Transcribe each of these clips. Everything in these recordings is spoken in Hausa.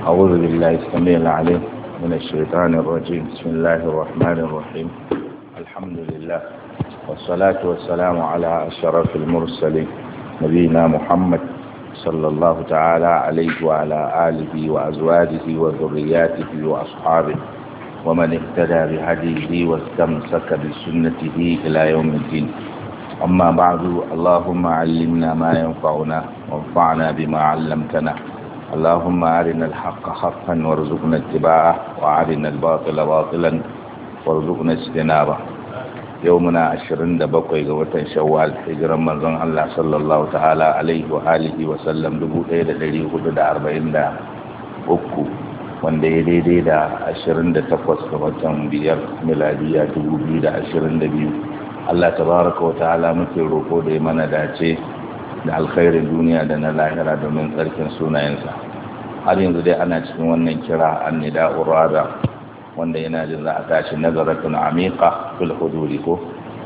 أعوذ بالله السميع العليم من الشيطان الرجيم. بسم الله الرحمن الرحيم. الحمد لله والصلاة والسلام على أشرف المرسلين نبينا محمد صلى الله تعالى عليه وعلى آله وأزواجه وذرياته وأصحابه ومن اهتدى بهديه واستمسك بسنته إلى يوم الدين. أما بعد، اللهم علمنا ما ينفعنا وانفعنا بما علمتنا. اللهم أرنا الحق حقا وارزقنا اتباعه وأرنا الباطل باطلا وارزقنا اجتنابه. يومنا 27 ga watan Shawwal, hijiran manzon Allah sallallahu ta'ala alaihi wa alihi wa sallam 1443, wanda ya daidai da 28 ga watan 5 miladiya 2022. Allah tabaraka wa ta'ala muke roko da ya mana dace da alkhairin duniya da na lahira domin tsarkin sunayensa. Har yanzu dai ana cikin wannan kira annida'ur rada, wanda yana jin za a tashi nazaratun amiqa fil hududi ko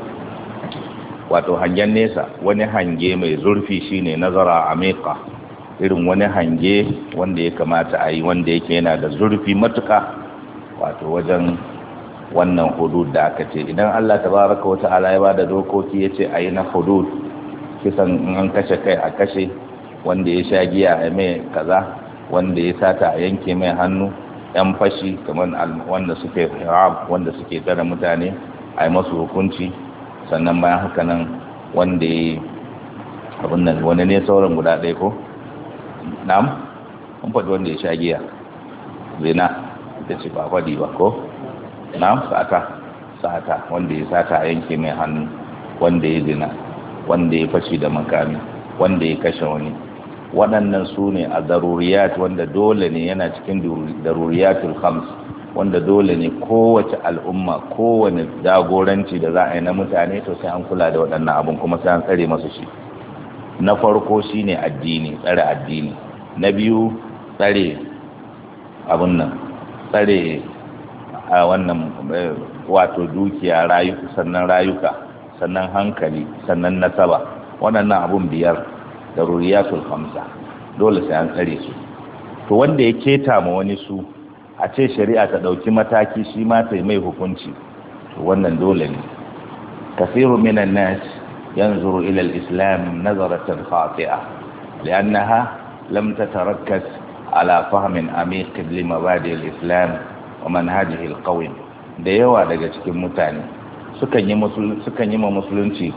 wato hangen nesa, wani hange mai zurfi shine nazara amiqa, irin wani hange wanda ya kamata a yi, wanda yake yana da zurfi matuka, wato wajen wannan hudud da aka ce idan Allah tabaraka wa ta'ala ya bada dokoki yace ayi na hudud, kisan in an kashe kai a kashe, wanda ya sha giya a mai kaza, wanda ya sata a yanke mai hannu, yan fashi kamar wanda suke hirab, wanda suke tare mutane a yi masu hukunci. Sannan bayan haka nan wanda ya abin nan wani ne sauran guda ɗaya ko na'am an faɗi wanda ya sha giya, zina ita ce ba faɗi ba ko na'am sata wanda ya sata a yanke mai hannu, wanda ya zina, wanda ya fashi da makami, wanda ya kashe wani. Waɗannan su ne a daruriyat, wanda dole ne yana cikin daruriyatul khams, wanda dole ne kowace al'umma, kowane jagoranci da za a yi na mutane to sai an kula da waɗannan abin, kuma sai an tsare masu shi. Na farko shine addini, tsare addini. Na biyu tsare abin nan, tsare a wannan wato dukiya, rayuka, sannan hankali, sannan nasaba. Waɗannan abun biyar daruriyatul khamsa dole sai an tsare su. To wanda ya keta ma wani su, a ce shari'a ta dauki mataki shi ma ta mai hukunci, to wannan dole ne. Kathiru minan nas yanzuru ila al-islam nazaratan khati'a li'annaha lam tatarakkas ala fahmin amiq li mabadi al-islam wa manhajihi al-qawim. Da yawa daga cikin mutane sukan yi ma musulunci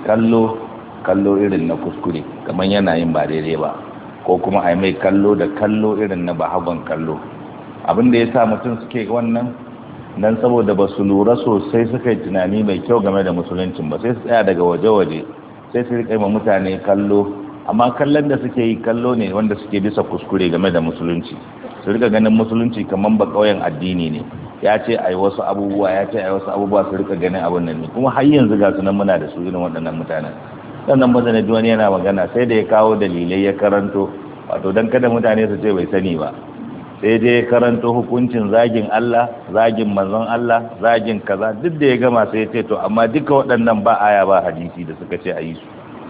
kallo irin na kuskure, kamar yana yin ba daidai ba, ko kuma a mai kallo irin na bahagon kallo. Abin da ya sa mutum suke wannan dan saboda ba su lura sosai, suka yi tunani mai kyau game da musuluncin ba, sai su tsaya daga waje-waje, sai su riƙa ma mutane kallo, amma kallon da suke yi kallo ne wanda suke bisa kuskure game da musulunci. Su rika ganin musulunci kamar ba ƙauyen addini ne, ya ce a yi wasu abubuwa, su rika ganin abin nan ne. Kuma har yanzu ga sunan muna da su irin waɗannan mutanen. Sannan ba zane wani yana magana sai da ya kawo dalilai ya karanto, wato don kada mutane su ce bai sani ba, sai dai ya karanto hukuncin zagin Allah, zagin manzon Allah, zagin kaza, duk da ya gama sai ya ce to amma duka waɗannan ba aya ba hadisi da suka ce a yi su.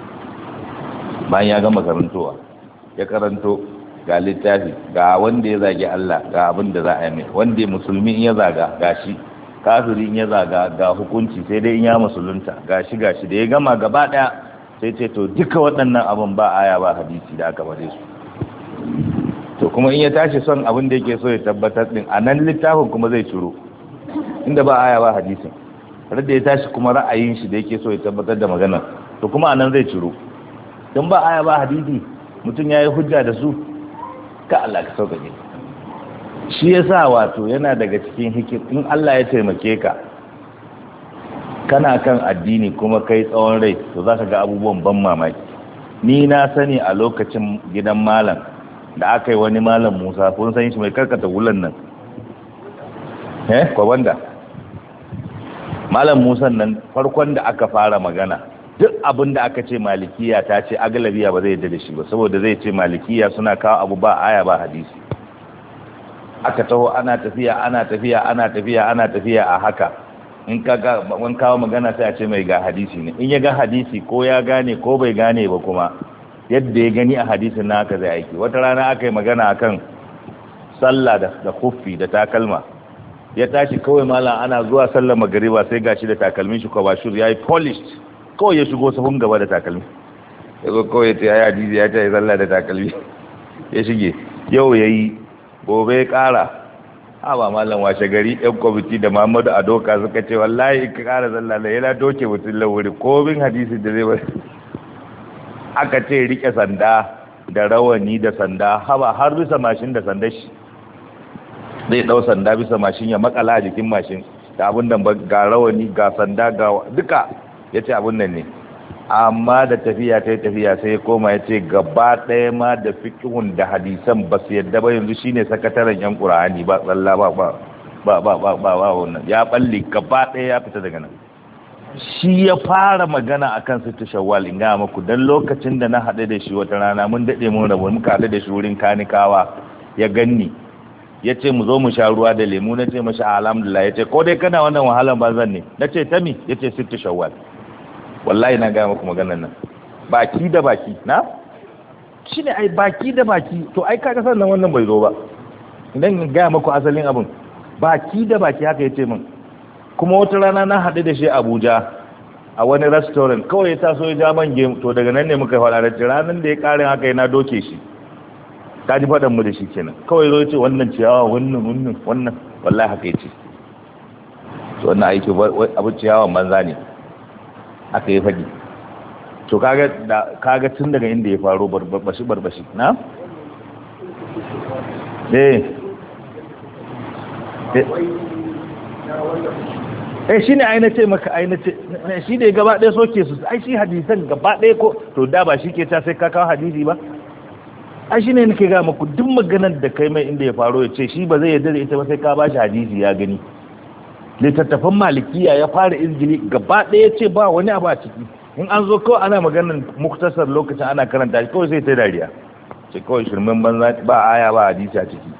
Bayan ya gama karantowa, ya karanto ga littafi, ga wanda ya zagi Allah ga abin da za a yi mai, wanda musulmi in ya zaga ga shi, kafiri in ya zaga ga hukunci, sai dai in ya musulunta ga shi da ya gama gaba ɗaya sai ce to duka waɗannan abin ba aya ba hadisi da aka bare su. To kuma in ya tashi son abin da yake so ya tabbatar din, a nan littafin kuma zai ciro inda ba aya ba hadisin. Har da ya tashi kuma ra'ayin shi da yake so ya tabbatar da magana, to kuma a nan zai ciro. Don ba aya ba hadisi mutum ya yi hujja da su, ka Allah ka sauƙaƙe. Shi ya sa wato yana daga cikin hikim, in Allah ya taimake ka kana kan addini kuma kai tsawon rai, to za ka ga abubuwan ban mamaki. Ni na sani a lokacin gidan malam da aka yi wani malam Musa, kun san shi mai karkata wulan nan, kwabanda malam Musa nan, farkon da aka fara magana duk abin da aka ce malikiya ta ce agalabiya ba zai yadda da shi ba, saboda zai ce malikiya suna kawo abu ba aya ba hadisi. Aka taho ana tafiya a haka, in ka ga wani kawo magana sai a ce mai ga hadisi ne, in ya ga hadisi ko ya gane ko bai gane ba, kuma yadda ya gani a hadisin na haka zai aiki. Wata rana aka yi magana akan sallah da kuffi da takalma ya tashi kawai malam ana zuwa sallar magariba sai gashi da takalmin shi kwabashur yayi polished kawai ya shigo sahun gaba da takalmi yazo kawai ta yayi hadisi ya ce sallah da takalmi ya shige yau yayi gobe ya kara ba malam washe gari ɗan kwamiti da Muhammadu Adoka suka ce wallahi ka kara sallah da yana doke mutum lawuri ko bin hadisi da zai bari aka ce rike sanda da rawani da sanda har bisa mashin da sanda shi zai dau sanda bisa mashin ya makala a jikin mashin da abin da ga rawani ga sanda ga duka ya ce abin nan ne amma da tafiya ta tafiya sai ya koma ya ce gaba ɗaya ma da fikihun da hadisan ba su yadda ba yanzu shine sakataren yan ƙura'ani ba tsalla ba wannan ya balle gaba ɗaya ya fita daga nan shi ya fara magana akan sittu shawwal in ga muku dan lokacin da na haɗu da shi wata rana mun daɗe mun rabu muka haɗu da shi wurin kanikawa ya ganni ya ce mu zo mu sha ruwa da lemu na ce mashi alhamdulillah ya ce ko dai kana wannan wahalan banzan ne na ce tami ya ce sittu shawwal wallahi na gaya muku maganar nan baki da baki na shi ne ai baki da baki to ai kaga sannan wannan bai zo ba idan gaya muku asalin abin baki da baki haka ya ce min kuma wata rana na haɗu da shi Abuja a wani restaurant kawai ya taso ya ja man game to daga nan ne muka faɗa da ranar da ya ƙarin haka yana doke shi ka ji faɗan mu da shi kenan kawai zo ce wannan ciyawa wannan wallahi haka ya ce to wannan aiki abu ciyawan banza ne aka yi faɗi to kaga tun daga inda ya faro barbashi na shi ne ainihin maka shi ne gaba ɗaya soke su ai shi hadisan gaba ɗaya ko to da ba shi ke ta sai kakawa hadisi ba ai shi ne nake gama ku duk maganar da kai mai inda ya faro ya ce shi ba zai yarda da ita ba sai ka ba shi hadisi ya gani littattafan malikiya ya fara izgili gaba ɗaya ce ba wani abu a ciki in an zo kawai ana maganar muktasar lokacin ana karanta shi kawai sai ta dariya ce kawai shirmin banza ba aya ba hadisi a ciki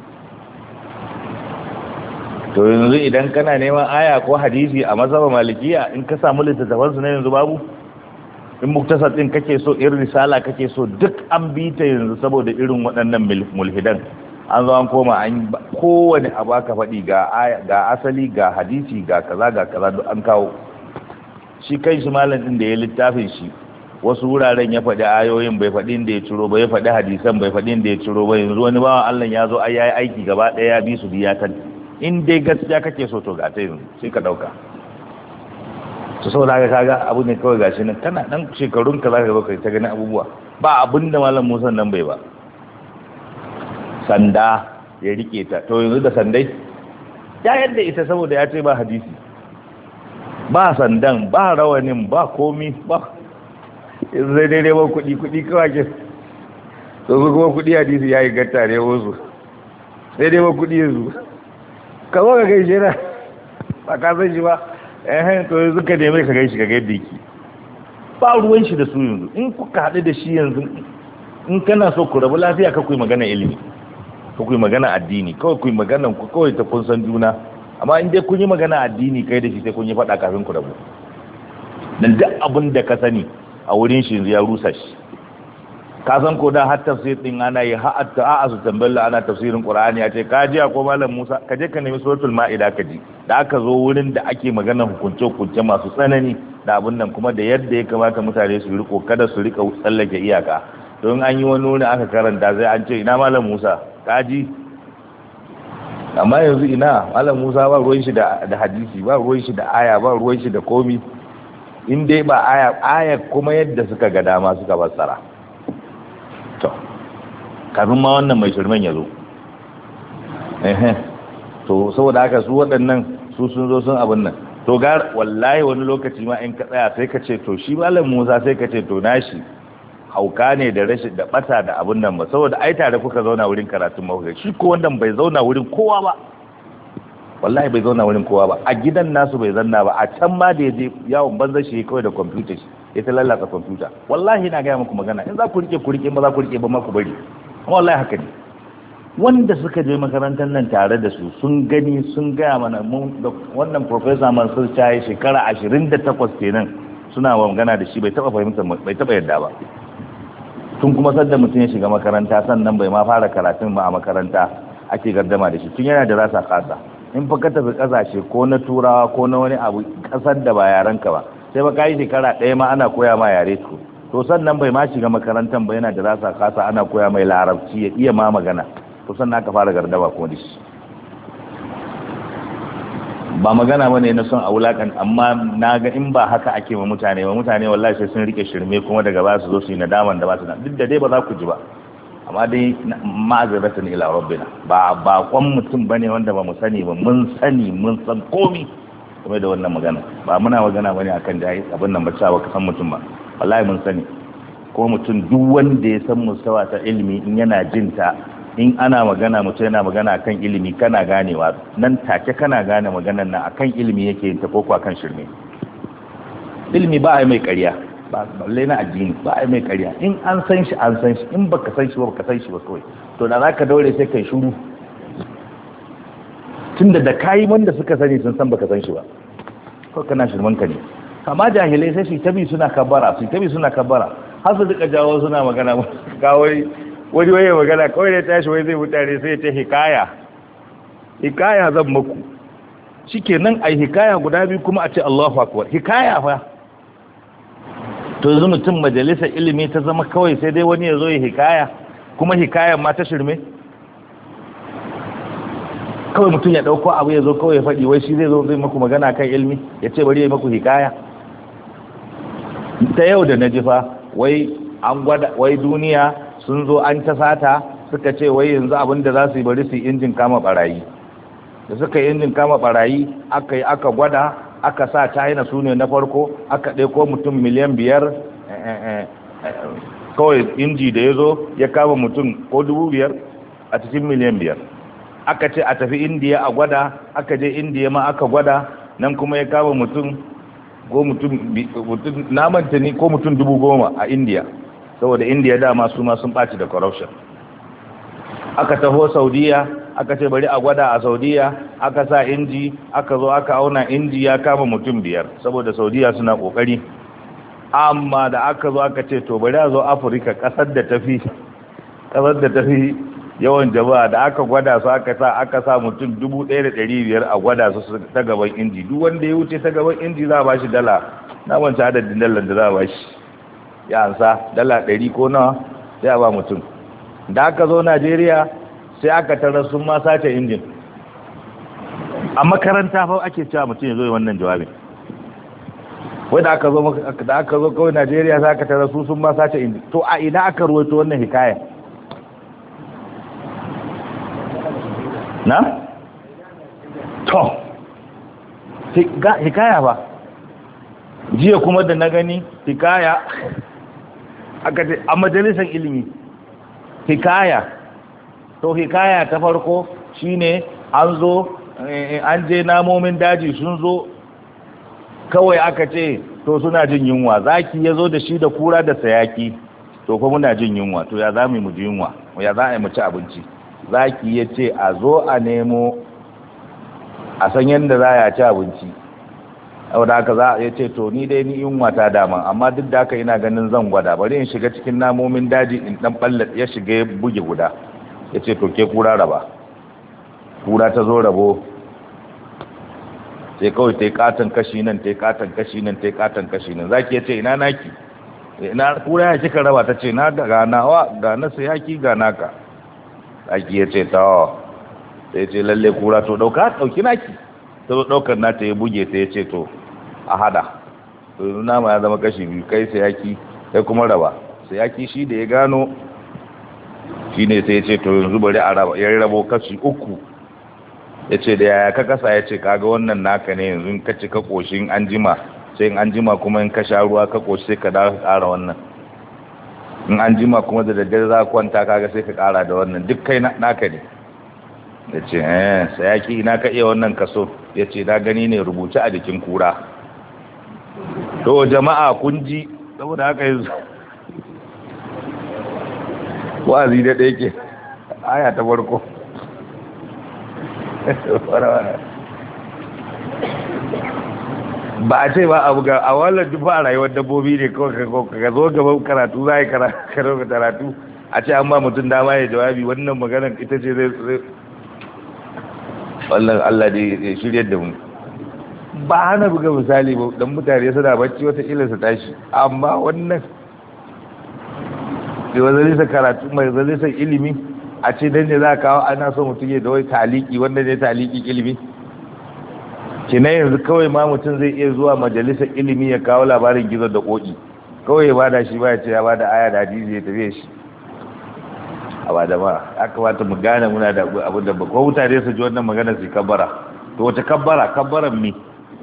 to yanzu idan kana neman aya ko hadisi a mazhaba malikiya in ka samu littattafansu na yanzu babu in muktasar din kake so irin risala kake so duk an bi ta yanzu saboda irin waɗannan mulhidan an zo an koma an kowane abu aka faɗi ga asali ga hadisi ga kaza duk an kawo shi kai shi malam din da ya littafin shi wasu wuraren ya faɗi ayoyin bai faɗi inda ya ciro ba ya faɗi hadisan bai faɗi inda ya ciro ba yanzu wani bawan Allah ya zo ai yayi aiki gaba ɗaya ya bi su biya ta in dai gaskiya kake so to ga ta yanzu sai ka dauka to saboda haka kaga abu ne kawai gashi nan kana dan shekarun ka zaka zo kai ta gani abubuwa ba abin da malam Musa nan bai ba sanda ya rike ta to yanzu da sandai ya yadda ita saboda ya ce ba hadisi ba sandan ba rawanin ba komi ba yanzu zai daidai ba kudi kawai ke to su kuma kudi hadisi ya yi gatta ne wasu daidai ba kudi yanzu ka zo ka gaishe na ba ka san shi ba to yanzu ka nemi ka gaishe ka ga yadda yake ba ruwan shi da su yanzu in kuka haɗu da shi yanzu in kana so ku rabu lafiya ka kuyi magana ilimi ka kuyi magana addini kawai kuyi magana ku kawai ta kun san juna amma in dai kun yi magana addini kai da shi sai kun yi faɗa kafin ku rabu dan duk abin da ka sani a wurin shi yanzu ya rusa shi ka san ko da har tafsir din ana yi har a su tamballa ana tafsirin qur'ani ya ce ka ji ko malam Musa ka je ka nemi suratul maida ka ji da aka zo wurin da ake magana hukunce masu tsanani da abin nan kuma da yadda ya kamata mutane su riko kada su rika tsallake iyaka don an yi wani wuri aka karanta sai an ce ina malam Musa ka ji amma yanzu ina malam Musa ba ruwan shi da hadisi ba ruwan shi da aya ba ruwan shi da komi in dai ba aya kuma yadda suka ga dama suka fassara to kafin ma wannan mai shirmen ya zo to saboda haka su waɗannan su sun zo sun abin nan to ga wallahi wani lokaci ma in ka tsaya sai ka ce to shi malam Musa sai ka ce to nashi hauka ne da rashin da bata da abin nan ba saboda ai tare kuka zauna wurin karatun mahukai shi ko wannan bai zauna wurin kowa ba wallahi bai zauna wurin kowa ba a gidan nasu bai zanna ba a can ma da yaje yawon banza shi kawai da kwamfuta shi ya ta lalata kwamfuta wallahi na gaya muku magana in za ku rike ba za ku rike ba ma ku bari amma wallahi haka ne wanda suka je makarantar nan tare da su sun gani sun gaya mana wannan professor Mansur Chai shekara 28 kenan suna magana da shi bai taba fahimta bai taba yadda ba tun kuma sadda mutum ya shiga makaranta sannan bai ma fara karatun ba a makaranta ake gardama da shi tun yana da rasa kasa. In fa ka tafi kasashe ko na turawa ko na wani abu kasar da ba yarenka ba sai ba ka yi shekara ɗaya ma ana koya ma yare ku to sannan bai ma shiga makarantar ba yana da rasa kasa ana koya mai larabci ya iya ma magana to sannan aka fara gardama kuma da shi ba magana bane na son a wulakan amma na ga in ba haka ake ma mutane wallahi sai sun rike shirme kuma daga ba su zo su yi nadaman da ba su duk da dai ba za ku ji ba amma dai ma'azaratan ila rabbina ba kwan mutum bane wanda ba mu sani ba mun sani mun san komi kuma da wannan magana ba muna magana bane akan jahi abin nan ba cewa ka san mutum ba wallahi mun sani ko mutum duk wanda ya san mustawa ta ilimi in yana jinta in ana magana mutum yana magana akan ilimi kana ganewa nan take kana gane maganar nan akan ilimi yake yin ta ko akan shirme ilimi ba ai mai ƙarya ba balle na addini ba ai mai ƙarya in an san shi an san shi in baka san shi ba baka san shi ba kawai to da zaka daure sai kai shiru tunda da kai wanda suka sani sun san baka san shi ba ko kana shirman ka ne amma jahilai sai su tabi suna kabbara har su duka jawo suna magana kawai wani waye magana kawai da tashi wai zai mutane sai ta hikaya zan maku shikenan ai hikaya guda biyu kuma a ce Allahu akbar hikaya fa to yanzu mutum majalisar ilimi ta zama kawai sai dai wani ya zo ya hikaya kuma hikayan ma ta shirme kawai mutum ya dauko abu ya zo kawai ya faɗi wai shi zai zo zai maku magana kan ilimi ya ce bari ya maku hikaya ta yau da na jifa wai an gwada wai duniya sun zo an ta sata suka ce wai yanzu abin da za su yi bari su yi injin kama barayi da suka yi injin kama barayi aka gwada aka sa china su ne na farko aka ɗauko mutum miliyan 5 kawai inji da ya zo ya kama mutum ko 5,000 a cikin miliyan 5 aka ce a tafi indiya a gwada aka je indiya ma aka gwada nan kuma ya kama mutum ko mutum namanta ni ko mutum 10,000 a indiya saboda indiya dama su ma sun ɓaci da corruption aka taho saudiya aka ce bari a gwada a saudiya aka sa inji aka zo aka auna inji ya kama mutum 5 saboda saudiya suna kokari amma da aka zo aka ce to bari a zo afirka kasar da tafi yawan jama'a da aka gwada su aka sa mutum 1,500 a gwada su ta gaban inji duk wanda ya wuce ta gaban inji za a bashi dala na wancan adadin dalar da za a bashi ya ansa dala 100 ko nawa sai a ba mutum da aka zo Najeriya sai aka tarar sun ma sace injin a makaranta fa ake cewa mutum ya zo yi wannan jawabin wai da aka zo kawai Najeriya sai aka tarar sun ma sace injin to a ina aka ruwaito wannan hikaya na to hikaya ba jiya kuma da na gani hikaya aka ce a majalisar ilimi hikaya to hikaya ta farko shine an zo an je namomin daji sun zo kawai aka ce to suna jin yunwa zaki ya zo da shi da kura da sayaki to kuma muna jin yunwa to ya za mu ji yunwa ya za a yi mu ci abinci zaki ya ce a zo a nemo a san yadda za a ci abinci wadda haka za a ce to ni dai ni yunwa ta dama amma duk da haka ina ganin zan gwada bari in shiga cikin namomin daji in dan ballat ya shiga ya buge guda ya ce to ke kura raba kura ta zo rabo sai kawai ta yi katon kashi nan ta yi katon kashi nan ta yi katon kashi nan zaki ya ce ina naki ina kura ya kika raba ta ce na ga nawa ga na sayaki ga naka zaki ya ce ta sai ce lalle kura to dauki naki ta zo daukar nata ya buge ta ya ce to a hada to yanzu nama ya zama kashi biyu kai sayaki kai kuma raba sayaki shi da ya gano shi ne sai ya ce to yanzu bari a raba ya rabo kashi 3 ya ce da yaya ka kasa ya ce kaga wannan naka ne yanzu ka ci ka koshin an jima sai in an jima kuma in ka sha ruwa ka koshi sai ka dawo ka kara wannan in an jima kuma da daddare za ka kwanta kaga sai ka kara da wannan duk kai naka ne ya ce sayaki ina ka iya wannan kaso ya ce na gani ne rubuce a jikin kura to jama'a kun ji saboda haka yanzu wa'azi da ɗaya ke aya ta farko ba a ce ba abu ga a wallar duk a rayuwar dabbobi ne kawai ka zo gaban karatu za a yi karatu a ce an ba mutum dama ya jawabi wannan maganar ita ce zai wallan Allah dai ya shirye da mu ba hana buga misali ba dan mutane suna bacci wata ila su tashi amma wannan da wanda zai karatu mai zai ilimi a ce dan ne za ka kawo ana so mutum ya da wai taliki wanda ne taliki ilimi kina yanzu kawai ma mutum zai iya zuwa majalisar ilimi ya kawo labarin gizo da koki kawai ya bada shi ba ya ce ya bada aya da hadisi ya tafiye shi a bada ba ya kamata mu gane muna da abin da ba ko mutane su ji wannan magana su kabbara to wace kabbaran mi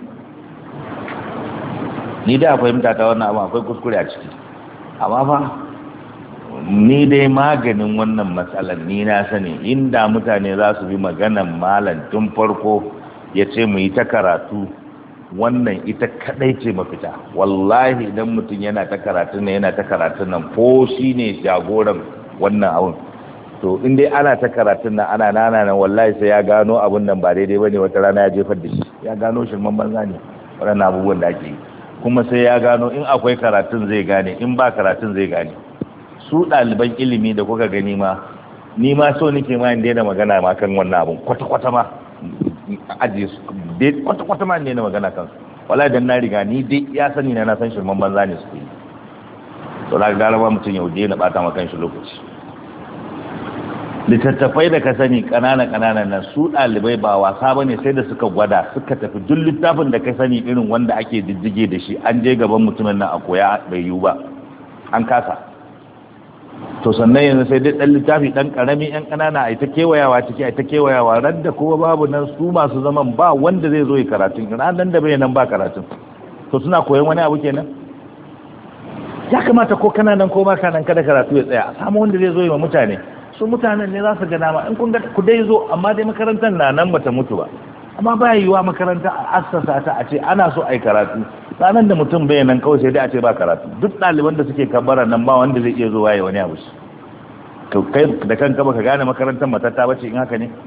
ni da fahimta ta wannan abu akwai kuskure a ciki amma fa ni dai maganin wannan matsalar ni na sani inda mutane za su bi maganan malam tun farko ya ce mu yi ta karatu wannan ita kadai ce mafita wallahi idan mutum yana ta karatun nan ko shi ne jagoran wannan abun to in dai ana ta karatun nan ana nana nan wallahi sai ya gano abun nan ba daidai bane wata rana ya jefar da shi ya gano shirman banza ne waɗannan abubuwan da ake yi kuma sai ya gano in akwai karatun zai gane in ba karatun zai gane su ɗaliban ilimi da kuka gani ma ni ma so nake ma in daina magana ma kan wannan abun kwata-kwata ma ajiye su kwata-kwata ma in daina magana kan wala dan na riga ni dai ya sani na san shirman banza ne su yi to na gara ba mutum yau daina bata ma kan shi lokaci littattafai da ka sani ƙananan nan su ɗalibai ba wasa ba ne sai da suka gwada suka tafi duk littafin da ka sani irin wanda ake jijjige da shi an je gaban mutumin nan a koya bai yiwu ba an kasa to sannan yanzu sai dai ɗan littafi ɗan ƙarami ɗan ƙanana a ita kewayawa ciki a ita kewayawa ran da kuma babu nan su masu zaman ba wanda zai zo yi karatun nan da bai nan ba karatun to suna koyon wani abu kenan ya kamata ko kana nan ko ba ka nan kada karatu ya tsaya a samu wanda zai zo yi wa mutane su mutanen ne za su gana ma in kun ga ku dai zo amma dai makarantar na nan bata mutu ba amma ba yiwuwa makaranta a assasa ta a ce ana so a yi karatu ranar da mutum bai nan kawai sai dai a ce ba karatu duk ɗaliban da suke kabbara nan ba wanda zai iya zo waye wani abu shi to kai da kanka baka gane makarantar matatta bace in haka ne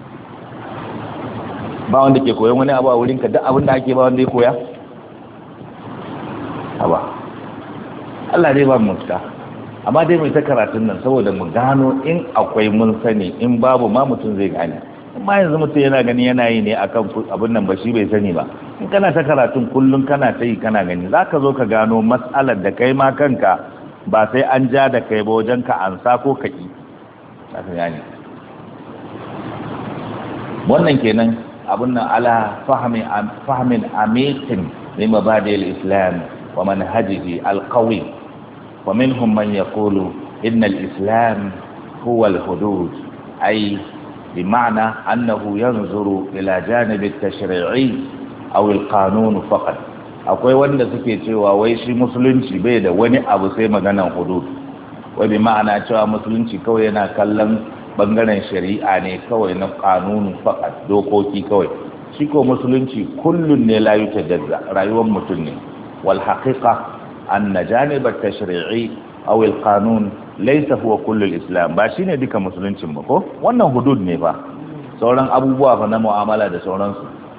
ba wanda ke koyon wani abu a wurin ka duk abin da ake ba wanda ya koya haba Allah dai ba mu mutaka amma dai mai ta karatun nan saboda mu gano in akwai mun sani in babu ma mutum zai gane amma yanzu mutum yana gani yana yi ne akan abin nan ba shi bai sani ba in kana ta karatun kullum kana ta yi kana gani za ka zo ka gano matsalar da kai ma kanka ba sai an ja da kai ba wajen ka ansa ko ka ƙi wannan kenan abin nan ala fahmin amiqin li mabadi al-islam wa manhajihi al-qawi ومنهم من يقول إن الإسلام هو الحدود أي بمعنى أنه ينظر إلى جانب التشريعي أو القانون فقط akwai wanda suke cewa wai shi musulunci bai da wani abu sai maganan hudud wai bi ma'ana cewa musulunci kawai yana kallon bangaren shari'a ne kawai na kanunu faqat dokoki kawai shi ko musulunci kullun ne la yutajazza rayuwar mutum ne wal haqiqa أن جانب التشريعي أو القانون ليس هو كل الإسلام باشين ديك مسلمين بكو وانا حدود نفا سوران أبو بوا فنا معاملة دا سوران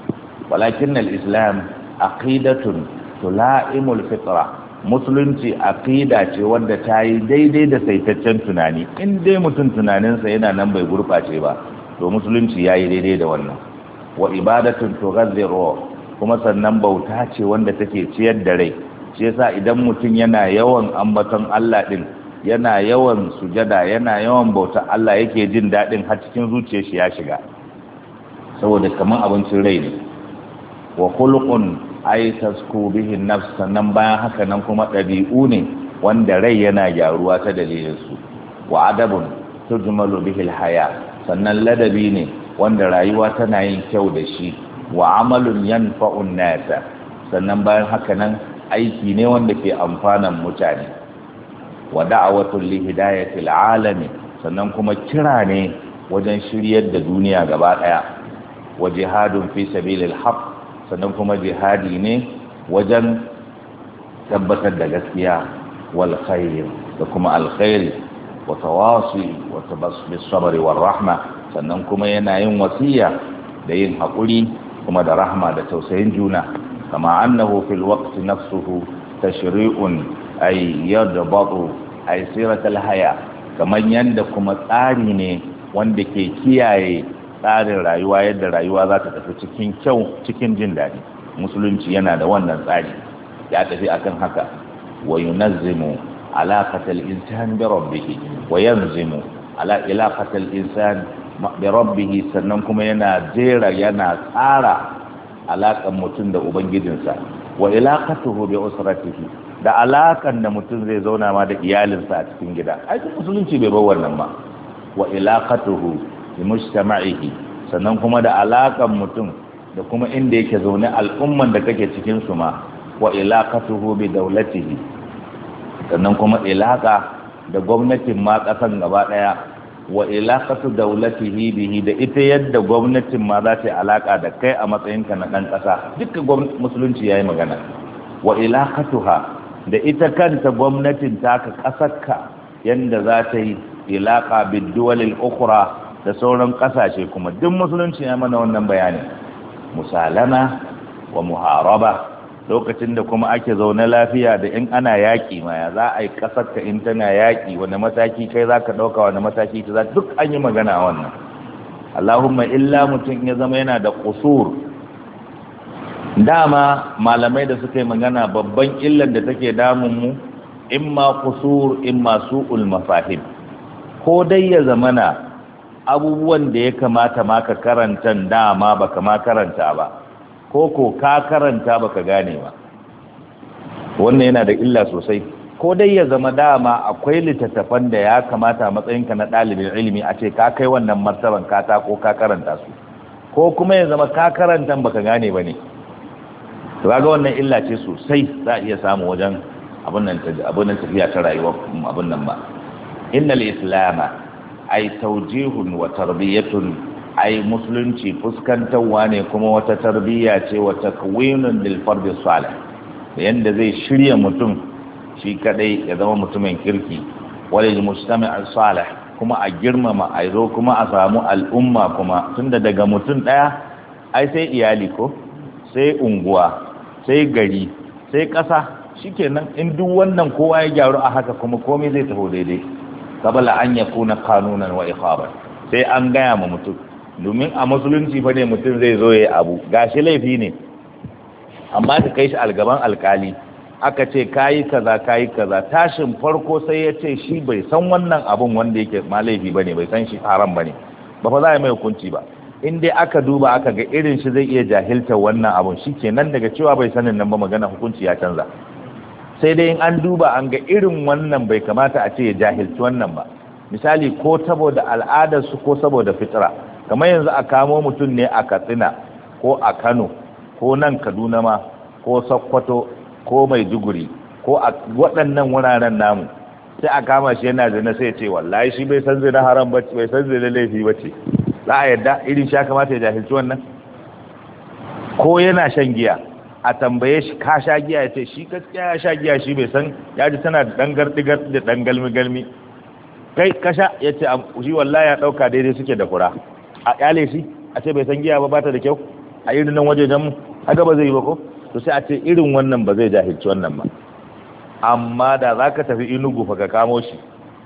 ولكن الإسلام عقيدة تلائم الفطرة musulunci aqida ce wanda ta yi daidai da saitaccen tunani in dai mutum tunaninsa yana nan bai gurɓace ba to musulunci ya yi daidai da wannan wa ibadatun tughadhi ruh kuma sannan bauta ce wanda take ciyar da rai shi yasa idan mutum yana yawan ambaton Allah din yana yawan sujada yana yawan bauta Allah yake jin dadin har cikin zuciyar shi ya shiga saboda kaman abincin rai ne wa khuluqun ay tasku bihi nafs sannan bayan haka nan kuma dabi'u ne wanda rai yana gyaruwa ta dalilin su wa adabun tujmalu bihi alhaya sannan ladabi ne wanda rayuwa tana yin kyau da shi wa amalun yanfa'un nasa sannan bayan haka nan aiki ne wanda ke amfanan mutane wa da'awatul li hidayatil alami sannan kuma kira ne wajen shiryar da duniya gaba daya wa jihadun fi sabilil haqq sannan kuma jihadi ne wajen tabbatar da gaskiya wal khair da kuma alkhairi wa tawasi wa tabassum sabri war rahma sannan kuma yana yin wasiya da yin hakuri kuma da rahma da tausayin juna كما أنه في الوقت نفسه تشريع أي يضبط أي سيرة الحياة كما يندكم الآرين وندك كياي tsarin rayuwa yadda rayuwa za ta tafi cikin kyau cikin jin daɗi. Musulunci yana da wannan tsari, ya tafi akan haka. wa yunazzimu alaqatal insani bi rabbih wa yanzimu ala ilaqatal insani bi rabbih, sannan kuma yana jera yana tsara alaƙan mutum da ubangijinsa, wa ilaqatuhu bi usratihi, da alaƙan da mutum zai zauna ma da iyalinsa a cikin gida. Ai musulunci bai bar wannan ba. wa ilaqatuhu bi mujtama'ihi, sannan kuma da alaƙan mutum da kuma inda yake zaune al'umman da kake cikin su ma. wa ilaqatuhu bi dawlatihi, sannan kuma ilaqa da gwamnatin ma ƙasan gaba ɗaya. wa ilaqatu dawlatihi bihi, da ita yadda gwamnatin ma za ta yi alaka da kai a matsayinka na dan kasa. Dukkan musulunci yayi magana. wa ilaqatuha, da ita kanta gwamnatin taka kasarka yanda za ta yi ilaqa bid duwalil ukhra, da sauran kasashe kuma duk musulunci ya mana wannan bayani. musalama wa muharaba, lokacin da kuma ake zaune lafiya da in ana yaƙi ma ya za a yi ƙasarka in tana yaƙi, wani mataki kai za ka ɗauka, wani mataki ta za, duk an yi magana a wannan. Allahumma illa mutum ya zama yana da kusur. Dama malamai da suka yi magana babban illar da take damun mu, imma kusur imma su'ul mafahim. Ko dai ya zamana abubuwan da ya kamata ma ka karanta dama baka ma karanta ba, ko ka karanta baka gane ba. Wannan yana da illa sosai. Ko dai ya zama dama akwai littattafan da ya kamata a matsayinka na ɗalibin ilimi a ce ka kai wannan martaban kata ko ka karanta su, ko kuma ya zama ka karanta baka gane ba ne. To kaga wannan illa ce sosai za a iya samu wajen abun nan tafiya ta rayuwa abun nan ba. Innal islama ay tawjihun wa tarbiyatun, ai musulunci fuskantarwa ne kuma wata tarbiyya ce wa takwinun lil fardi salih, yanda zai shirya mutum shi kadai ya zama mutumin kirki, walil mujtama' salih, kuma a girmama a zo kuma a samu al'umma kuma, tunda daga mutum daya ai sai iyali ko sai unguwa sai gari sai kasa. Shikenan in duk wannan kowa ya gyaru a haka kuma komai zai taho daidai. qabla an yakuna qanunan wa iqaban, sai an gaya ma mutum. Domin a musulunci fa ne mutum zai zo ya abu gashi laifi ne, amma ta kai shi algaban alkali aka ce kayi kaza tashin farko sai ya ce shi bai san wannan abun wanda yake ma laifi bane, bai san shi haram bane, ba fa za a mai hukunci ba. In dai aka duba aka ga irin shi zai iya jahiltar wannan abun, shikenan daga cewa bai sanin nan ba magana hukunci ya canza. Sai dai in an duba an ga irin wannan bai kamata a ce ya jahilci wannan ba, misali ko saboda al'adarsu ko saboda fitra. Kamar yanzu a kamo mutum ne a Katsina ko a Kano ko nan Kaduna ma ko Sokoto ko Maiduguri ko a waɗannan wuraren namu, sai a kama shi yana zina sai ce wallahi shi bai san zina haram bace, bai san zina laifi bace. Za a yadda irin shi kamata ya jahilci wannan? Ko yana shan giya a tambaye shi ka sha giya ya ce shi gaskiya ya sha giya, shi bai san, ya ji tana da ɗan garɗi da ɗan galmi kai kasha ya ce shi wallahi ya ɗauka daidai suke da fura. A ƙyale shi a ce bai san giya ba ta da kyau a irin nan wajejen mu, haka ba zai yi ba ko? To sai a ce irin wannan ba zai jahilci wannan ba. Amma da za ka tafi Enugu fa ka kamo shi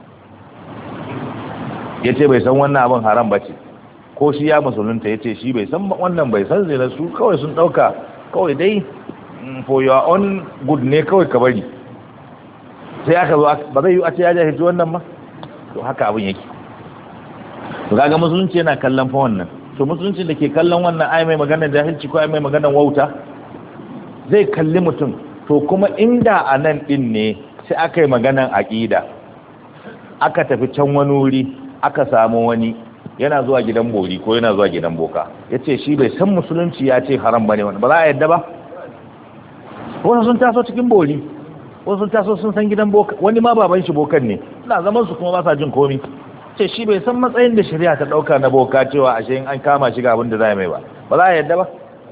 ya ce bai san wannan abin haram ba ce, ko shi ya musulunta ya ce shi bai san wannan, bai san zai, su kawai sun ɗauka kawai dai for your own good ne kawai ka bari, sai aka zo ba zai yi a ce ya jahilci wannan ba. To haka abin yake. To kaga musulunci yana kallon fa wannan. To musulunci da ke kallon wannan ai mai magana jahilci ko ai mai magana wauta, zai kalli mutum. To kuma inda a nan din ne sai aka yi maganan aqida, aka tafi can wani wuri aka samu wani yana zuwa gidan bori ko yana zuwa gidan boka, yace shi bai san musulunci ya ce haram bane, wannan ba za a yadda ba. Wasu sun taso cikin bori, wasu sun taso sun san gidan boka, wani ma baban shi bokan ne, suna zaman su kuma ba sa jin komi. Ce shi bai san matsayin da shari'a ta dauka na boka cewa ashe in an kama shi ga abin da za mai ba za a yadda ba.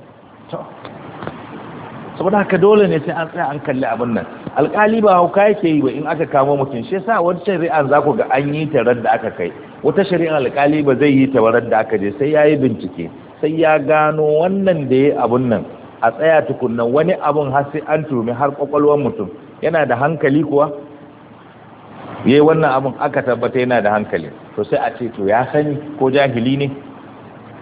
Saboda haka dole ne sai an tsaya an kalli abin nan. Alƙali ba hauka yake yi ba in aka kama mutum, shi yasa wata shari'a za ku ga an yi ta da aka kai, wata shari'a alƙali ba zai yi ta da aka je, sai ya yi bincike, sai ya gano wannan da ya abun nan, a tsaya tukunna wani abun har sai an tumi har kwakwalwar mutum yana da hankali kuwa, ya yi wannan abun aka tabbata yana da hankali, to sai a ce to ya sani ko jahili ne.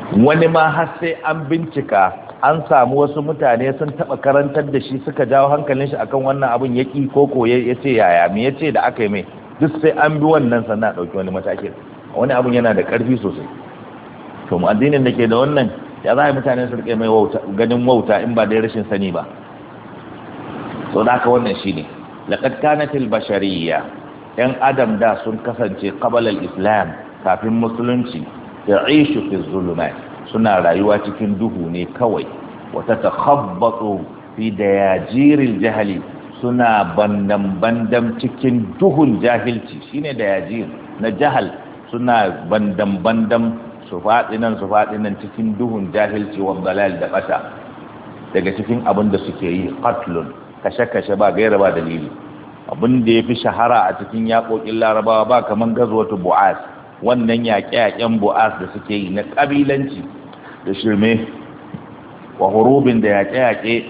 wani ma har sai an bincika an samu wasu mutane sun taba karantar da shi suka jawo hankalin shi akan wannan abin yaki koko ya ce yaya me ya ce da aka yi mai duk sai an bi wannan sannan ɗauki wani mataki wani abin yana da ƙarfi sosai to mu addinin da ke da wannan ya za a yi mutane su rike mai ganin wauta in ba dai rashin sani ba so da haka wannan shine laqad kanatil bashariyya yan adam da sun kasance qabala al-islam kafin musulunci ya'ishu fi zulumat suna rayuwa cikin duhu ne kawai wata takhabbatu fi dayajiril jahili suna bandam cikin duhun jahilci shine dayajir na jahal suna bandam su faɗi nan cikin duhun jahilci wa dalal da bata daga cikin abin da suke yi qatlun kashe ba gaira ba dalili abin da yafi shahara a cikin yaƙoƙin larabawa ba kaman gazwatu bu'as wannan yaƙe-yaƙen bu'as da suke yi na ƙabilanci da shirme wa hurubin da yaƙe-yaƙe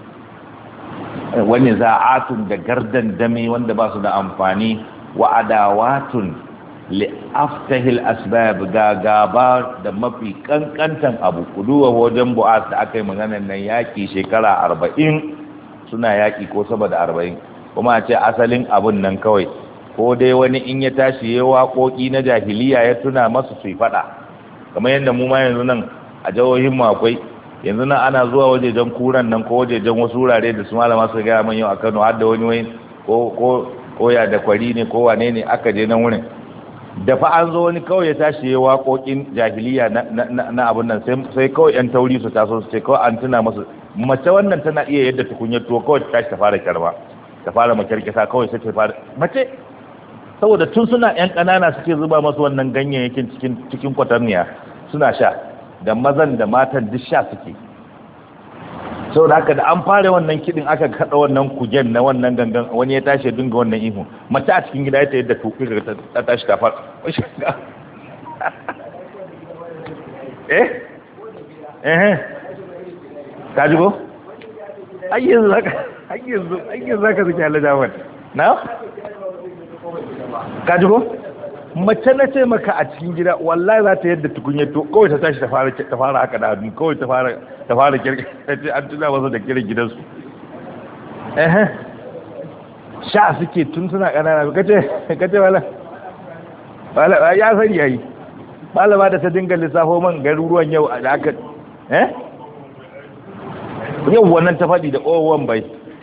wani za'atun da gardan dame wanda ba su da amfani wa adawatun li'aftahil asbab gaba da mafi kankantan abu kuduwa wajen bu'as da aka yi maganar nan yaƙi shekara 40 suna yaƙi ko saboda 40 kuma a ce asalin abun nan kawai ko dai wani in ya tashi ya waƙoƙi na jahiliya ya tuna masu su yi faɗa kamar yadda mu ma yanzu nan a jihohin mu akwai yanzu nan ana zuwa wajejen kuran nan ko wajejen wasu wurare da su malama su gaya man yau a Kano har da wani ko ya da kwari ne ko wane ne aka je nan wurin da fa an zo wani kawai ya tashi ya waƙoƙin jahiliya na abun nan sai kawai yan tauri su taso su ce kawai an tuna masu mace wannan tana iya yadda tukunyar tuwo kawai ta tashi ta fara kyarma ta fara makyarkisa kawai sai ta fara mace saboda tun suna yan ƙanana suke zuba masu wannan ganyayyakin cikin kwatarniya suna sha da mazan da matan duk sha suke saboda haka da an fara wannan kiɗin aka kaɗa wannan kujen na wannan gangan wani ya tashi dinga wannan ihu mace a cikin gida ta yadda tuƙi ta tashi ta fara ka ji ko? ayyanzu zaka suke halajawar na? ka ji ko? mace na ce maka a cikin gida wallahi za ta yadda tukunya to kawai ta tashi ta fara haka da hannu kawai ta fara kirki ta ce an tuna wasu da kiran gidansu sha suke tun suna ƙanana kace wala ya sani yayi malama da ta dinga lissafo man garuruwan yau da aka yau wannan ta faɗi da owon bai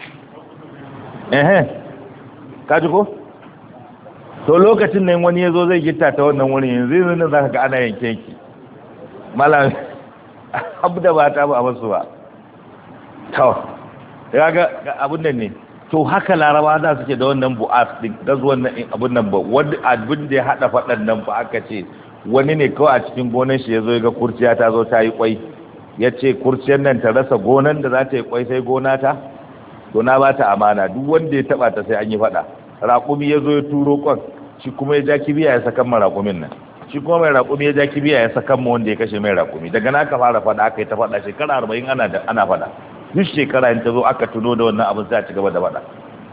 ka ji ko? to lokacin nan wani ya zo zai gita ta wannan wurin yanzu nan za ka ga ana yanke yanki malam abu da ba ta ba a masu ba to ya ga abun nan ne to haka laraba da suke da wannan bu'as din da zuwan nan abun nan ba wanda abin da ya hada fadan nan ba aka ce wani ne kawai a cikin gonar shi ya zo ga kurciya ta zo ta yi kwai ya ce kurciyar nan ta rasa gonan da za ta yi kwai sai gona ta gona ba ta amana duk wanda ya taba ta sai an yi fada raƙumi ya zo ya turo kwan shi kuma ya ja kibiya ya sakan ma raƙumin nan shi kuma mai raƙumi ya ja kibiya ya sakan ma wanda ya kashe mai raƙumi daga na aka fara fada aka yi ta fada shekara 40 ana fada duk shekara in ta zo aka tuno da wannan abin sai a ci gaba da fada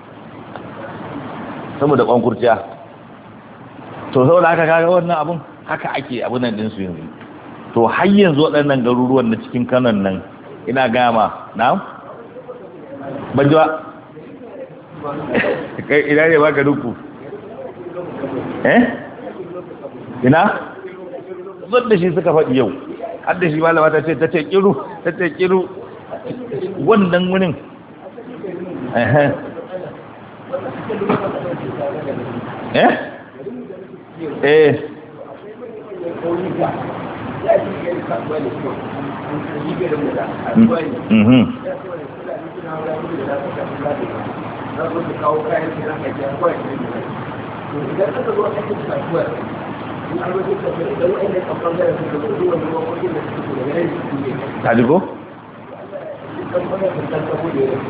saboda kwan kurciya to saboda aka kaga wannan abin haka ake abin nan din su yanzu to har yanzu waɗannan garuruwan na cikin kanon nan ina gama na ban ji ba kai ina ne baka duku ina zon da shi suka faɗi yau har da shi malama ta ce kiru wannan wurin idan aka zo ake kasuwar in an zo kasuwar idan wa'anda kan bangaren su da zuwa ne wakokin da suke da yanayi su ne ta digo? kan bangaren kan kabo da yanayi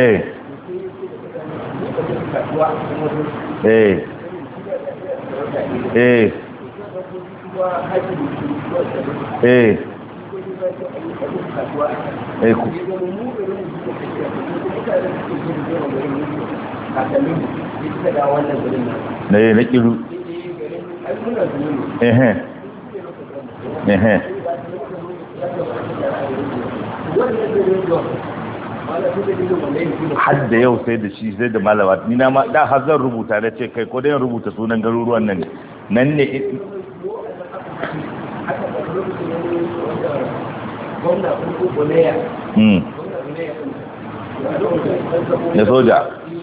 na kiru har da yau sai da shi sai da malama ni na ma da har zan rubuta da ce kai ko da rubuta sunan garuruwan nan ne da soja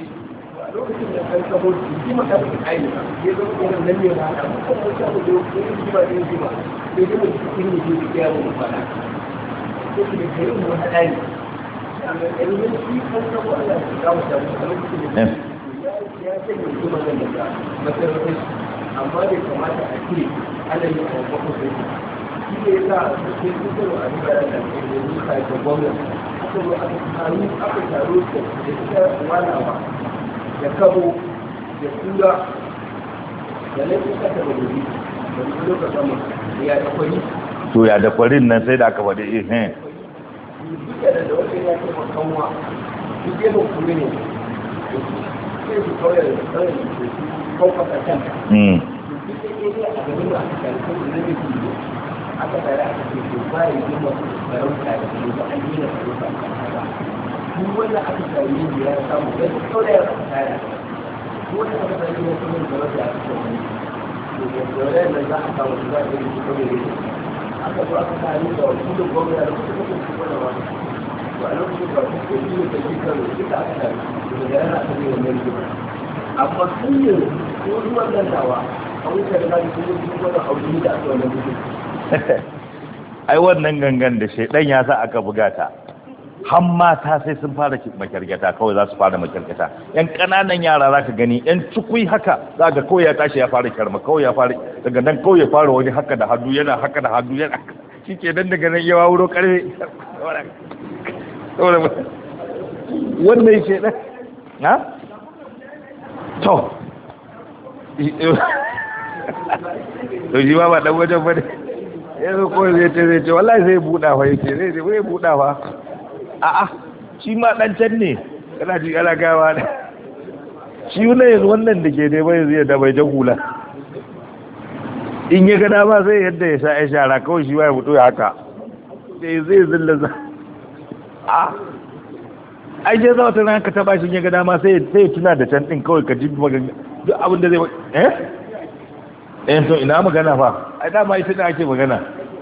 amma bai kamata a ce ana yi a wakwakwai shi ne ya sa sai kusurwa a duka da ke da gwamnati aka taro da suka walawa da kabo da tura da laifin kasa da wuri da wani lokacin da ya da kwari to ya da kwarin nan sai da aka faɗi duka da wata ya ce makanwa su ke da kuri ne sai su kawai da kawai da su kawai can aka tare aka ce to ba ya yi masu sarauta da ke da an yi na sarauta duk wanda aka tare ne ya samu da kawai ya aka tare duk wanda aka tare ne kuma da sarauta ya aka tare to da dole ne za a samu da za a yi kawai ne aka zo aka tare da wasu da gwamnati da kuma kuma kuma da wani to a lokacin da wasu ke yi da shi karo duka aka tare da da yana aka yi wannan gina amma sun yi ko ruwan nan dawa a wuce da zai kuma kuma da abu da aka wannan gina ai wannan gangan da shaidan ya sa aka buga ta har mata sai sun fara makyarketa kawai za su fara makyarketa yan kananan yara za ka gani yan cikui haka za ka kawai ya tashi ya fara kyarma kawai ya fara daga nan kawai ya fara wani haka da hannu yana haka da hannu yana shi ke nan daga nan yawa wuro karfe wannan shaidan na? to to shi ba dan wajen bane yanzu ko zai ce wallahi zai buɗa fa yake zai buɗa fa a'a shi ma dan can ne kana ji ana gawa da shi ne yanzu wannan da ke dai bai zai da bai jan hula in ya ga dama sai yadda ya sa ya shara kawai shi ba ya fito ya haka sai zai zilla za a ai je za wata ran ka taba shi ya ga dama sai ya tuna da can din kawai ka ji magana duk abin da zai to ina magana fa ai dama ita da ake magana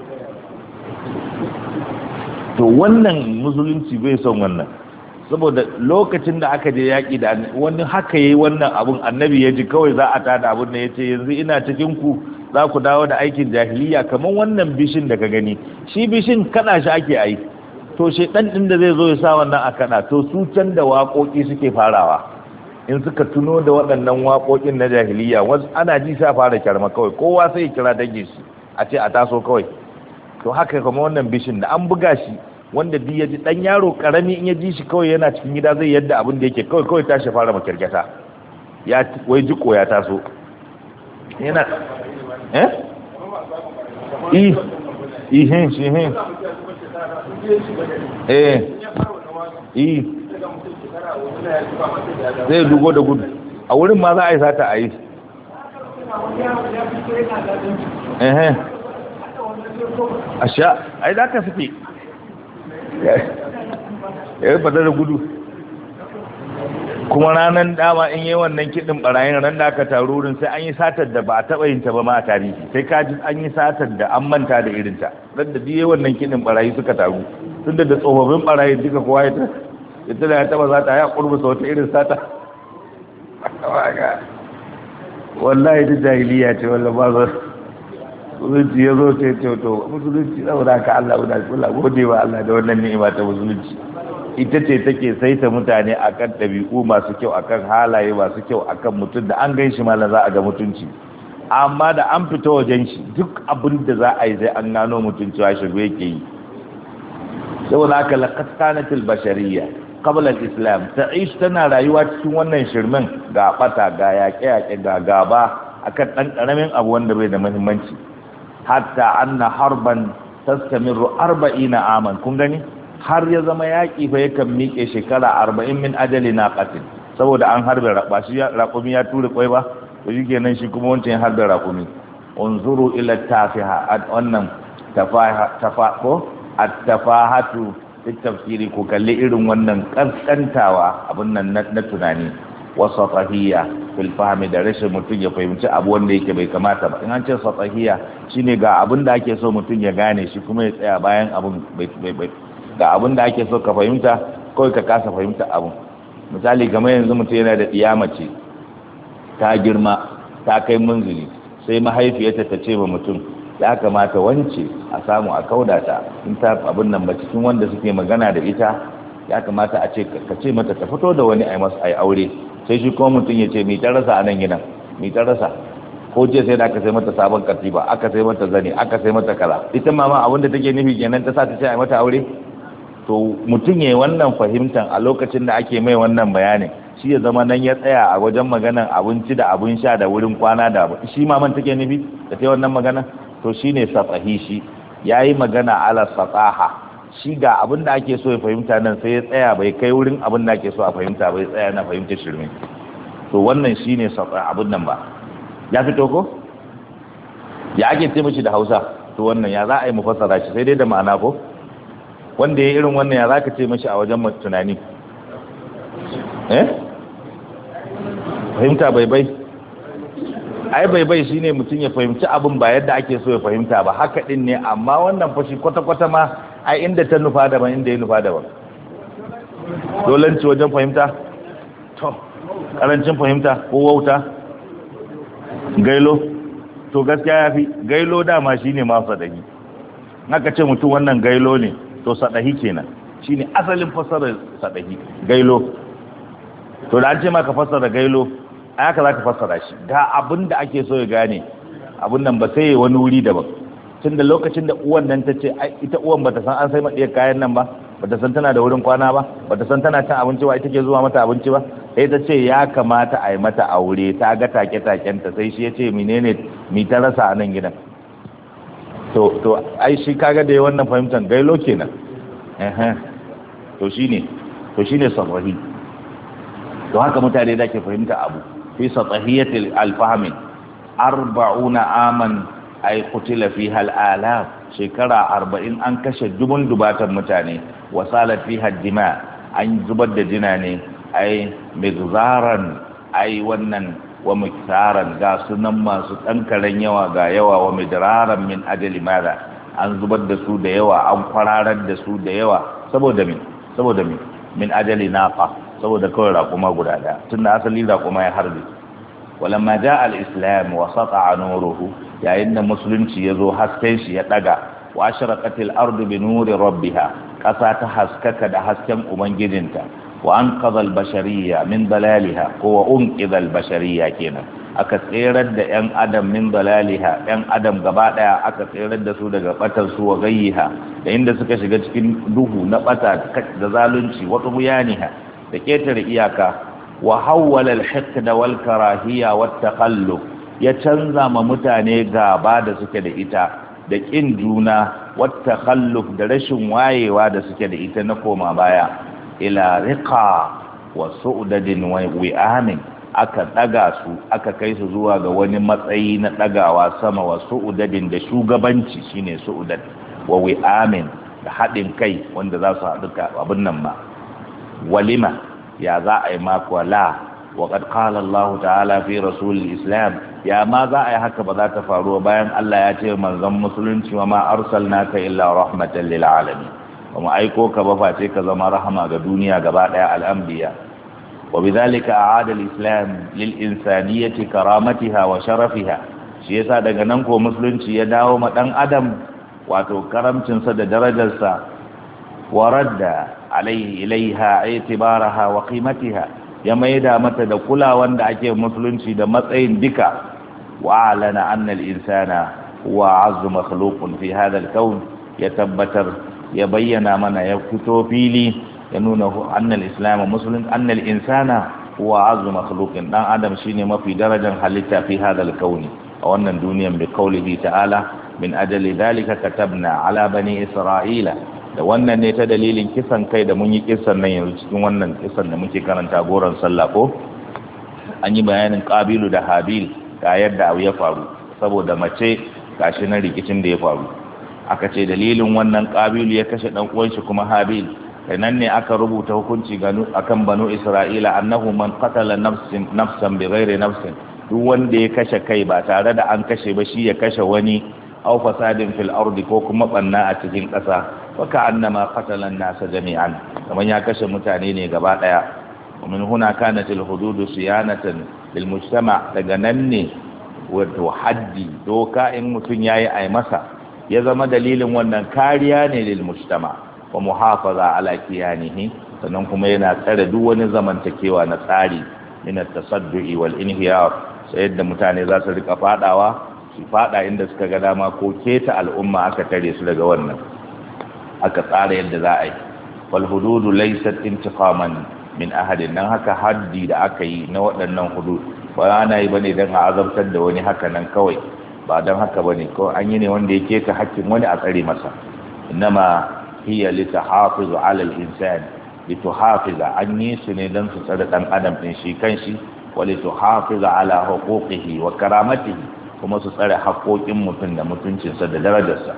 to wannan musulunci bai son wannan saboda lokacin da aka je yaƙi da wani haka yayi wannan abun annabi ya ji kawai za a tada abun ne yace yanzu ina cikin ku za ku dawo da aikin jahiliya kamar wannan bishin da ka gani shi bishin kada shi ake yi to shedan din da zai zo ya sa wannan a kada to su can da waƙoƙi suke farawa in suka tuno da waɗannan waƙoƙin na jahiliya wasu ana ji sa fara kyarma kawai kowa sai ya kira dangin shi a ce a taso kawai to haka kuma wannan bishin da an buga shi wanda duk ya ji dan yaro karami in ya ji shi kawai yana cikin gida zai yadda abin da yake kawai tashi fara makirkata ya wai jiko ya taso yana zai dugo da gudu a wurin ma za a yi sata a yi a sha ai da ka suke ya yi fadar da gudu kuma ranar dama in yi wannan kiɗin ɓarayin ran da aka taru wurin sai an yi satar da ba a taɓa yin ta ba ma a tarihi sai kaji an yi satar da an manta da irinta ran da biye wannan kiɗin ɓarayi suka taru tun da tsofaffin ɓarayin duka kowa ya da ya taɓa sata ya ƙurbusa wata irin sata wallahi ta jahiliya ce wallah ba zo musulunci ya zo ce to musulunci saboda ka Allah guda gode wa Allah da wannan ni'ima ta musulunci ita ce take saita mutane akan ɗabi'u masu kyau akan halaye masu kyau akan mutum da an gan shi malam za a ga mutunci amma da an fita wajen shi duk abin da za a yi sai an gano mutunci wa shigo yake yi saboda haka laqad kanatil bashariyya qabla al-islam ta'ish tana rayuwa cikin wannan shirmin ga bata ga yaƙe-yaƙe ga gaba akan ɗan ƙaramin abu wanda bai da muhimmanci hatta anna harban tastamiru 40 aman kun gani har ya zama yaƙi fa yakan miƙe shekara 40 min ajali naqatin saboda an harbe raba shi raƙumi ya tura kwai ba to shikenan shi kuma wancan harbe raƙumi unzuru ila tafiha wannan tafa ko at-tafahatu fi tafsiri ku kalli irin wannan kaskantawa abun nan na tunani wa satahiyya fil fahmi da rashin mutum ya fahimci abu wanda yake bai kamata ba in an ce satahiyya shine ga abin da ake so mutum ya gane shi kuma ya tsaya bayan abun bai ga abin da ake so ka fahimta kawai ka kasa fahimta abun misali kamar yanzu mutum yana da mace ta girma ta kai munzili sai mahaifiyarta ta ce wa mutum ya kamata wance a samu a kaudata in ta abin nan ba cikin wanda suke magana da ita ya kamata a ce ka ce mata ta fito da wani ai aure sai shi kuma mutum ya ce mai ta rasa a nan gidan mai ta rasa ko ce sai da aka sai mata sabon katifa aka sai mata zane aka sai mata kala ita ma abin da take nufi kenan ta sa ta ce ai mata aure to mutum ya yi wannan fahimtar a lokacin da ake mai wannan bayanin shi ya zama nan ya tsaya a wajen maganan abinci da abin sha da wurin kwana da shi ma man take nufi da ta wannan magana to shi ne satsahi shi ya yi magana ala satsaha shi ga abin da ake so ya fahimta nan sai ya tsaya bai kai wurin abin da ake so a fahimta bai tsaya na fahimta shirme to wannan shi ne abin nan ba ya fito ko ya ake ce mishi da hausa to wannan ya za a yi mufassara shi sai dai da ma'ana ko wanda ya irin wannan ya za ka ce mashi a wajen tunani fahimta baibai ai baibai shine mutum ya fahimci abin ba yadda ake so ya fahimta ba haka din ne amma wannan fashi kwata-kwata ma ai inda ta nufa daban inda ya nufa daban dolanci wajen fahimta to karancin fahimta ko wauta gailo to gaskiya ya fi gailo dama shine ma sadaki naka ce mutum wannan gailo ne to sadahi kenan shine asalin fasarar sadahi gailo to da an ce maka fasara gailo aka zaka fasara shi ga abinda ake so ya gane abin nan ba sai wani wuri daban tunda lokacin da uwan nan tace ita uwan bata san an sai madiyar kayan nan ba bata san tana da wurin kwana ba bata san tana cin abinci ba ita ke zuwa mata abinci ba sai ta ce ya kamata a yi mata aure ta ga take-takenta sai shi ya ce menene mi ta rasa a nan gidan to ai shi kaga da wannan fahimtar gailo kenan to shine safahi to haka mutane da ke fahimta abu fi satahiyatil alfahmi 40 aman ay qutila fiha alaf shekara 40 an kashe dubun dubatan mutane wasalat fiha dima an zubar da jina ne ai migzaran ai wannan wa miktaran ga sunan masu ɗankaren yawa ga yawa wa midraran min ajali mada an zubar da su da yawa an kwararar da su da yawa saboda min ajali naqa saboda kawai raƙuma guda ɗaya tunda asali raƙuma ya harbe walamma jaa al-islam wa sata'a nuruhu yayin da musulunci yazo hasken shi ya daga wa ashraqatil ardu bi nuri rabbiha ƙasa ta haskaka da hasken ubangijinta wa anqadha al-bashariyya min dalaliha ko unqidha al-bashariyya kenan aka tserar da yan adam min dalaliha yan adam gaba daya aka tserar da su daga batar su wa gayyiha da inda suka shiga cikin duhu na bata da zalunci wa tubiyaniha da ketare iyaka wa hawwala al-hiqd wal karahiyya wat taqallub ya canza ma mutane gaba da suke da ita da kin juna wat takhalluf da rashin wayewa da suke da ita na koma baya ila riqa wa su'dadin wa wi'amin aka daga su aka kai su zuwa ga wani matsayi na dagawa sama wa su'dadin da shugabanci shine su'dad wa wi'amin da hadin kai wanda za su haɗu abin nan ba walima ya za a yi mako la wa qad qala Allah ta'ala fi rasulil islam ya ma za a yi haka ba za ta faru bayan Allah ya ce manzon musulunci wa ma arsalnaka illa rahmatan lil alamin kuma aiko ka ba face ka zama rahama ga duniya gaba daya al-anbiya wa bidhalika a'ada al-islam lil insaniyati karamatiha wa sharafiha shi yasa daga nan ko musulunci ya dawo ma dan adam wato karamcin sa da darajar sa wa radda alaihi ilaiha i'tibaraha wa qimatiha ya maida mata da kulawan da ake musulunci da matsayin duka wa alana anna al-insana huwa azzu makhluqun fi hadha al-kawn ya tabbatar ya bayyana mana ya fito fili ya nuna annal islam muslim annal insana huwa azzu makhluqin dan adam shine mafi darajar halitta fi hadal kauni a wannan duniyan bi qaulihi ta'ala min ajali dhalika katabna ala bani isra'ila da wannan ne ta dalilin kisan kai da mun yi kisan nan yanzu cikin wannan kisan da muke karanta goron sallah ko an yi bayanin qabilu da habil ga yadda abu ya faru saboda mace gashi na rikicin da ya faru aka ce dalilin wannan Qabil ya kashe dan uwan shi kuma Habil nan ne aka rubuta hukunci akan banu Isra'ila annahu man qatala nafsan bighairi nafsin, duk wanda ya kashe kai ba tare da an kashe ba shi ya kashe wani, aw fasadin fil ardi ko kuma banna a cikin ƙasa, fa ka'annama qatala an-nasa jami'an, kaman ya kashe mutane ne gaba daya. wa min huna kanat al-hudud siyanatan lil mujtama, daga nan ne wato haddi doka in mutun yayi ai masa ya zama dalilin wannan kariya ne lil mujtama wa muhafaza ala kiyanihi, sannan kuma yana tsare duk wani zamantakewa na tsari min at-tasaddu'i wal inhiyar, sai yadda mutane za su rika fadawa su fada inda suka ga dama ko keta al'umma aka tare su daga wannan, aka tsara yadda za a yi. wal hududu laysat intiqaman min ahadin, nan haka haddi da aka yi na waɗannan hudud ba ana yi bane dan a azabtar da wani haka nan kawai, ba dan haka bane ko an yi ne wanda ya keta hakkin wani a tsare masa. inma hiya litahafizu ala al-insan, lituhafiza, an yi su ne dan su tsare dan adam din shi kanshi, wa lituhafiza ala huquqihi wa karamatihi, kuma su tsare haƙoƙin mutum da mutuncinsa da darajarsa.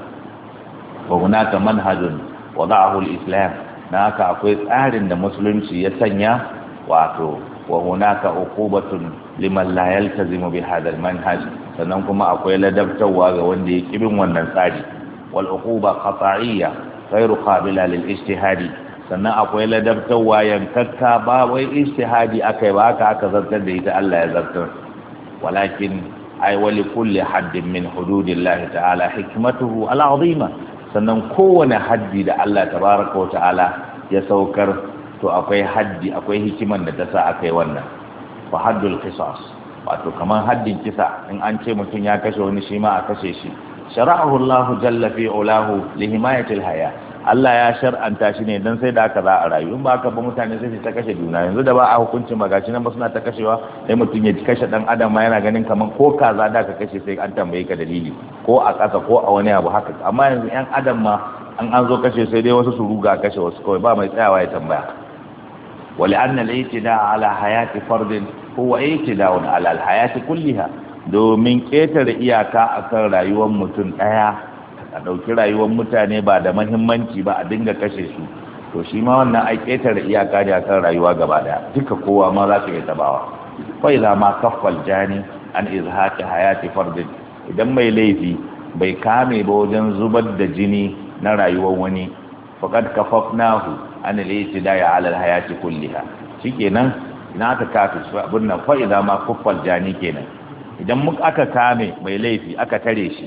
wa hunaka manhajun wada'ahu al-islam, na haka akwai tsarin da musulunci ya sanya, wato wa hunaka uqubatun liman la yaltazimu bi hadha al-manhaj, sannan kuma akwai ladabtawa ga wanda ya kibin wannan tsari. wal uquba qat'iyya ghayru qabila lil ijtihadi, sannan akwai ladabtawa yankakka ba wai ijtihadi akai ba haka aka zartar da ita Allah ya zartar. walakin ay wali kulli haddin min hududillahi ta'ala hikmatuhu al'azima, sannan kowane haddi da Allah tabaraka wa ta'ala ya saukar to akwai haddi, akwai hikiman da ta sa akai wannan. fa haddul qisas, wato kaman haddin kisa, in an ce mutum ya kashe wani shi ma a kashe shi, shara'ahu Allah jalla fi ulahu li himayatil haya, Allah ya shar'anta shi ne dan sai da aka za a rayu, in ba haka ba mutane sai su ta kashe juna. yanzu da ba a hukuncin magashi nan ba suna ta kashewa, sai mutum ya kashe dan adam ma yana ganin kaman ko kaza da ka kashe sai an tambaye ka dalili, ko a ƙasa ko a wani abu haka. amma yanzu yan adam ma an zo kashe sai dai wasu su ruga kashe wasu kawai, ba mai tsayawa ya tambaya. wali anna al-i'tida ala hayati fardin huwa i'tida'un ala al-hayati kulliha, domin ketare iyaka akan rayuwar mutum daya, a ɗauki rayuwar mutane ba da mahimmanci ba a dinga kashe su, to shi ma wannan ai ƙetare iyaka ne akan rayuwa gaba daya, duka kowa ma za su iya tabawa. fa idza ma kaffal jani an izhaqi hayati fardin, idan mai laifi bai kame ba wajen zubar da jini na rayuwar wani, faqad kafafnahu an al-i'tida'i ala al-hayati kulliha, shikenan ina aka kafi su abun nan. fa idza ma kaffal jani kenan, idan muka aka kame mai laifi aka tare shi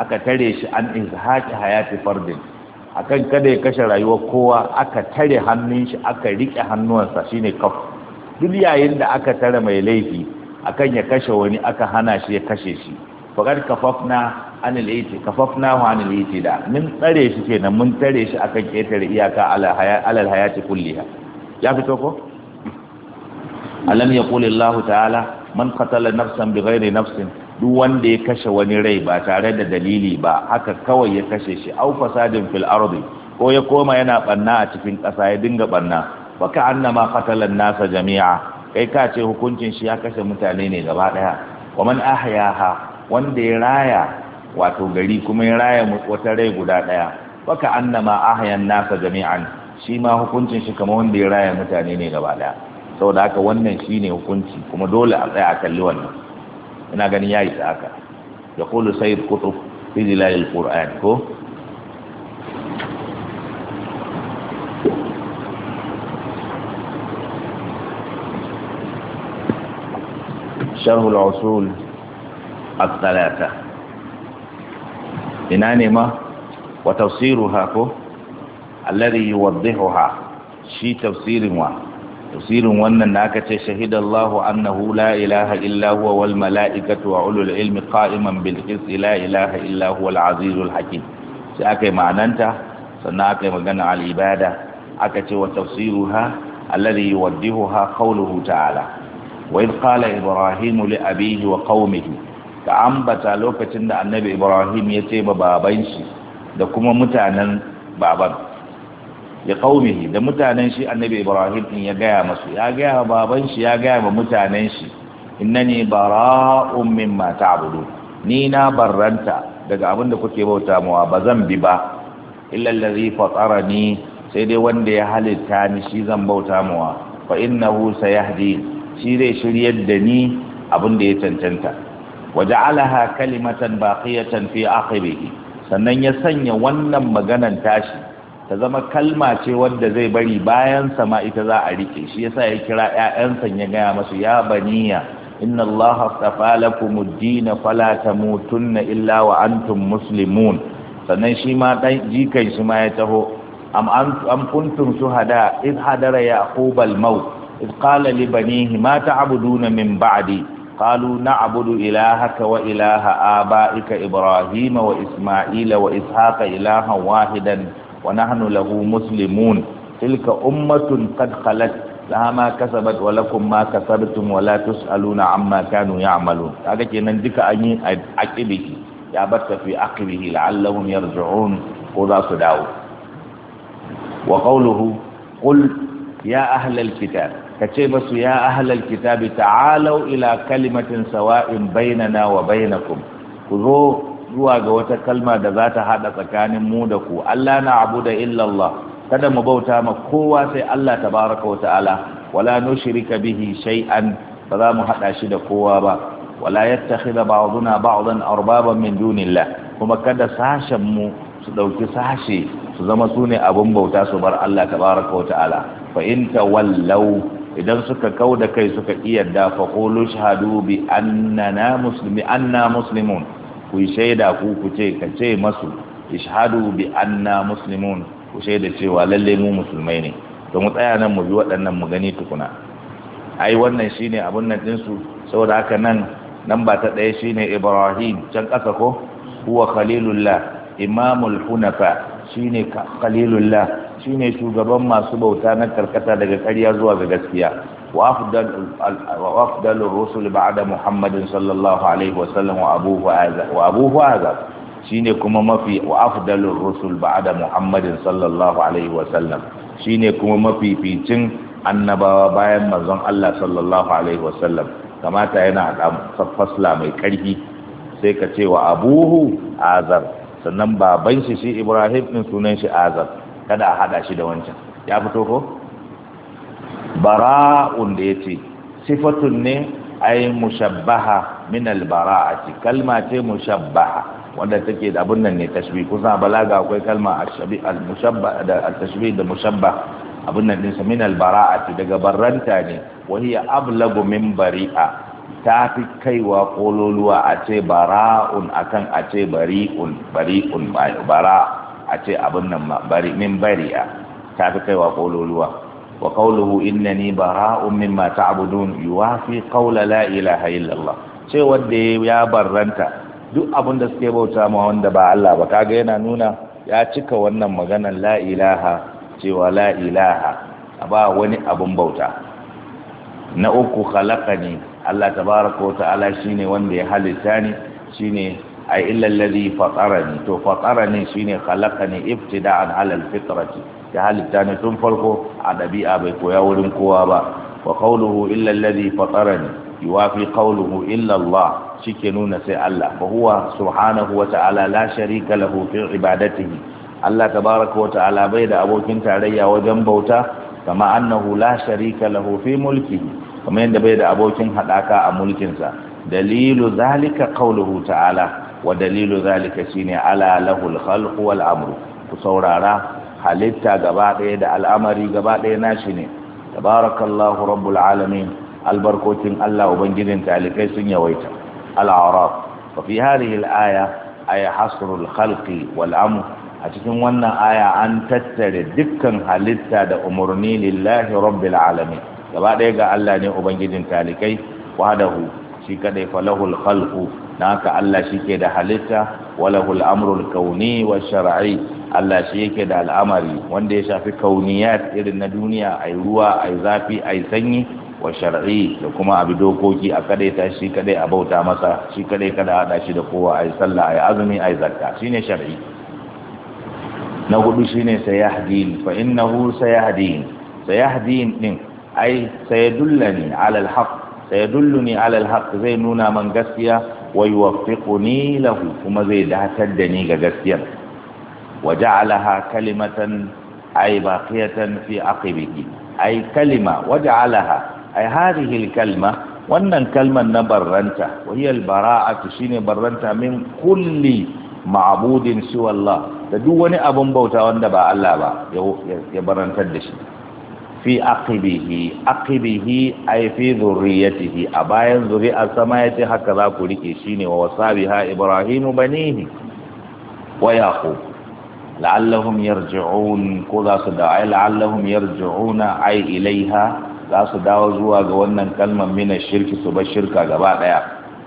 an izhaqi hayati fardin, akan kada ya kashe rayuwar kowa, aka tare hannun shi, aka rike hannuwansa, shine kaf. duk yayin da aka tare mai laifi akan ya kashe wani, aka hana shi ya kashe shi, faqad kafafnahu anil itida, min tsare shi kenan, mun tare shi akan ketare iyaka alal hayati kulliha. ya fito ko? alam yaqul Allah ta'ala man qatala nafsan bighairi nafsin, duk wanda ya kashe wani rai ba tare da dalili ba, haka kawai ya kashe shi, au fasadin fil ardi, ko ya koma yana banna a cikin ƙasa, ya dinga banna, baka annama qatala an-nasa jami'a, kai ka ce hukuncin shi ya kashe mutane ne gaba daya. wa man ahyaha, wanda ya raya wato gari kuma ya raya wata rai guda daya, baka annama ahya an-nasa jami'an, shi ma hukuncin shi kamar wanda ya raya mutane ne gaba daya. saboda haka wannan shine hukunci, kuma dole a tsaya a kalli wannan. ina ganin yayi ta haka. ya qulu sayyid qutb fi zilal al-qur'an ko sharh al-usul al-thalatha, ina ne ma wa tafsiruha ko alladhi yuwaddihuha, shi tafsirin wannan da aka ce shahidallahu annahu la ilaha illa huwa wal mala'ikatu wa ulul ilmi qa'iman bil qisti la ilaha illa huwa al azizul hakim. sai aka yi ma'ananta, sannan aka yi magana al ibada, aka ce wa tafsiruha alladhi yuwaddihuha qawluhu ta'ala wa idh qala ibrahim li abihi wa qaumihi, ka ambata lokacin da annabi ibrahim ya ce ba baban shi da kuma mutanen baban, ya qaumihi, da mutanen shi annabi ibrahim din ya gaya masu, ya gaya baban shi, ya gaya ma mutanen shi, innani bara'un mimma ta'budu, ni na barranta daga abin da kuke bauta mawa ba zan bi ba illa allazi fatarani sai dai wanda ya halitta ni shi zan bauta mawa fa innahu sayahdi shi zai shiryar da ni abin da ya cancanta waja'alaha kalimatan baqiyatan fi aqibihi sannan ya sanya wannan maganan tashi ta zama kalma ce wadda zai bari bayan sama ita za a rike shi yasa ya kira ƴaƴansa ya gaya masu ya baniya inna allaha astafa lakumud din fala tamutunna illa wa antum muslimun sannan shi ma dan jikan shi ma ya taho am kuntum shuhada id hadara yaqub al maut id qala li banihi ma ta'buduna min ba'di qalu na'budu ilahaka wa ilaha abaika ibrahima wa isma'ila wa ishaqa ilahan wahidan wa nahnu lahu muslimun tilka ummatun qad khalat laha ma kasabat wa lakum ma kasabtum wa la tusaluna amma kanu ya'malun kaga kenan duka an yi aqibihi ya batta fi aqibihi la'allahum yarji'un ko za su dawo wa qawluhu qul ya ahlal kitab kace masu ya ahlal kitab ta'alu ila kalimatin sawa'in bainana wa bainakum ku zo zuwa ga wata kalma da za ta hada tsakanin mu da ku Allah na abuda illa Allah kada mu bauta ma kowa sai Allah tabaraka wa ta'ala wala nushrika bihi shay'an ba za mu hada shi da kowa ba wala yattakhidha ba'duna ba'dan arbaban min dunillah kuma kada sashen mu su dauki sashe su zama sune abun bauta su bar Allah tabaraka wa ta'ala fa in tawallaw idan suka kauda kai suka iyadda fa qulu shahadu bi anna muslimun ku shaida ku ce kace masu ishhadu bi anna muslimun ku shaida cewa lalle mu musulmai ne to mu tsaya nan mu bi waɗannan mu gani tukuna ai wannan shine abun nan din su saboda haka nan ba ta ɗaya shine Ibrahim can ƙasa ko huwa khalilullah imamul hunafa shine khalilullah shine shugaban masu bauta na karkata daga ƙarya zuwa ga gaskiya wa afdalur rusul ba'da Muhammadin sallallahu alaihi wasallam wa abuhu hadha shine kuma mafi wa afdalur rusul ba'da Muhammadin sallallahu alaihi wasallam shine kuma mafificin annabawa bayan manzon Allah sallallahu alaihi wasallam kamata yana da fasla mai karfi sai ka ce wa abuhu azar sannan baban shi Ibrahim din sunan shi azar kada a hada shi da wancan ya fito ko bara'un da yace sifatun ne ay mushabbaha min al-bara'ati kalma ce mushabbaha wanda take da abun nan ne tashbih kusa balaga akwai kalma al-shabi al-mushabbah da al-tashbih da mushabbah abun nan din sa min al-bara'ati daga barranta ne wa hiya ablagu min bari'a ta fi kaiwa kololuwa a ce bara'un akan a ce bari'un bara a ce abun nan bari min bari'a ta fi kaiwa kololuwa wa qawluhu innani bara'un mimma ta'budun yuwafi qawla la ilaha illa Allah ce wanda ya barranta duk abin da suke bauta ma wanda ba Allah ba kaga yana nuna ya cika wannan maganar la ilaha cewa la ilaha ba wani abin bauta na uku khalaqani Allah tabaraka wa ta'ala shine wanda ya halitta ni shine ay illa alladhi fatarani to fatarani shine khalaqani ibtida'an ala alfitrati ya halitta ni tun farko a dabi'a bai koya wurin kowa ba wa qawluhu illa alladhi fatarani yuwafi qawluhu illa Allah shike nuna sai Allah fa huwa subhanahu wa ta'ala la sharika lahu fi ibadatihi Allah tabaaraka wa ta'ala bai da abokin tarayya wajen bauta kama annahu la sharika lahu fi mulkihi kamar yadda bai da abokin hadaka a mulkin sa dalilu zalika qawluhu ta'ala wa dalilu zalika shine ala lahul khalqu wal amru ku saurara halitta gaba daya da al'amari gaba daya nashi ne tabarakallahu rabbul alamin albarkotin Allah ubangijin talikai sun yawaita الأعراف وفي هذه الآية آية حصر الخلق والأمر أتكون وانا آية أن تتري دكا هلتا دا أمرني لله رب العالمين لبعد يقع الله نعبنجد تالكي وهذا شكده فله الخلق ناك الله شكده هلتا وله الأمر الكوني والشرعي الله شكده الأمر وانده شافي كونيات إذن الدنيا أي روا أي ذافي أي سني wa shar'i da kuma abi dokoki a kadai ta shi kadai a bauta masa shi kadai kada hada shi da kowa ai sallah ai azumi ai zakka shine shar'i na hudu shine sayahdin fa innahu sayahdin din ai sayadullani ala alhaq sayadulluni ala alhaq zai nuna man gaskiya wa yuwaffiquni lahu kuma zai datar da ni ga gaskiyar wa ja'alaha kalimatan ay baqiyatan fi aqibihi ay kalima wa ja'alaha ay hadhihi alkalma wannan kalman na barranta wa hiya albara'atu shine barranta min kulli ma'budin siwa Allah da duk wani abun bauta wanda ba Allah ba ya barantar da shi fi aqibihi ay fi dhurriyyatihi a bayan zuri'ar sama yace haka za ku rike shine wa wasabiha ibrahimu banihi wa yaqub la'allahum yarji'un ko za su da ay la'allahum yarji'una ay ilaiha za su dawo zuwa ga wannan kalmar mina shirki su bar shirka gaba daya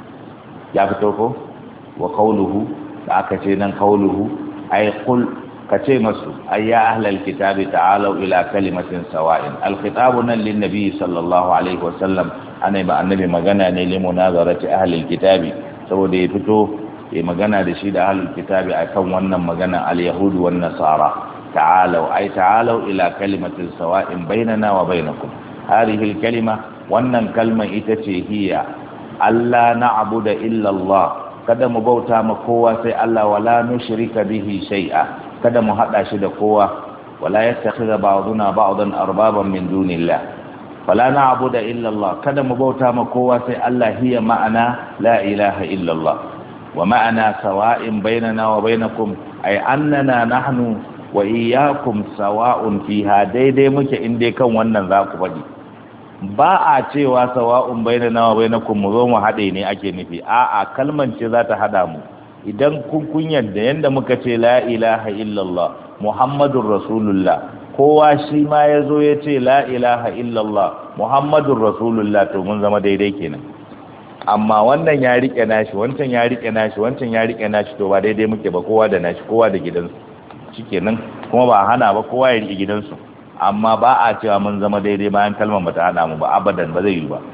ya fito ko wa qawluhu da aka ce nan qawluhu ay qul kace masu ay ya ahlal kitabi ta'alu ila kalimatin sawa'in al-khitabu nan lin nabi sallallahu alaihi wasallam ana ba annabi magana ne li munazarati ahlil kitabi saboda ya fito ya magana da shi da ahlul kitabi akan wannan magana al-yahud wan nasara ta'alu ay ta'alu ila kalimatin sawa'in bainana wa bainakum hadhihi al-kalima wannan kalma ita ce hiya alla na'budu illa Allah kada mu bauta ma kowa sai Allah wala nushrika bihi shay'a kada mu hada shi da kowa wala yattakhidha ba'duna ba'dan arbaban min dunillah wala na'budu illa Allah kada mu bauta ma kowa sai Allah hiya ma'ana la ilaha illa Allah wa ma'ana sawa'in bainana wa bainakum ay annana nahnu wa iyyakum sawa'un fiha daidai muke inde kan wannan za ku faɗi ba a cewa sawa'un bainana wa bainakum mu zo mu hade ne ake nufi a'a kalman ce za ta hada mu idan kun yadda yanda muka ce la ilaha illallah muhammadur rasulullah kowa shi ma yazo ya ce la ilaha illallah muhammadur rasulullah to mun zama daidai kenan amma wannan ya rike nashi wancan ya rike nashi wancan ya rike nashi to ba daidai muke ba kowa da nashi kowa da gidansu shikenan kuma ba hana ba kowa ya rike gidansu amma ba a cewa mun zama daidai bayan kalmar bata hana mu ba abadan ba zai yi ba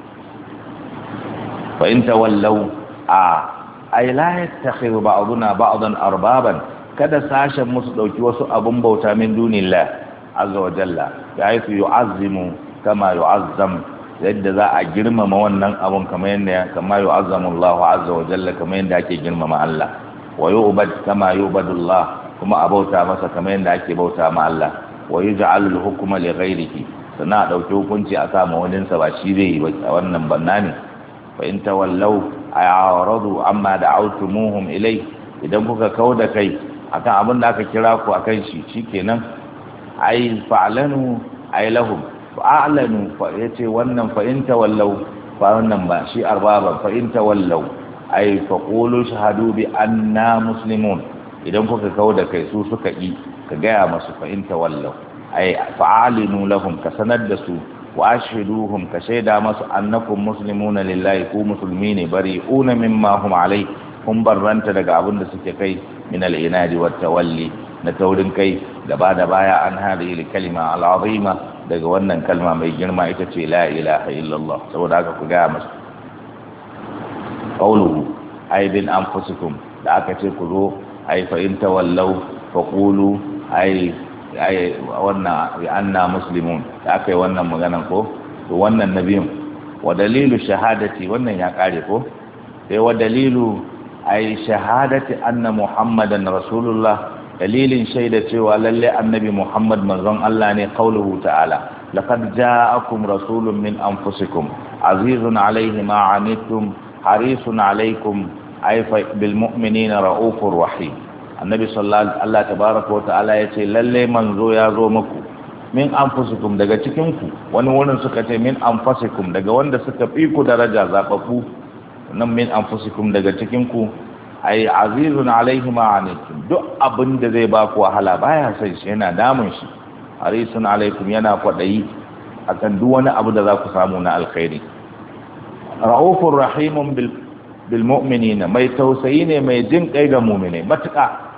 fa in tawallau ay la yattakhidhu ba'duna ba'dan arbaban kada sashen musu dauki wasu abun bauta min dunillah azza wa jalla yaitu yu'azzimu kama yu'azzam yadda za a girmama wannan abun kamar yadda kama yu'azzamu Allah azza wa jalla kamar yadda ake girmama Allah wa yu'bad kama yu'badu Allah kuma a bauta masa kamar yadda ake bauta ma Allah wa yuj'alu al-hukma li ghayrihi sana dauki hukunci a sa ma wani sa ba shi zai yi ba wannan banna ne fa in tawallaw a'radu amma da'awtumuhum ilay idan kuka kauda kai akan abin da aka kira ku akan shi shikenan ay fa'lanu ay lahum fa'lanu fa yace wannan fa in tawallaw fa wannan ba shi arbaba fa in tawallaw ay faqulu shahadu bi anna muslimun idan kuka kauda kai su suka yi ka gaya masu fa in tawallaw ay fa'alinu lahum ka sanar da su wa ashhiduhum ka shaida masu annakum muslimuna lillahi ku musulmi ne bari'una mimma hum alai kun barranta daga abin da suke kai min al-inadi wat tawalli na taurin kai da baya an hadhihi kalima al-azima daga wannan kalma mai girma ita ce la ilaha illallah saboda haka ku gaya masu qawluhu ay bin anfusikum da aka ce ku zo ay fa in tawallaw faqulu ay wannan anna muslimun da aka yi wannan maganan ko to wannan nabiyin wa dalilu shahadati wannan ya kare ko sai wa dalilu ay shahadati anna muhammadan rasulullah dalilin shaida cewa lalle annabi muhammad manzon Allah ne qauluhu ta'ala laqad ja'akum rasulun min anfusikum azizun alayhi ma anittum harisun alaykum ay bil mu'minina raufur rahim annabi sallallahu Allah tabaraka wa ta'ala yace lalle manzo ya zo muku min anfusikum daga cikin ku wani wurin suka ce min anfusikum daga wanda suka fi ku daraja zababbu nan min anfusikum daga cikin ku ay azizun alaihi ma anitum duk abin da zai ba ku wahala baya sai shi yana damun shi harisun alaikum yana kwadayi akan duk wani abu da za ku samu na alkhairi raufur rahimun bil mu'minina mai tausayi ne mai jin kai ga mu'mine matuƙa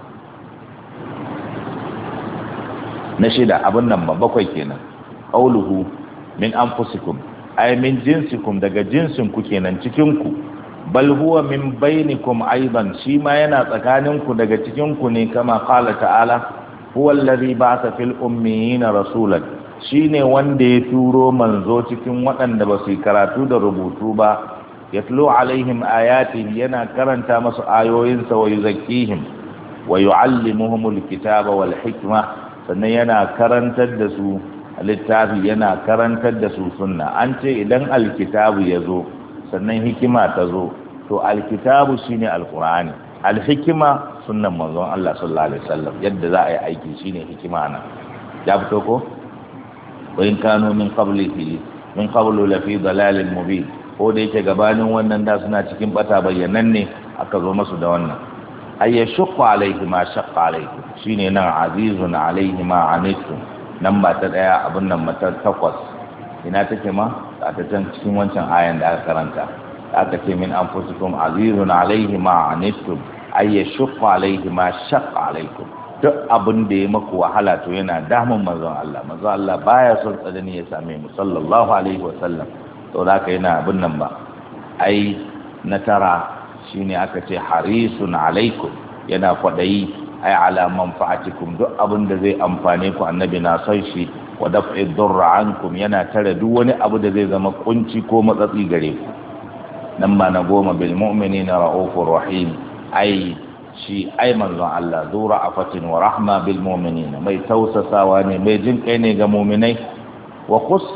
na shida abin nan ba bakwai kenan qauluhu min anfusikum ay min jinsikum daga jinsin ku kenan cikin ku bal huwa min bainikum aidan shi ma yana tsakanin ku daga cikin ku ne kama qala ta'ala huwa alladhi ba'atha fil ummiyina rasulan shine wanda ya turo manzo cikin waɗanda ba su yi karatu da rubutu ba yatlu alaihim ayatihi yana karanta masu ayoyinsa wa yuzakkihim wa yuallimuhumul kitaba wal hikma sannan yana karantar da su littafi yana karantar da su sunna. An ce idan alkitabu ya zo sannan hikima ta zo, to alkitabu shine alqur'ani, alhikima sunnan manzon Allah sallallahu alaihi wasallam yadda za a yi aiki shine hikima nan. Ya fito ko wa in kanu min qablu la fi dalalin mubin, ko da yake gabanin wannan da suna cikin bata bayyananne aka zo masu da wannan. ay yashqa alaihi ma shaqqa alaihi shine nan azizun alaihi ma anittum nan ba ta daya abun nan mata takwas ina take ma a ta can cikin wancan ayan da aka karanta aka ce min anfusikum azizun alaihi ma anittum ay yashqa alaihi ma shaqqa alaikum. Duk abin da ya maku wahala to yana damun manzon Allah baya son tsadani ya same mu sallallahu alaihi wasallam. to da kai yana abin nan ba ai na tara shine aka ce harisun alaikum yana kwadayi ai ala manfa'atikum duk abin da zai amfane ku annabi na son shi wa daf'i durra ankum yana tare duk wani abu da zai zama kunci ko matsatsi gare ku. nan ba na goma bil mu'minina raufur rahim ai shi ai manzon Allah zura afatin wa rahma bil mu'minina mai tausasawa ne mai jin kai ne ga mu'minai wa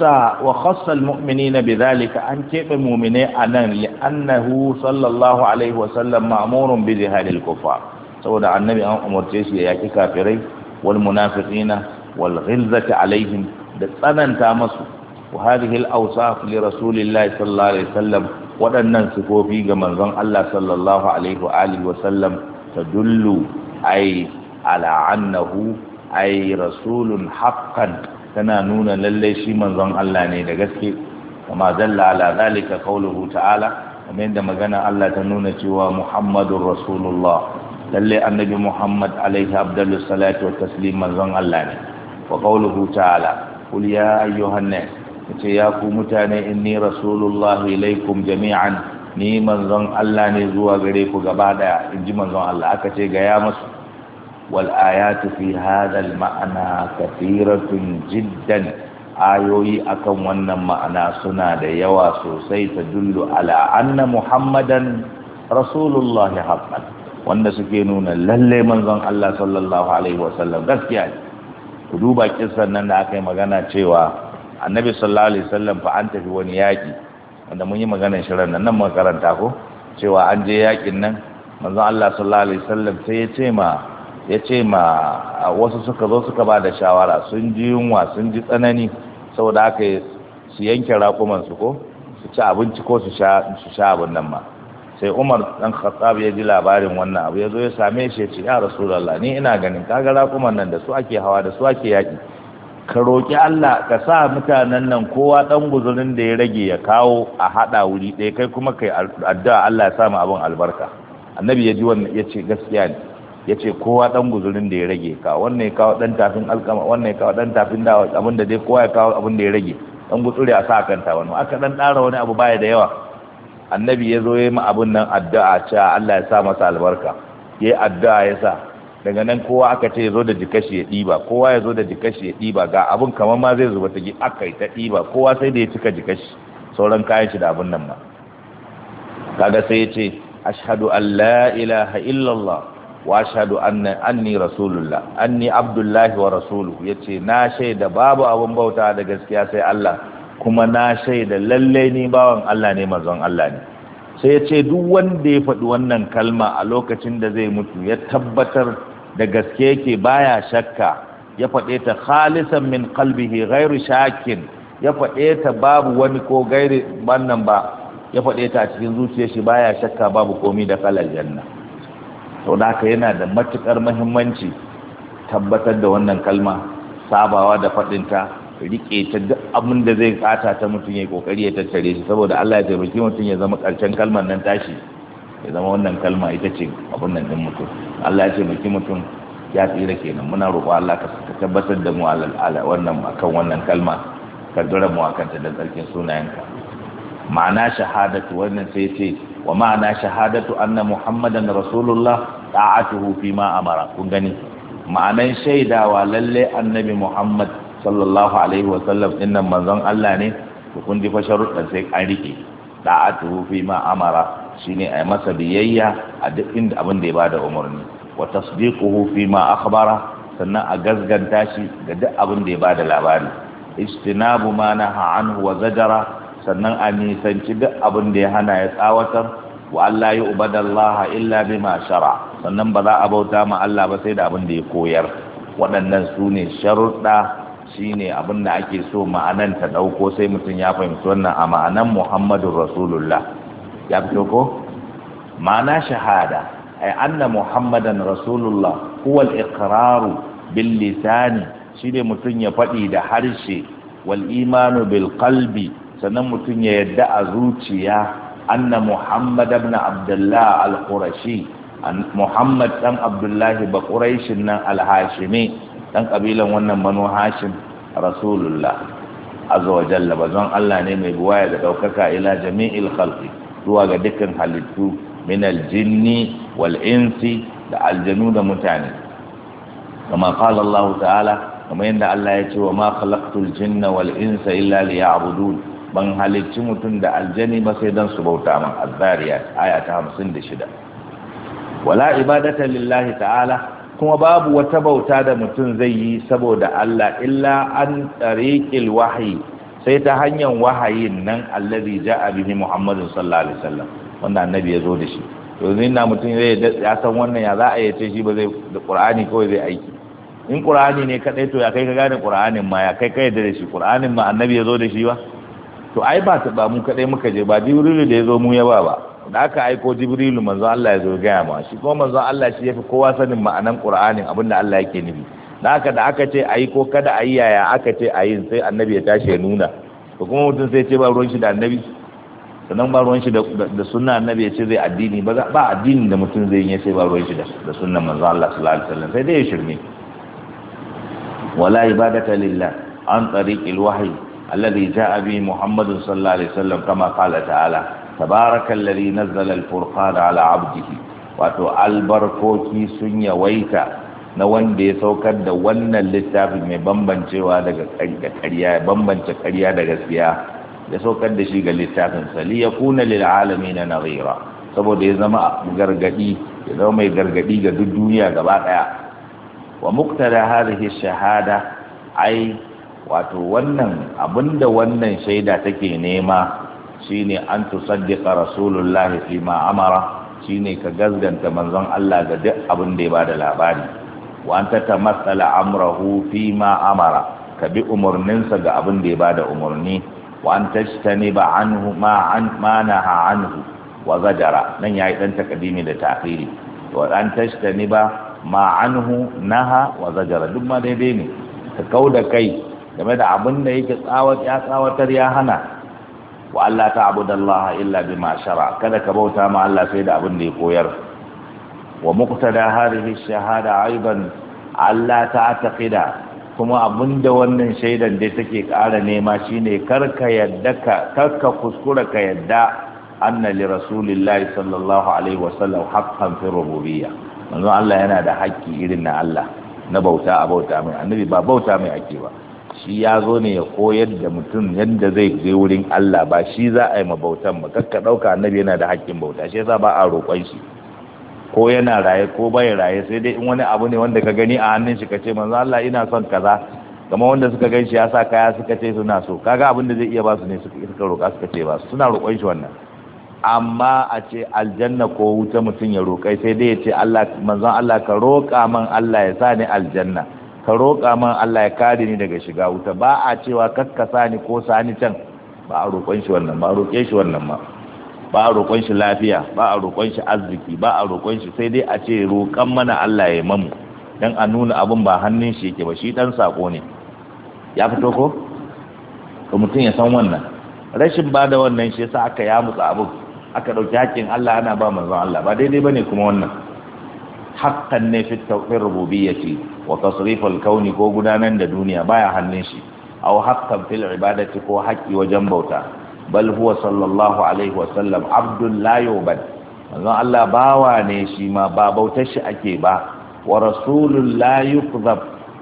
khassa al mu'minina bidhalika an kebe mu'minai anan li annahu sallallahu alaihi wa sallam ma'murun bi jihadil kufar saboda annabi an umarce shi ya yaki kafirai wal munafiqina wal ghilzati alaihim da tsananta masu wa hadhihi al awsaf li rasulillahi sallallahu alaihi wasallam wadannan sifofi ga manzon Allah sallallahu alaihi wa alihi wa sallam tadullu ay ala annahu ay rasulun haqqan tana nuna lalle shi manzon Allah ne da gaske kama dalla ala zalika qawluhu ta'ala kamar da magana Allah ta nuna cewa muhammadur rasulullah lalle annabi muhammad alaihi afdalus salatu wat taslim manzon Allah ne wa qawluhu ta'ala qul ya ayyuhan nas ce ya ku mutane inni rasulullah ilaikum jami'an ni manzon Allah ne zuwa gare ku gaba daya inji manzon Allah aka ce ga ya musu wal ayatu fi hadha al ma'ana kathiratun jiddan ayoyi akan wannan ma'ana suna da yawa sosai ta dullu ala anna muhammadan rasulullah haqqan wanda suke nuna lalle manzon Allah sallallahu alaihi wasallam gaskiya ne. Ku duba kissan nan da aka yi magana cewa annabi sallallahu alaihi wasallam fa an tafi wani yaki wanda mun yi maganar shirin nan mun karanta ko cewa an je yakin nan manzon Allah sallallahu alaihi wasallam sai ya ce ma wasu suka zo suka ba da shawara sun ji yunwa sun ji tsanani saboda haka su yanke raƙuman su ko su ci abinci ko su sha abin nan ma sai Umar dan Khattab ya ji labarin wannan abu ya zo ya same shi ya ce ya Rasulullah ni ina ganin kaga raƙuman nan da su ake hawa da su ake yaki ka roƙi Allah ka sa mutanen nan kowa ɗan guzurin da ya rage ya kawo a haɗa wuri ɗaya kai kuma kai addu'a Allah ya sa mu abin albarka. Annabi ya ji wannan ya ce gaskiya ne ya ce kowa ɗan guzurin da ya rage kawo wannan ya kawo ɗan tafin alkama wannan ya kawo ɗan tafin dawa abin da dai kowa ya kawo abin da ya rage ɗan gutsuri a sa kan tawa aka ɗan ɗara wani abu baya da yawa. Annabi ya zo ya yi ma abin nan addu'a cewa Allah ya sa masa albarka ya yi addu'a ya sa daga nan kowa aka ce ya zo da jikashi ya ɗiba kowa ya zo da jikashi ya ɗiba ga abin kamar ma zai zuba ta aka yi ta ɗiba kowa sai da ya cika jikashi sauran kayan shi da abin nan ma kaga sai ya ce ashhadu an la ilaha illallah wa ashhadu anni rasulullah anni abdullahi wa rasuluhu yace na shaida babu abin bauta da gaskiya sai Allah kuma na shaida lalle ni bawan Allah ne manzon Allah ne. Sai ya ce duk wanda ya faɗi wannan kalma a lokacin da zai mutu ya tabbatar da gaske yake baya shakka ya faɗe ta khalisan min qalbihi ghairu shakin ya faɗe ta babu wani ko gairi wannan ba ya faɗe ta a cikin zuciyar shi baya shakka babu komai da kalal janna. To da haka yana da matukar muhimmanci tabbatar da wannan kalma sabawa da faɗin ta rike ta duk abin da zai kata ta mutum ya kokari ya tattare shi saboda Allah ya taimaki mutum ya zama karshen kalmar nan tashi ya zama wannan kalma ita ce abin nan din mutum. Allah ya taimaki mutum ya tsira kenan muna roƙo Allah ka tabbatar da mu ala wannan akan wannan kalma ka dora mu akan ta da tsarkin sunayenka. Ma'ana shahadatu wannan sai ce wa ma'ana shahadatu anna muhammadan rasulullah ta'atuhu fi ma amara kun gani ma'anan shaidawa lalle annabi muhammad sallallahu alaihi wa sallam dinnan manzon Allah ne to kun ji fa sharuɗan sai an rike da'atuhu fi ma amara shine ai masa biyayya a duk inda abin da ya bada umarni wa tasdiquhu fi ma akhbara sannan a gazganta shi ga duk abin da ya bada labari istinabu ma naha anhu wa zajara sannan a nisanci duk abin da ya hana ya tsawatar wa Allah ya ubadallaha illa bima shara sannan ba za a bauta ma Allah ba sai da abin da ya koyar waɗannan su ne sharuɗa shine abin da ake so ma'anan ta ɗauko sai mutum ya fahimci wannan a ma'anan Muhammadun Rasulullah ya fito ko ma'ana shahada ay anna Muhammadan Rasulullah huwa al-iqraru bil lisani shine mutum ya faɗi da harshe wal imanu bil qalbi sannan mutum ya yadda a zuciya anna Muhammad ibn Abdullah al-Qurashi Muhammad dan Abdullahi ba Quraishin nan al-Hashimi dan kabilan wannan Banu Hashim Rasulullah azza wa jalla bazan Allah ne mai buwaya da daukaka ila jami'il khalqi zuwa ga dukkan halittu min al-jinni wal insi da aljanu da mutane kama qala Allah ta'ala kama yanda Allah ya ce wa ma khalaqtul jinna wal insa illa liya'budun ban halicci mutum da aljani ba sai dan su bauta man az-zariyat aya ta 56 wala ibadata lillahi ta'ala kuma babu wata bauta da mutum zai yi saboda Allah illa an tariqil wahyi sai ta hanyar wahayin nan allazi ja'a bihi Muhammadu sallallahu alaihi wasallam wanda annabi ya zo da shi to na mutum zai ya san wannan ya za a yi ce shi ba zai da Qur'ani kawai zai aiki in Qur'ani ne kadai to ya kai ka gane Qur'anin ma ya kai da shi Qur'anin ma annabi ya zo da shi ba to ai ba mu kadai muka je ba Jibrilu da ya zo mu ya ba da aka aiko Jibrilu manzo Allah ya zo gaya ma shi kuma manzo Allah shi yafi kowa sanin ma'anan Qur'anin abinda Allah yake nufi da aka ce ayi ko kada ayi yaya aka ce ayin sai annabi ya tashi ya nuna to kuma mutum sai ce ba ruwan shi da annabi sannan ba ruwan shi da sunna annabi ya ce zai addini ba addinin da mutum zai yi sai ba ruwan shi da sunnan manzo Allah sallallahu alaihi wasallam sai dai ya shirme wala ibadata lillah an tariqil wahyi alladhi jaa bi Muhammad sallallahu alaihi wasallam kama qala ta'ala tabarakallazi nazzala al-furqana ala 'abdihi wato albarkoki sun yawaita na wanda ya saukar da wannan littafin mai bambancewa daga ƙarya bambance ƙarya da gaskiya ya saukar da shi ga littafin sa li yakuna lil alamin nadhira saboda ya zama gargadi ya zama mai gargadi ga duk duniya gaba daya wa muqtada hadhihi shahada ai wato wannan abinda wannan shaida take nema shine an tusaddiqa rasulullahi fi ma amara shine ka gazganta manzon Allah ga duk abin da ya bada labari wa anta tamassala amrahu fi ma amara ka bi umurninsa ga abin da ya bada umurni wa an tajtaniba anhu ma naha anhu wa zajara nan yayi dan takadimi da ta'khiri wa an tajtaniba ma anhu naha wa zajara duk ma daidai ne ka kauda kai game da abin da yake tsawatar ya hana wa Allah ta'budallaha illa bima shara kada ka bauta ma Allah sai da abin da ya koyar wa muqtada hadhihi shahada aidan Allah ta'taqida kuma abinda wannan shaidan da take ƙara nema shine karka kuskura ka yadda anna li rasulillahi sallallahu alaihi wasallam haqqan fi rububiyyah manzo Allah yana da haƙƙi irin na Allah na bauta a bauta mai annabi ba bauta mai ake ba shi ya zo ne ya koyar da mutum yadda zai je wurin Allah ba shi za a yi mabautan ba kakka ɗauka annabi yana da haƙƙin bauta shi yasa ba a roƙon shi ko yana raye ko bai raye sai dai in wani abu ne wanda ka gani a hannun shi ka ce manzo Allah ina son kaza kamar wanda suka gan shi ya sa kaya suka ce suna so kaga abin da zai iya ba su ne suka roƙa suka ce ba su suna roƙon shi wannan amma a ce aljanna ko wuta mutum ya roƙai sai dai ya ce Allah manzon Allah ka roƙa man Allah ya sa ni aljanna ka roƙa man Allah ya kare ni daga shiga wuta ba a cewa kakkasa ni ko sani can ba a roƙon shi wannan ba a roƙe shi wannan ma ba a roƙon shi lafiya ba a roƙon shi arziki ba a roƙon shi sai dai a ce roƙan mana Allah ya mamu dan a nuna abun ba hannun shi yake ba shi dan sako ne ya fito ko to mutum ya san wannan rashin ba da wannan shi yasa aka yamutsa abun aka dauki hakkin Allah ana ba manzon Allah ba daidai bane kuma wannan haqqan ne fi tawfir rububiyyati wa tasrif al-kauni ko gudanar da duniya baya hannun shi aw haqqan fil ibadati ko haƙƙi wajen bauta bal huwa sallallahu alaihi wa sallam abdul la yubad manzon Allah bawa ne shi ma ba bautar shi ake ba wa rasulul la yukzab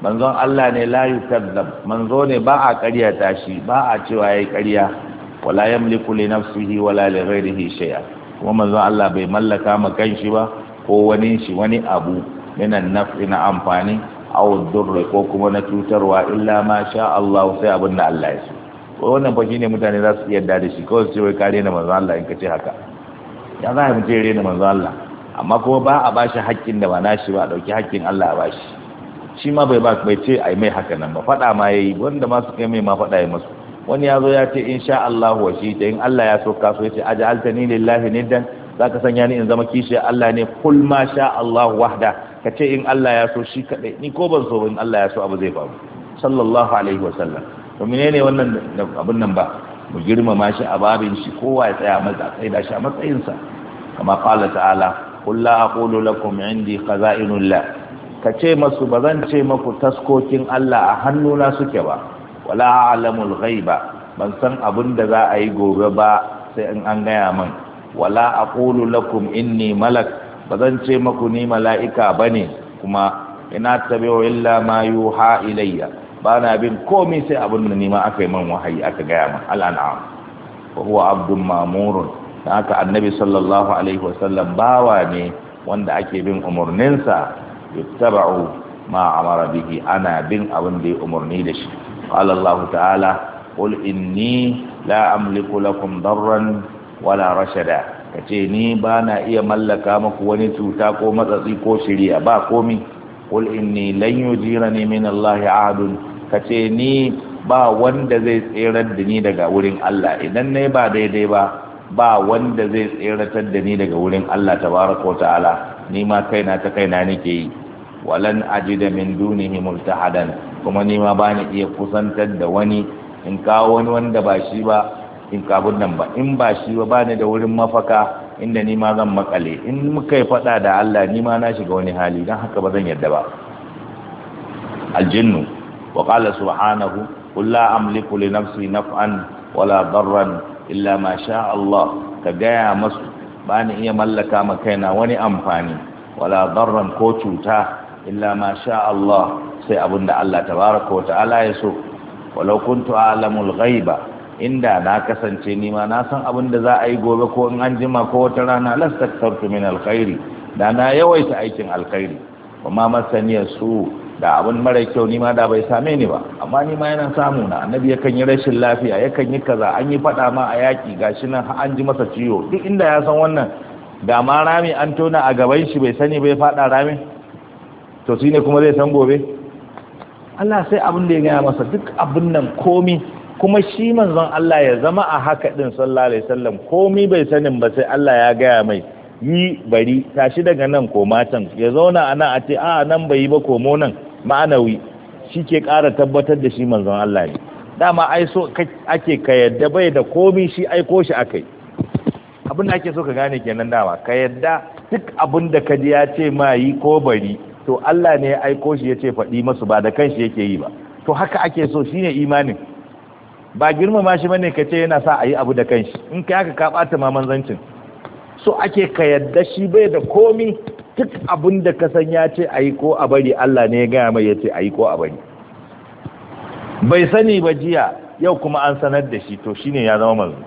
manzon Allah ne la yukazzab manzo ne ba a ƙaryata shi ba a cewa yayi ƙarya wala yamliku li nafsihi wala li ghayrihi shay'a kuma manzon Allah bai mallaka ma kanshi ba ko wani shi wani abu minan naf'i na amfani aw durr ko kuma na cutarwa illa ma sha Allah sai abinda Allah ya so ko wannan fa shine mutane za su yarda da shi kawai su ce wai kare na manzon Allah in ka ce haka ya za mu ce rena manzon Allah amma kuma ba a bashi haƙƙin da ba nashi ba a dauki haƙƙin Allah a bashi shi ma bai ce ai mai haka nan ba faɗa ma yayi wanda ma su kai mai ma faɗa ya masu wani ya zo ya ce insha Allah wa shi ta in Allah ya so ka so ya ce aj'altani lillahi niddan zaka sanya ni in zama kishi Allah ne kul ma sha Allah wahda ka ce in Allah ya so shi kadai ni ko ban so in Allah ya so abu zai faru sallallahu alaihi wasallam to menene wannan abin nan ba mu girmama shi a babin shi kowa ya tsaya masa sai da shi a matsayin sa kama qala ta'ala qul la aqulu lakum indi khaza'inullah ka ce masu ba zan ce maku taskokin Allah a hannuna suke ba wala a'lamul ghaiba ban san abin da za a yi gobe ba sai in an gaya min wala aqulu lakum inni malak ba zan ce maku ni mala'ika bane kuma ina tabi'u illa ma yuha ilayya bana bin komai sai abin da ni ma aka yi min wahayi aka gaya min al-an'am wa huwa abdun ma'murun haka annabi sallallahu alaihi wasallam bawa ne wanda ake bin umurninsa yuttaba'u ma amara bihi ana bin abin da ya umarni da shi qala Allah ta'ala qul inni la amliku lakum darran wala rashada kace ni bana iya mallaka maku wani cuta ko matsatsi ko shiriya ba komi qul inni lan yujirani min Allah ahadun kace ni ba wanda zai tsirar da ni daga wurin Allah idan nayi ba daidai ba wanda zai tsiratar da ni daga wurin Allah tabaraka wa ta'ala ni ma kaina ta kaina nake yi walan ajida min dunihi multahadan kuma ni ma bani iya kusantar da wani in kawo wani wanda ba shi ba in kabun nan ba in ba shi ba bani da wurin mafaka inda ni ma zan makale in muka yi fada da Allah ni ma na shiga wani hali dan haka ba zan yadda ba aljinnu wa qala subhanahu qul la amliku li nafsi naf'an wala darran illa ma sha Allah ka gaya masu bani iya mallaka ma kaina wani amfani wala darran ko cuta illa ma sha Allah sai abinda Allah tabaraka wa ta'ala ya so walau kuntu a'lamul ghaiba inda na kasance ni ma na san abinda za a yi gobe ko in an jima ko wata rana lastaktartu min alkhairi da na yawaita aikin alkhairi kuma masaniya su da abin mara kyau ni ma da bai same ni ba amma ni ma yana samu na annabi yakan yi rashin lafiya yakan yi kaza an yi fada ma a yaki gashi nan an ji masa ciwo duk inda ya san wannan da ma rami an tona a gaban shi bai sani bai fada rami to shine kuma zai san gobe Allah sai abin da ya gaya masa duk abin nan komi kuma shi manzon Allah ya zama a haka din sallallahu alaihi wasallam komi bai sanin ba sai Allah ya gaya mai yi bari tashi daga nan koma can ya zauna a nan a ce a nan bai yi ba komo nan ma'anawi shi ke ƙara tabbatar da shi manzon Allah ne dama ai so ake ka yadda bai da komi shi aiko shi akai abin da ake so ka gane kenan dama ka yadda duk abin da ka ji ya ce ma yi ko bari to Allah ne ya aiko shi ya ce faɗi masu ba da kanshi yake yi ba to haka ake so shine imanin ba girmama shi bane ka ce yana sa a yi abu da kanshi in kai haka ka ɓata ma manzancin so ake ka yadda shi bai da komi duk abin da ka san ya ce a yi ko a bari Allah ne ya gaya mai ya ce a yi ko a bari bai sani ba jiya yau kuma an sanar da shi to shine ya zama manzo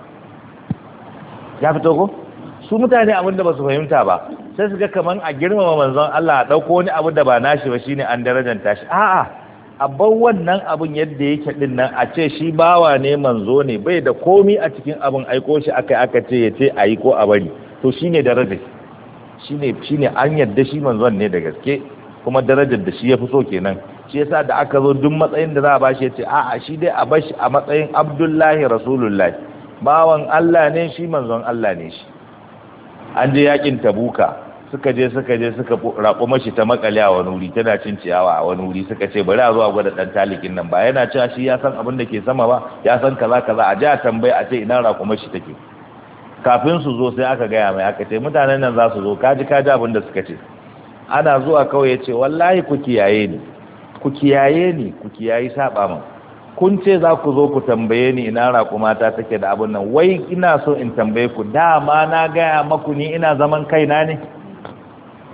ya fito ko su mutane abin da ba su fahimta ba sai su ga kaman a girmama manzon Allah a ɗauko wani abu da ba nashi ba shine an darajanta shi a'a a bar wannan abin yadda yake din nan a ce shi bawa ne manzo ne bai da komi a cikin abin aiko shi aka ce ya ce a yi ko a bari to shine darajar shine an yadda shi manzon ne da gaske kuma darajar da shi ya fi so kenan shi yasa da aka zo duk matsayin da za a bashi ya ce a'a shi dai a bashi a matsayin Abdullahi Rasulullahi bawan Allah ne shi manzon Allah ne shi an je yakin Tabuka suka je suka raƙo mashi ta makale a wani wuri tana cin ciyawa a wani wuri suka ce bari a zo a gwada dan talikin nan ba yana cewa shi ya san abin da ke sama ba ya san kaza a ji a tambaye a ce ina raƙo mashi take kafin su zo sai aka gaya mai aka ce mutanen nan za su zo kaji abin da suka ce ana zuwa kawai ya ce wallahi ku kiyaye ni ku kiyayi saba min kun ce za ku zo ku tambaye ni ina raƙumata take da abin nan wai ina so in tambaye ku dama na gaya maku ni ina zaman kaina ne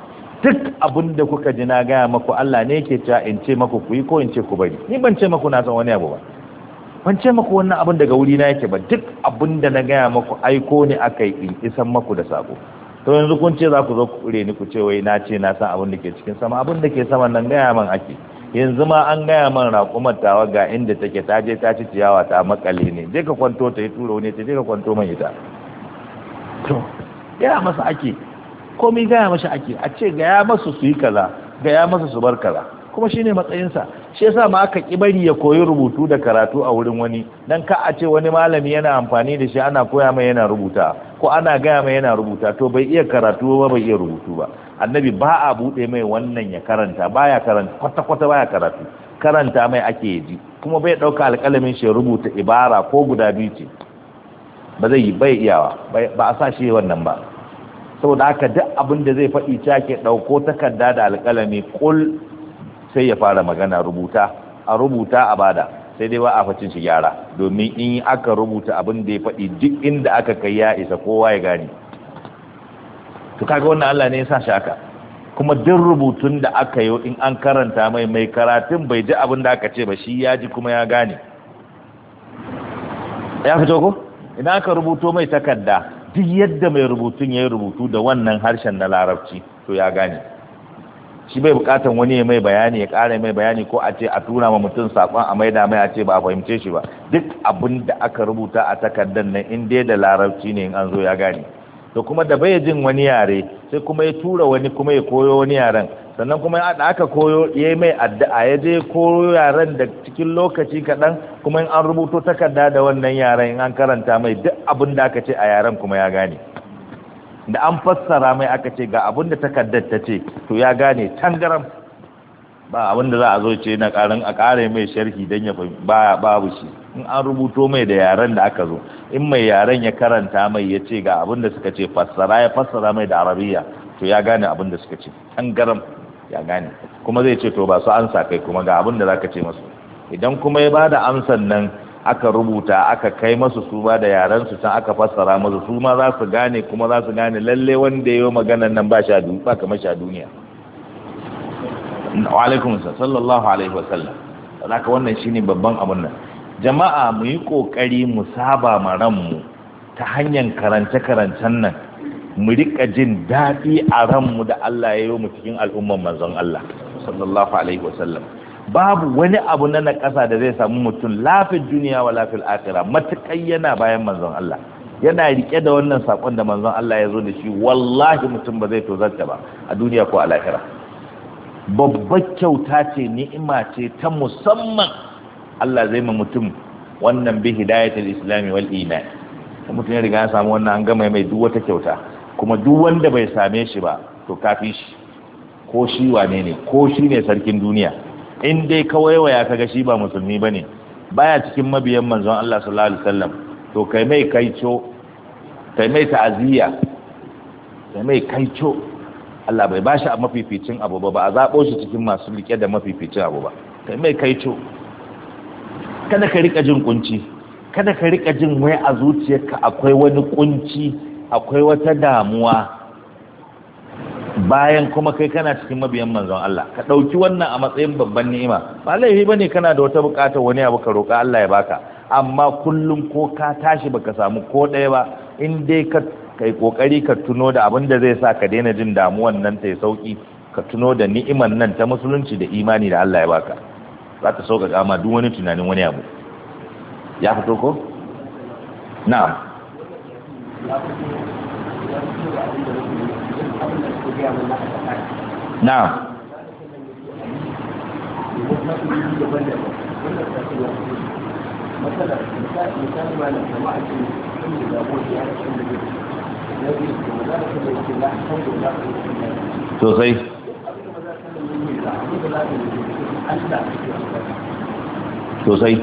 duk abin da kuka ji na gaya maku Allah ne yake cewa in ce maku ku yi ko in ce ku bari, ni ban ce maku na san wani abu ba, ban ce maku wannan abin daga wuri na yake ba, duk abin da na gaya maku aiko ne aka yi in isan maku da sako. To yanzu kun ce za ku zo ku kure ni ku ce wai na ce na san abin da ke cikin sama, abin da ke saman nan gaya man ake. Yanzu ma an gaya man raƙumar tawa ga inda take, ta je ta ci ciyawa ta makale ne, je ka kwanto ta yi turo ne ta je ka kwanto man ita. To gaya masa ake, komai gaya masa ake, a ce gaya masa su yi kaza, gaya masa su bar kaza, kuma shine matsayinsa. Shi yasa ma aka kibari ya koyi rubutu da karatu a wurin wani, dan ka a ce wani malami yana amfani da shi ana koya mai yana rubuta ko ana gaya mai yana rubuta, to bai iya karatu ba bai iya rubutu ba. Annabi ba a bude mai wannan ya karanta, baya karanta kwata-kwata, baya karatu, karanta mai ake ji, kuma bai dauka alƙalamin shi rubuta ibara ko guda biyu ce, ba zai yi, bai iyawa, ba a sa shi wannan ba. Saboda haka duk abin da zai faɗi ke ɗauko takarda da alƙalami kul sai ya fara magana, rubuta a bada, sai dai ba a facin shi gyara, domin in aka rubuta abin da ya faɗi duk inda aka kai ya isa kowa ya gane. To kaga wannan Allah ne ya sa shi haka, kuma duk rubutun da aka yi in an karanta mai karatun bai ji abin da aka ce ba, shi ya ji kuma ya gane. Ya fito ko? Idan aka rubuto mai takarda, duk yadda mai rubutun ya yi rubutu da wannan harshen na larabci to ya gane. Shi bai bukatan wani ya mai bayani, ya ƙara mai bayani, ko a ce a tura ma mutum saƙon a maida mai a ce ba a fahimce shi ba. Duk abin da aka rubuta a takardar nan in dai da larabci ne in an zo ya gane. To kuma da bai jin wani yare sai kuma ya tura wani kuma ya koyo wani yaren, sannan kuma da aka koyo ya yi mai addu'a, ya je koyo yaren da cikin lokaci kaɗan, kuma in an rubuto takarda da wannan yaren in an karanta mai duk abin da aka ce a yaren kuma ya gane. Da an fassara mai aka ce ga abin da takardar ta ce to ya gane tangaram, ba abin da za a zo ce na ƙarin a ƙare mai sharhi don ya fahimci, babu shi. In an rubuto mai da yaren da aka zo, in mai yaren ya karanta mai ya ce ga abin da suka ce fassara, ya fassara mai da arabiya, to ya gane abin da suka ce tangaram, ya gane. Kuma zai ce to ba su ansa kai kuma ga abin da za ka ce masu. Idan kuma ya ba da amsan nan aka rubuta aka kai masu su ba da yaren su can aka fassara masu, su ma za su gane, kuma za su gane lalle wanda ya yi maganan nan ba kamar sha duniya. Wa alaikum sallallahu alaihi wasallam. Haka wannan shine babban abun nan. Jama'a mu yi kokari mu saba ma ranmu ta hanyar karance-karancen nan, mu rika jin daɗi a ranmu da Allah ya yi mu cikin al'umman manzon Allah sallallahu alaihi wasallam. Babu wani abu na ƙasa da zai samu mutum lafiyar duniya wa lafiyar akhira matuƙai yana bayan manzon Allah, yana rike da wannan sakon da manzon Allah ya zo da shi, wallahi mutum ba zai tozarta ba a duniya ko a lahira. Babbar kyauta ce, ni'ima ce ta musamman Allah zai ma mutum wannan bi hidayatul islami wal iman. Mutum ya riga ya samu wannan, an gama mai duk wata kyauta, kuma duk wanda bai same shi ba to kafi shi, ko shi wane ne, ko shi ne sarkin duniya, in dai kawai waya kaga shi ba musulmi bane, baya cikin mabiyan manzon Allah sallallahu alaihi wasallam, to kai mai kaico, kai mai ta'aziyya, kai mai kaico. Allah bai bashi a mafificin abu ba a zabo shi cikin masu rike da mafificin abu ba, kai mai kaico. Kada ka rika jin kunci, kada ka rika jin wai a zuciyarka akwai wani kunci, akwai wata damuwa, bayan kuma kai kana cikin mabiyan manzon Allah. Ka dauki wannan a matsayin babban ni'ima. Ba laifi bane kana da wata bukatar wani abu ka roka Allah ya baka, amma kullum ko ka tashi baka samu ko ɗaya ba, in dai ka kai kokari ka tuno da abin da zai sa ka daina jin damuwan nan ta yi sauki, ka tuno da ni'iman nan ta musulunci da imani da Allah ya baka, za ta sauƙaƙa ma duk wani tunanin wani abu. Ya fito ko? Na'am. Na'am. Sosai. Sosai.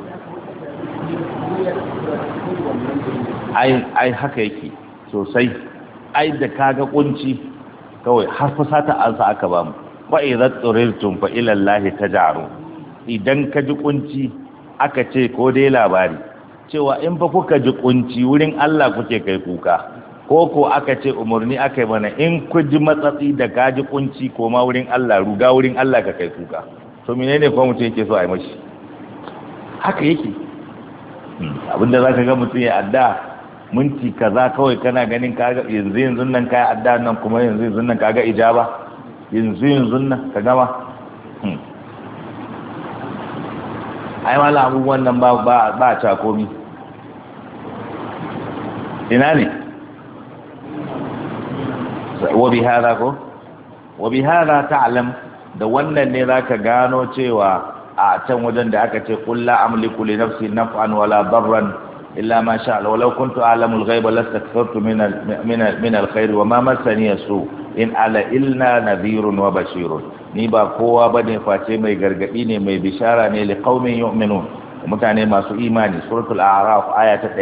Ai haka yake sosai. Ai da kaga kunci kawai har fasata ansa aka ba mu, wa idza turirtum fa ila allahi taj'aru. Idan ka ji kunci aka ce ko dai labari cewa in fa kuka ji kunci wurin Allah kuke kai kuka, ko aka ce umarni aka yi mana in ku ji matsatsi da gaji kunci ko ma wurin Allah ruga wurin Allah ka kai kuka to menene ko mutum yake so a yi mashi haka yake abinda za ka ga mutum ya adda minti kaza kawai kana ganin kaga yanzu nan kai adda nan kuma yanzu nan kaga ijaba yanzu nan ka gama ai wala abubuwan nan ba ta komi ina ne wa bi hada ta'lam da wannan ne zaka gano cewa a can wajen da aka ce qul la amliku li nafsi naf'an wala darran illa ma sha Allah walau kuntu a'lamu al-ghaiba lastakthartu min al-khair wa ma massani su in ala illa nadhirun wa bashirun ni ba kowa bane face mai gargadi ne mai bishara ne li qaumin yu'minun mutane masu imani suratul a'raf aya ta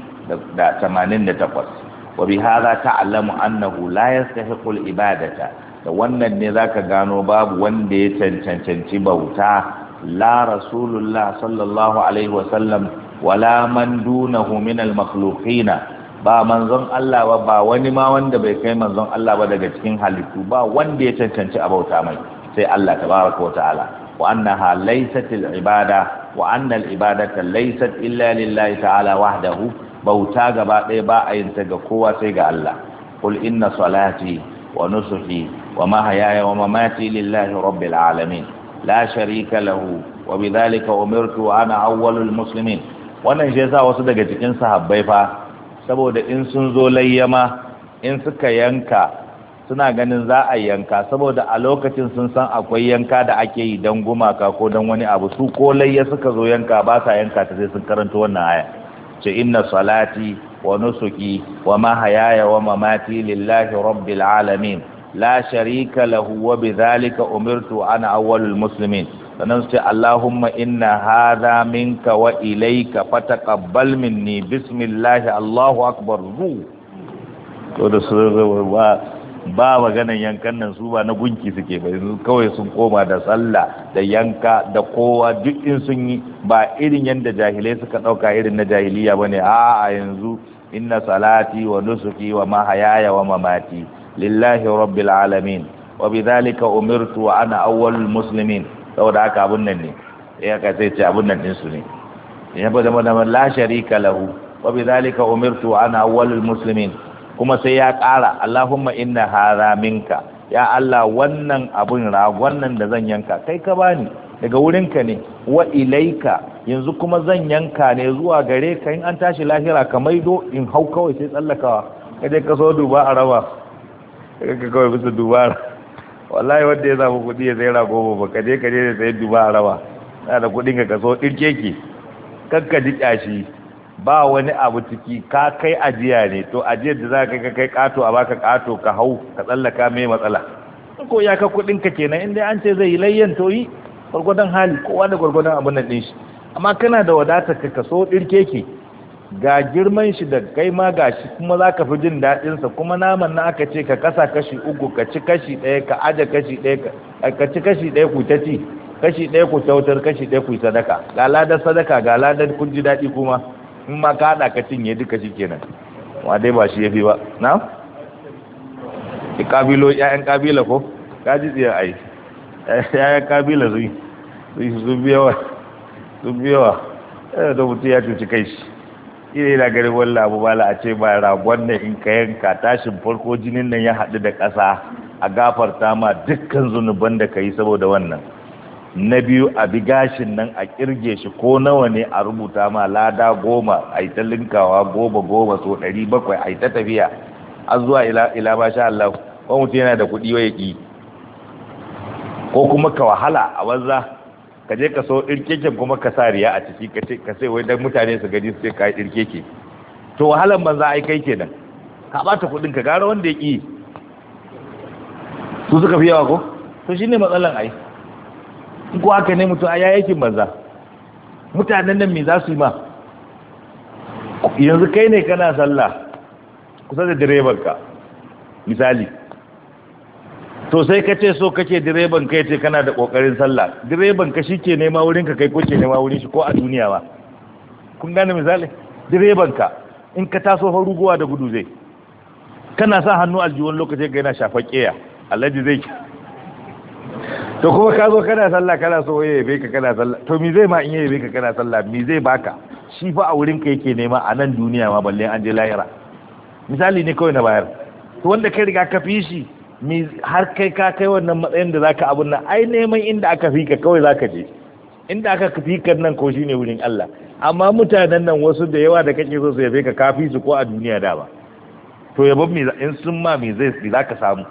188 wa bi hadha ta'lamu annahu la yastahiqu al-ibadata da wannan ne zaka gano babu wanda ya cancanci bauta la rasulullah sallallahu alaihi wa sallam wala man dunahu min al-makhluqina ba manzon Allah ba wani ma wanda bai kai manzon Allah ba daga cikin halittu ba wanda ya cancanci a bauta mai sai Allah tabaraka wa ta'ala wa annaha laysat al-ibada wa anna al-ibadata laysat illa lillahi ta'ala wahdahu bauta gaba ɗaya ba a yin ta ga kowa sai ga Allah qul inna salati wa nusuki wa mahyaya wa mamati lillahi rabbil alamin la sharika lahu wa bidhalika umirtu ana awwalul muslimin wannan shi yasa wasu daga cikin sahabbai fa saboda in sun zo layyama in suka yanka suna ganin za a yanka saboda a lokacin sun san akwai yanka da ake yi don gumaka ko don wani abu su ko layya suka zo yanka ba sa yanka ta sai sun karanta wannan aya ce inna salati wa nusuki wa mahayaya wa mamati lillahi rabbil alamin la sharika lahu wa bidhalika umirtu ana awwalul muslimin sannan su ce Allahumma inna hadha minka wa ilayka fataqabbal minni bismillah Allahu akbar to da su ba maganan yankan nan su ba na gunki suke ba yanzu kawai sun koma da sallah da yanka da kowa duk in sun yi ba irin yanda jahilai suka dauka irin na jahiliya bane a yanzu inna salati wa nusuki wa mahayaya wa mamati lillahi rabbil alamin wa bidhalika umirtu wa ana awwalul muslimin saboda haka abun nan ne ya ka sai ce abun nan din su ne ya ba da la sharika lahu wa bidhalika umirtu wa ana awwalul muslimin kuma sai ya ƙara Allahumma inna hadha minka ya Allah wannan abun wannan da zan yanka kai ka bani daga wurinka ne wa ilaika yanzu kuma zan yanka ne zuwa gare ka in an tashi lahira ka maido in hau kawai sai tsallakawa kaje ka so duba a raba ka kawai bisa duba wallahi wanda ya samu kuɗi ya sai rago ba kaje da sai duba a raba na da kuɗin ka so ɗirke ki kakka ji ƙyashi ba wani abu ciki ka kai ajiya ne to ajiyar da za ka kai kato a baka kato ka hau ka tsallaka mai matsala ko ya ka kudin ka kenan inda an ce zai layyan to yi gwargwadon hali kowa da gwargwadon abin nan din shi amma kana da wadatar ka kaso dirke ke ga girman shi da kai ma gashi kuma za ka fi jin daɗin sa kuma naman na aka ce ka kasa kashi uku ka ci kashi ɗaya ka aje kashi ɗaya ka ci kashi ɗaya ku ta ci kashi ɗaya ku kyautar kashi ɗaya ku sadaka ga ladar sadaka ga ladar kun ji daɗi kuma in ma ka haɗa ka cinye duka shi kenan wa dai ba shi ya fi ba na? ƙabilo ‘ya'yan ƙabila ko? ka ji tsaye a yi ‘ya'yan ƙabila sun biyawa da mutum ya cuci kai shi ina yana garin wallah abu bala a ce ba ragon nan in ka yanka tashin farko jinin nan ya haɗu da ƙasa a gafarta ma dukkan zunuban da ka yi saboda wannan na biyu a bi gashin nan a kirge shi ko nawa ne a rubuta ma lada 10 a yi ta linkawa 10 so 700 a yi ta tafiya a zuwa ila ba sha Allah ko mutum yana da kuɗi wa ya ƙi ko kuma ka wahala a banza ka je ka so ɗirkeken kuma ka sa riya a ciki ka sai wai dan mutane su gani su ce ka yi ɗirkeke to wahalan banza ai kai kenan ka ɓata kuɗin ka gara wanda ya ƙi su suka fi yawa ko to shine matsalan ai ko haka ne mutum a yayakin banza mutanen nan me za su yi ma yanzu kai ne kana sallah kusa da direbanka misali to sai ka ce so kake direban kai ce kana da kokarin sallah direban ka shike nema wurin ka kai ko ke nema wurin shi ko a duniya ba kun gane misali direban ka in ka taso fa ruguwa da gudu zai kana sa hannu aljiwon lokacin ga yana shafa ƙeya alhaji zai to kuma ka zo kana sallah kana so ya yabe ka kana sallah to mi zai ma in ya yabe ka kana sallah mi zai baka shi fa a wurin ka yake nema a nan duniya ma balle an je lahira misali ne kawai na bayar to wanda kai riga ka fi shi har kai ka kai wannan matsayin da zaka abun nan ai neman inda aka fi ka kawai zaka je inda aka fi ka nan ko shine wurin Allah amma mutanen nan wasu da yawa da kake so su yabe ka kafi su ko a duniya da ba to yabon me in sun ma me zaka samu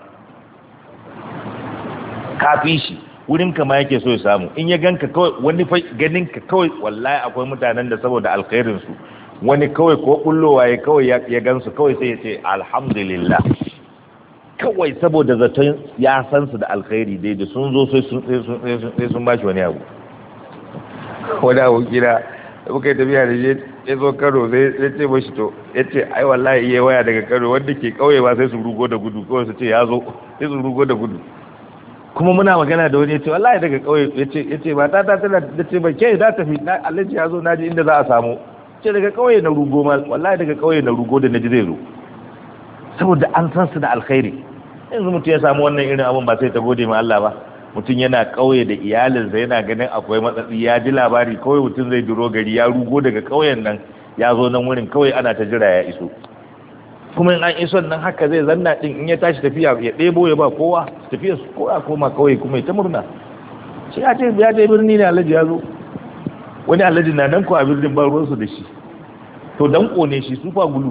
kafi shi wurin ka ma yake so ya samu in ya ganka kawai wani fa ganin ka kawai wallahi akwai mutanen da saboda alkhairin su wani kawai ko kullowa ya kawai ya gansu kawai sai ya ce alhamdulillah kawai saboda zaton ya san su da alkhairi dai da sun zo sai sun bashi wani abu wani abu kira muka yi tafiya da ya zo Kano sai ce mashi to ya ce ai wallahi iya waya daga Kano wanda ke kauye ba sai su rugo da gudu kawai su ce ya zo sai su rugo da gudu kuma muna magana da wani ya ce wallahi daga kauye ya ce ba ta tana da ce ba ke za ta fi alhaji ya zo naji inda za a samu ce daga kauye na rugo ma wallahi daga kauye na rugo da naji zai zo saboda an san su da alkhairi yanzu mutum ya samu wannan irin abun ba sai ta gode ma Allah ba mutum yana kauye da iyalinsa yana ganin akwai matsatsi ya ji labari kawai mutum zai duro gari ya rugo daga kauyen nan ya zo nan wurin kawai ana ta jira ya iso kuma in an iso nan haka zai zanna din in ya tashi tafiya ya ɗebo ya ba kowa tafiya su kowa koma kauye kuma ya ta murna shi ya ce birni ne alhaji ya zo wani alhaji na nan ko a birnin ban ruwansu da shi to dan kone shi su fa gulu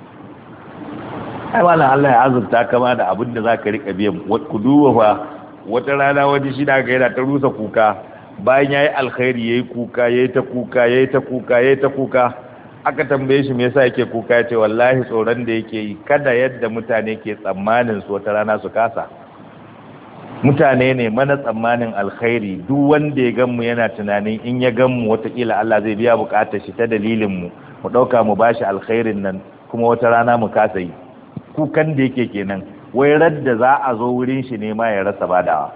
ai wala Allah ya azurta kama da abin da zaka rika biyan ku duba fa wata rana wani shi da ga yana ta rusa kuka bayan yayi alkhairi yayi kuka yayi ta kuka yayi ta kuka yayi ta kuka aka tambaye shi me yasa yake kuka yace wallahi tsoron da yake yi kada yadda mutane ke tsammanin su wata rana su kasa mutane ne mana tsammanin alkhairi duk wanda ya gan mu yana tunanin in ya gan mu watakila Allah zai biya bukatar shi ta dalilin mu mu dauka mu bashi alkhairin nan kuma wata rana mu kasa yi kukan da yake kenan wai radda za a zo wurin shi ne ma ya rasa badawa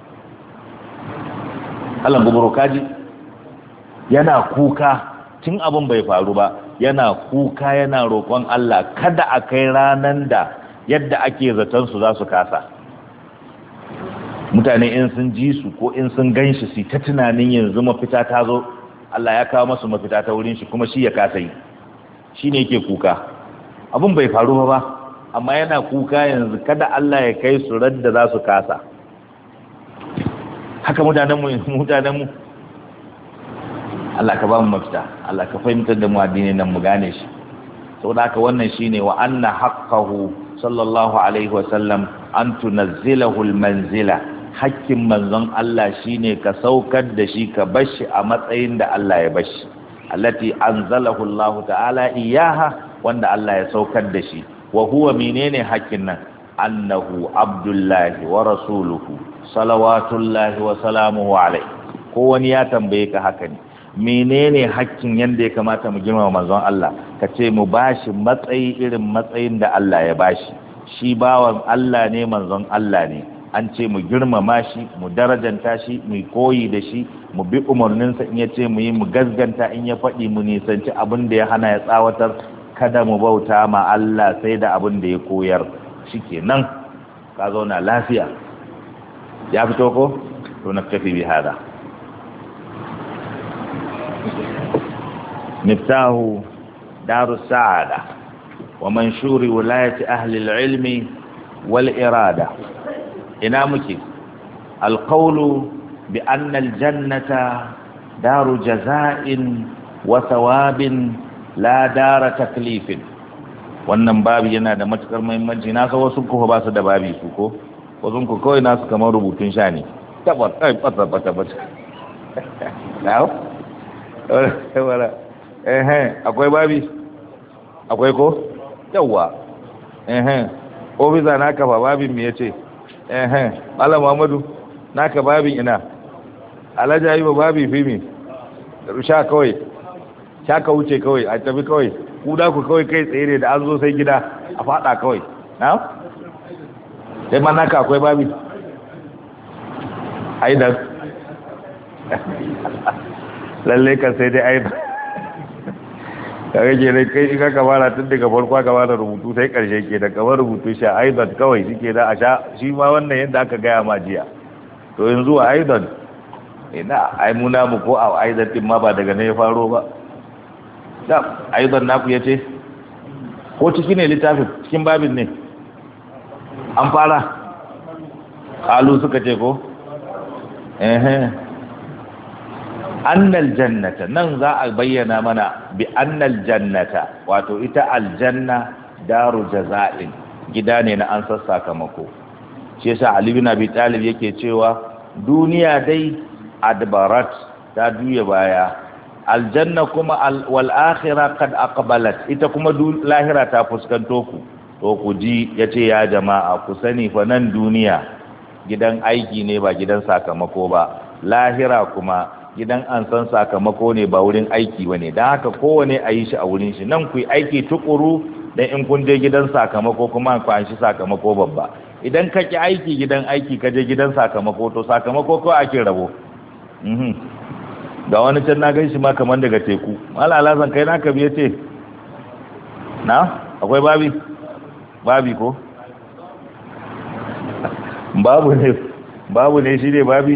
Allah gubaro kaji yana kuka tun abin bai faru ba yana kuka yana roƙon Allah kada a kai ranan da yadda ake zaton su za su kasa mutane in sun ji su ko in sun gan shi su ta tunanin yanzu mafita ta zo Allah ya kawo masu mafita ta wurin shi kuma shi ya kasa yi shi ne yake kuka abin bai faru ba amma yana kuka yanzu kada Allah ya kai su radda za su kasa haka mutanenmu Allah ka ba mu mafita Allah ka fahimtar da mu addinin nan mu gane shi saboda haka wannan shine wa anna haqqahu sallallahu alaihi wa sallam an tunazzilahu almanzila hakkin manzon Allah shine ka saukar da shi ka bashi a matsayin da Allah ya bashi allati anzalahu Allah ta'ala iyaha wanda Allah ya saukar da shi wa huwa menene hakkin nan annahu abdullahi wa rasuluhu salawatullahi wa salamuhu alaihi ko wani ya tambaye ka haka ne menene hakkin yanda ya kamata mu girmama manzon Allah ka ce mu bashi matsayi irin matsayin da Allah ya bashi shi bawan Allah ne manzon Allah ne an ce mu girmama shi mu darajanta shi mu koyi da shi mu bi umarninsa in ya ce mu yi mu gazganta in ya faɗi mu nisanci abin da ya hana ya tsawatar kada mu bauta ma Allah sai da abin da ya koyar shikenan ka zauna lafiya ya fito ko to na tafi bi hada miftahu darus sa'ada wa manshuri wilayati ahli al-ilmi wal irada ina muke alqawlu bi anna al-jannata daru jaza'in wa thawabin la dara taklifin wannan babi yana da matukar muhimmanci na san wasu ku ba su da babi su ko wasu ku kawai nasu kamar rubutun sha ne tabbata bata now akwai babi akwai ko yawa ofisa naka ba babin me yace Malam Muhammadu naka babin ina Alhaji Ayyuba babi fi me sha kawai shaka wuce kawai a tafi kawai ku da ku kawai kai tsaye ne da an zo sai gida a fada kawai na sai ma naka akwai babi aidan lalle ka sai dai aidan kaga ke dai kai ka kamara tun daga farko ka fara rubutu sai karshe ke da kamar rubutu shi aidan kawai shike da a sha shi ma wannan yadda aka gaya ma jiya to yanzu a aidan ina ai muna mu ko a aidan din ma ba daga ne ya faro ba da aidan naku yace ko ciki ne littafin cikin babin ne an fara kalu suka ce ko annal jannata nan za a bayyana mana bi annal jannata wato ita aljanna daru jaza'in gida ne na an sakamako shi yasa Ali bin Abi Talib yake cewa duniya dai adbarat ta duya baya aljanna kuma wal akhirah kad aqbalat ita kuma lahira ta fuskanto ku to ku ji yace ya jama'a ku sani fa nan duniya gidan aiki ne ba gidan sakamako ba lahira kuma gidan an san sakamako ne ba wurin aiki bane dan haka kowane a yi shi a wurin shi nan ku yi aiki tukuru dan in kun je gidan sakamako kuma ku an shi sakamako babba idan ka ki aiki gidan aiki ka je gidan sakamako to sakamako ko ake rabo ga wani can na gan shi ma kamar daga teku malala zan kai naka biye ce na akwai babi ko babu ne shi ne babi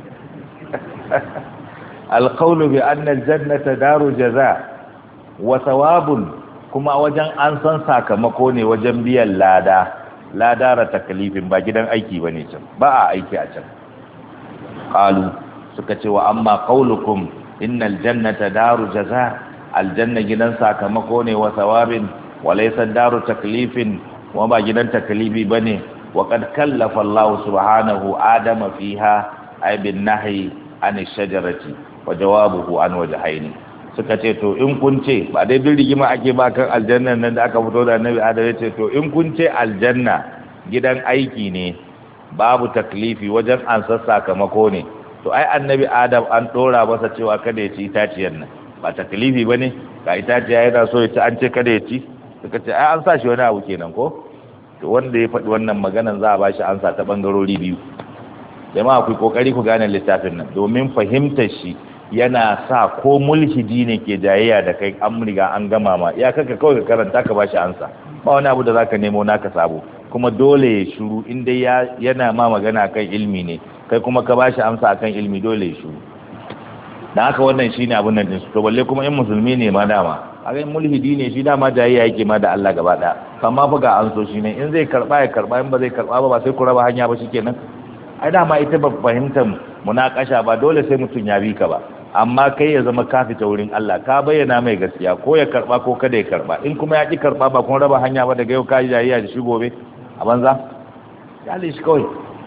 alqawlu bi anna aljannata daru jaza wa thawabun kuma wajen an san sakamako ne wajen biyan ladara taklifin ba gidan aiki bane can ba a aiki a can qalu suka ce wa amma qaulukum innal jannata daru jaza aljanna gidan sakamako ne wa thawabin wa laysa daru taklifin wa ba gidan taklifi bane wa qad kallafa Allah subhanahu adama fiha ay bin nahyi an shajarati wa jawabuhu an wajhaini suka ce to in kun ce ba dai bin rigima ake ba kan aljanna nan da aka fito da annabi Adam ya ce to in kun ce aljanna gidan aiki ne babu taklifi wajen an sakamako ne to ai annabi Adam an dora masa cewa kada ya ci itaciyar nan ba taklifi bane ga itaciya yana so ya ci an ce kada ya ci suka ce ai an sa shi wani abu kenan ko to wanda ya faɗi wannan maganan za a ba shi ansa ta bangarori biyu jama'a ku kokari ku gane littafin nan domin fahimtar shi yana sa ko mulhidi ne ke jayayya da kai an riga an gama ma ya kaka kawai ka karanta ka bashi ansa ba wani abu da zaka nemo naka sabo kuma dole ya shiru in dai yana ma magana kan ilmi ne kai kuma ka bashi amsa akan ilmi dole ya shiru dan haka wannan shine abun nan din to balle kuma in musulmi ne ma dama a ga mulhidi ne shi dama jayayya yake ma da Allah gaba daya amma fa ga an so shi ne in zai karba ya karba in ba zai karba ba sai ku raba hanya ba shikenan ai dama ita ba fahimtar munakasha ba dole sai mutun ya bi ka ba amma kai ya zama ka fita wurin Allah ka bayyana mai gaskiya ko ya karba ko kada ya karba in kuma ya ki karba ba kun raba hanya ba daga yau ka jayayya da shi gobe a banza ya lishi kawai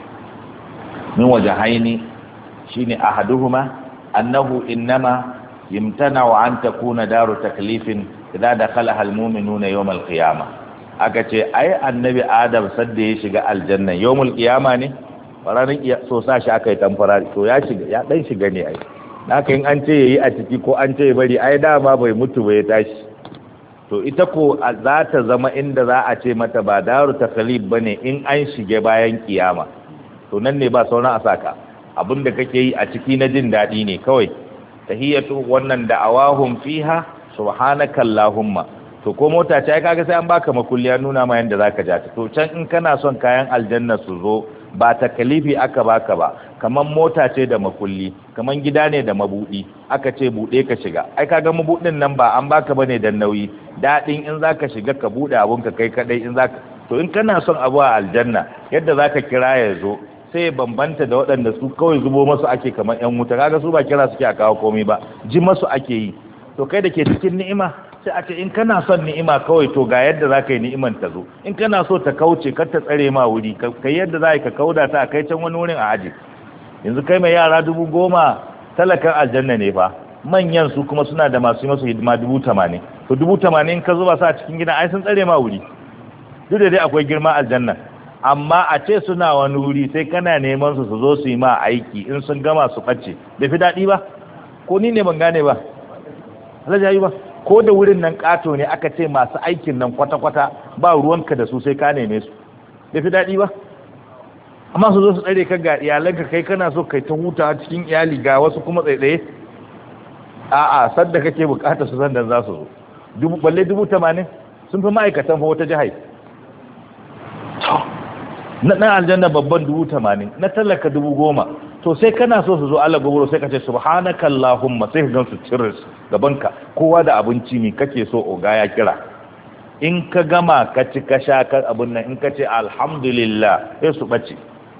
min wajahaini shine ahaduhuma annahu innama yimtana'u an takuna daru taklifin idza dakhalaha almu'minuna yawm alqiyamah aka ce ai annabi Adam sadda ya shiga aljanna yawmul qiyama ne fararin so sa shi aka yi tamfara to ya shiga ya dan shiga ne ai naka in an ce yayi a ciki ko an ce bari ai dama bai mutu ba ya tashi to ita ko za ta zama inda za a ce mata ba daru taklif bane in an shige bayan kiyama to nan ne ba sauran a saka abinda kake yi a ciki na jin dadi ne kawai tahiyatu wannan da'awahum fiha subhanaka allahumma to ko mota ce kaga sai an baka makulliya nuna ma yanda zaka ja ta to can in kana son kayan aljanna su zo ba takalifi aka baka ba kaman mota ce da makulli kaman gida ne da mabudi aka ce bude ka shiga ai kaga mabudin nan ba an baka bane dan nauyi dadin in zaka shiga ka bude abun ka kai kadai in zaka to in kana son abu a aljanna yadda zaka kira ya zo sai bambanta da waɗanda su kawai zubo masu ake kamar yan wuta kaga su ba kira suke a kawo komai ba ji masu ake yi to kai da ke cikin ni'ima sai a ce in kana son ni'ima kawai to ga yadda za ka yi ni'iman ta zo in kana so ta kauce kar ta tsare ma wuri kai yadda za ka kauda ta a kai can wani wurin a aji yanzu kai mai yara 10,000 talakan aljanna ne fa manyan su kuma suna da masu masu hidima 80,000 to 80,000 in ka zuba su a cikin gidan ai sun tsare ma wuri duk da dai akwai girma aljanna amma a ce suna wani wuri sai kana neman su zo su yi ma aiki in sun gama su ɓace bai fi daɗi ba ko ni ne ban gane ba alhaji ba ko da wurin nan ƙato ne aka ce masu aikin nan kwata-kwata ba ruwanka da su sai ka neme su bai fi daɗi ba amma su zo su tsare ka ga iyalanka kai kana so kai ta huta cikin iyali ga wasu kuma tsaitsaye a'a sadda kake bukata su san da za su zo balle 80,000 sun fi ma'aikatan fa wata jihar. Na ɗan aljanna babban 80,000 na talaka 10,000. to sai kana so su zo Allah goboro sai ka ce subhanaka allahumma sai ka gan su ciris gabanka kowa da abinci ne kake so oga ya kira. In ka gama ka ci ka sha ka abun nan in ka ce alhamdulillah sai su bace.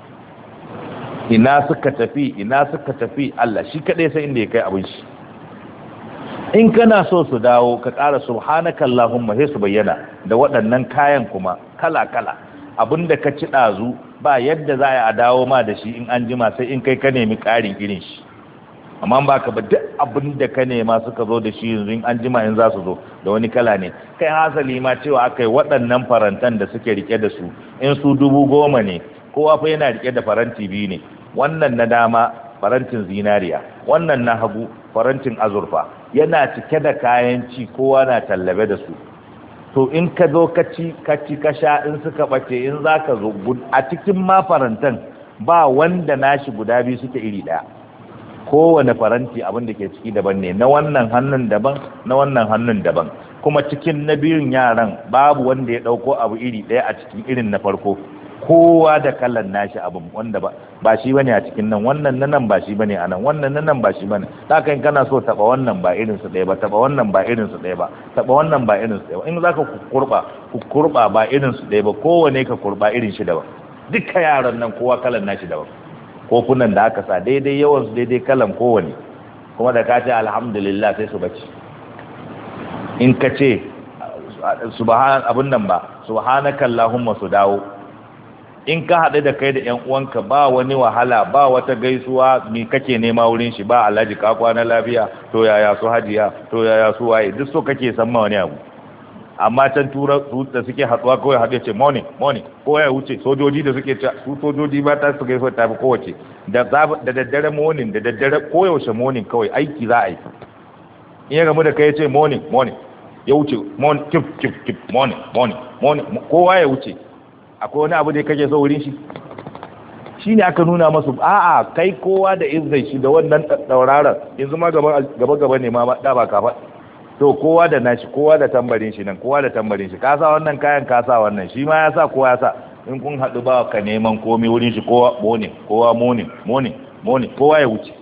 Ina suka tafi Allah shi kadai sai inda ya kai abin shi. In kana so su dawo ka ƙara subhanaka allahumma sai su bayyana da waɗannan kayan kuma kala abinda ka ci ɗazu ba yadda za a dawo ma da shi in an jima sai in kai ka nemi ƙarin irin shi. Amma ba ka ba duk abinda ka nema suka zo da shi yanzu in an jima in za su zo da wani kala ne. Kai hasali ma cewa aka yi waɗannan farantan da suke rike da su in su 10,000 ne kowa fa yana rike da faranti biyu ne. Wannan na dama farantin zinariya, wannan na hagu farantin azurfa, yana cike da kayan ci kowa na tallabe da su. To in ka zo ka ci ka sha in suka bace in za ka zo a cikin ma farantan ba wanda nashi guda biyu suke iri ɗaya. Kowane faranti abin da ke ciki daban ne, na wannan hannun daban na wannan hannun daban, kuma cikin na biyun yaran babu wanda ya ɗauko abu iri ɗaya a cikin irin na farko. Kowa da kallon nashi abin wanda ba shi bane a cikin nan, wannan na nan ba shi bane a nan, wannan na nan ba shi bane. Haka in kana so taba wannan ba irin su ɗaya ba, taba wannan ba irin su ɗaya ba, taba wannan ba irin su ɗaya ba. In zaka kurba ba irin su ɗaya ba, kowane ka kurba irin shi daban. Duka yaran nan kowa kallon nashi daban. Kofunan da aka sa daidai yawan su daidai kallon kowane. Kuma da ka ce alhamdulillah sai su bace. In ka ce subhanaka allahumma su dawo. In ka haɗu da kai da ‘yan uwanka ba wani wahala ba wata gaisuwa mi kake nema wurin shi ba alhaji ka kwana lafiya to yaya su hajiya to yaya su waye duk so kake san ma wani abu. Amma can tura da suke haɗuwa kawai haɗe ce morning ko ya wuce sojoji da suke su sojoji ba ta su gaisuwa ta fi kowace da daddare morning da daddare koyaushe morning kawai aiki za a yi. In ya gamu da kai ya ce morning ya wuce morning kip morning kowa ya wuce. Akwai wani abu da kake so wurin shi ne aka nuna masu a'a kai kowa da izai shi da wannan dauraron yanzu ma gaba ne ma da ba kafa to kowa da nashi kowa da tambarin shi nan kowa da tambarin shi ka sa wannan kayan ka sa wannan shi ma ya sa kowa ya sa in kun haɗu ba ka neman komai wurin shi kowa morning kowa ya wuce.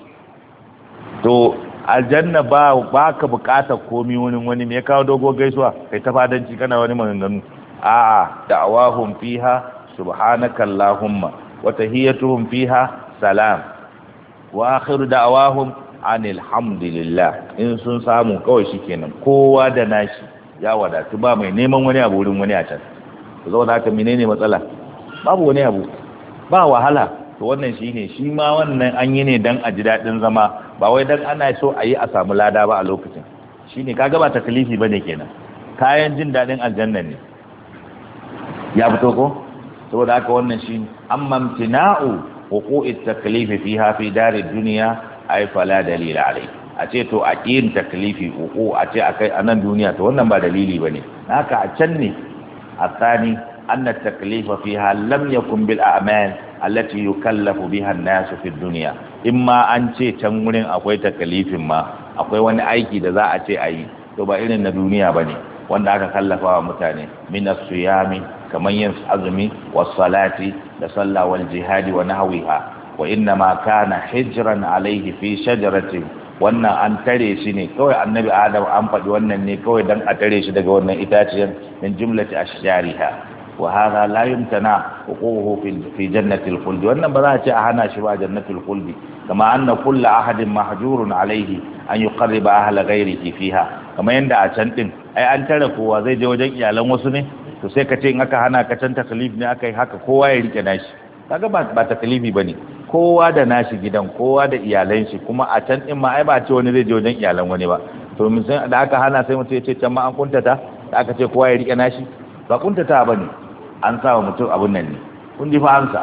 To aljanna ba ka bukatar komai wurin wani me ya kawo dogo gaisuwa kai ta fadanci kana wani maganganu. A'a da'awahum fiha subhanaka allahumma wa tahiyyatuhum fiha salam wa akhiru da'awahum anil hamdulillah. In sun samu kawai shikenan kowa da nashi ya wadatu ba mai neman wani abu wurin wani a can. To zo da haka menene matsala? Babu wani abu ba wahala. To wannan shine shi ma wannan an yi ne dan a ji dadin zama ba wai dan ana so a yi a samu lada ba a lokacin. Shine kaga ba takalifi bane kenan, kayan jin dadin aljanna ne. Ya fito ko? Saboda haka wannan shi amma imtina'u wuqu'it taklifi fiha fi darid dunya ay fala dalila alai. A ce to a kin taklifi wuqu a ce akai anan duniya to wannan ba dalili bane. Haka a can ne asani anna taklifa fiha lam yakun bil a'mal allati yukallafu biha an-nas fi dunya. Imma an ce can wurin akwai taklifin ma akwai wani aiki da za a ce ayi to ba irin na duniya bane wanda aka kallafa wa mutane min as-siyami kamar yin azumi was salati da sallah wal jihadi wa nahwiha wa inna ma kana hijran alaihi fi shajaratin. Wannan an tare shi ne kawai annabi adam an faɗi wannan ne kawai dan a tare shi daga wannan itaciyar min jumlati ashjariha wa hadha la yumtana wuquhu fi jannatil khuld. Wannan ba za a ce a hana shi ba jannatul khuld kama anna kullu ahadin mahjurun alaihi an yuqarriba ahla ghairihi fiha. Kamar yanda a can din ai an tare kowa zai je wajen iyalan wasu ne to sai ka ce in aka hana ka can taklif ne aka yi haka kowa ya rike nashi kaga ba taklifi bane, kowa da nashi gidan kowa da iyalan shi kuma a can din ma ai ba ce wani zai je wajen iyalan wani ba. To mun san da aka hana sai mutum ya ce can ma an kuntata da aka ce kowa ya rike nashi ba kuntata bane, an sa wa mutum abun nan ne kun ji fa amsa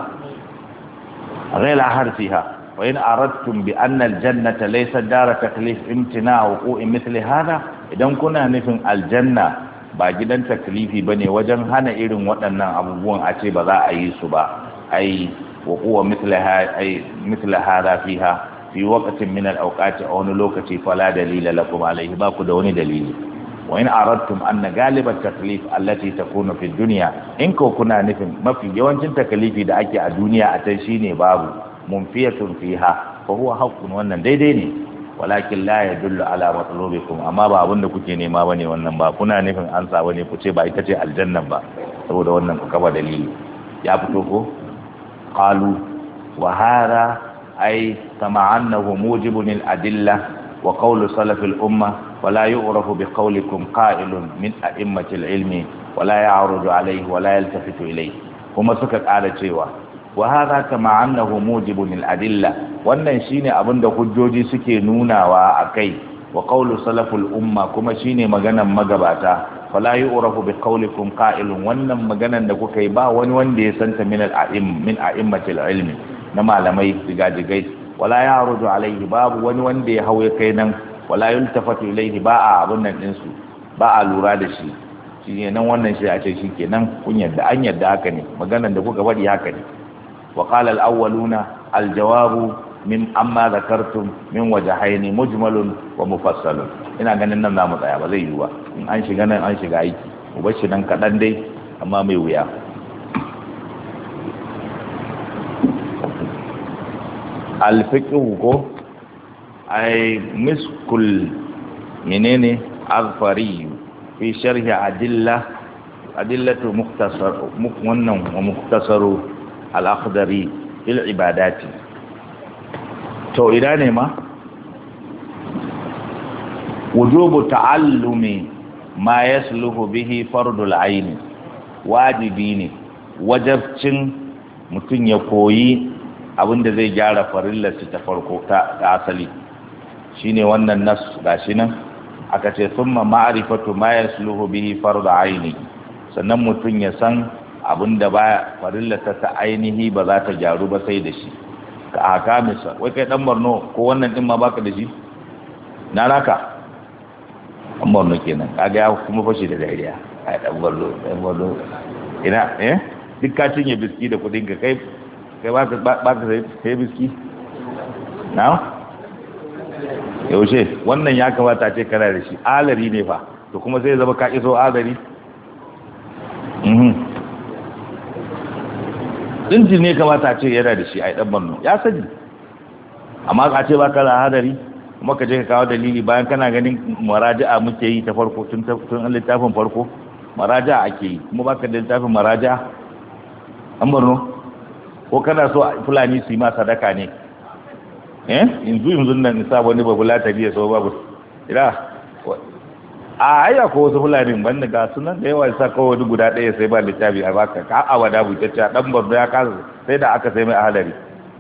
ghaila harfiha. Wa in aradtum bi anna aljannata laysa dara taklif imtina'u wuqu'i mithli hada, idan kuna nufin aljanna ba gidan taklifi bane wajen hana irin waɗannan abubuwan a ce ba za a yi su ba ai wuquwa mithla hada fiha fi waqtin min al-awqati a wani lokaci fala dalila lakum alayhi ba ku da wani dalili. wa in aradtum anna galiba taklif allati takunu fi dunya in ko kuna nufin mafi yawancin takalifi da ake a duniya a tai shine babu munfiyatun fiha fa huwa haqqun wannan daidai ne walakin la yadullu ala matlubikum amma ba abin da kuke nema bane wannan ba kuna nufin an sa bane ku ce ba ita ce aljanna ba saboda wannan ku kaba dalili ya fito ko qalu wa hada ay kama annahu mujibun al adilla wa qawlu salaf al umma ولا يعرف بقولكم قائل من أئمة العلم ولا يعرض عليه ولا يلتفت إليه kuma suka ƙara cewa wa hadha kama annahu mujibun lil adilla wannan shine abinda hujjoji suke nunawa akai wa qawlu salaful umma kuma shine maganan magabata fala yu'rafu bi qawlikum qa'ilun wannan maganan da kuka yi ba wani wanda ya santa min a'immatil ilmi na malamai digajigai wala ya'rudu alaihi babu wani wanda ya hauye kai nan wala yultafatu ilayhi ba a abun nan din su ba a lura da shi shine nan wannan shi a ce shikenan kun yadda an yadda haka ne maganar da kuka bari haka ne wa qala al awwaluna al jawabu min amma dhakartum min wajhayn mujmalun wa mufassalun ina ganin nan zamu tsaya ba zai yi ba in an shiga nan an shiga aiki mu bar shi nan kadan dai amma mai wuya al fiqh ko ay miskul menene aghfari fi sharhi adillatu mukhtasar wannan wa mukhtasaru al-akhdari fil ibadati to idan ne ma wujubu ta'allumi ma yasluhu bihi fardul ayn wajibi ne wajibcin mutun ya koyi abinda zai gyara farillar ta farko ta asali shine wannan nas gashi nan aka ce thumma ma'rifatu ma yasluhu bihi fardu aini sannan mutun ya san abinda ba farillar ta ainihi ba za ta gyaru ba sai da shi ka akamisa wai kai dan Borno ko wannan din ma baka da shi na raka dan Borno kenan kaga ya kuma fashi da dariya ai dan Borno ina duk ka cinye biski da kudin ka kai ba ka sai biski na yaushe wannan ya kamata ce kana da shi alari ne fa to kuma sai zama ka iso alari ɗinjin ne kamata ce yana da shi a ɗan Borno ya sani amma ka ce ba ka da hadari kuma ka je ka kawo dalili bayan kana ganin maraja'a muke yi ta farko tun littafin farko maraja'a ake yi kuma baka da littafin maraja'a ɗan Borno ko kana so fulani su yi ma sadaka ne yanzu nan nisa wani babu latari ya so babu ira a ayya ko wasu fulani banda ga sunan da yawa sa kawai wani guda ɗaya sai ba littafi a baka ka awada butacce dan Borno ya kasa sai da aka sai mai ahalari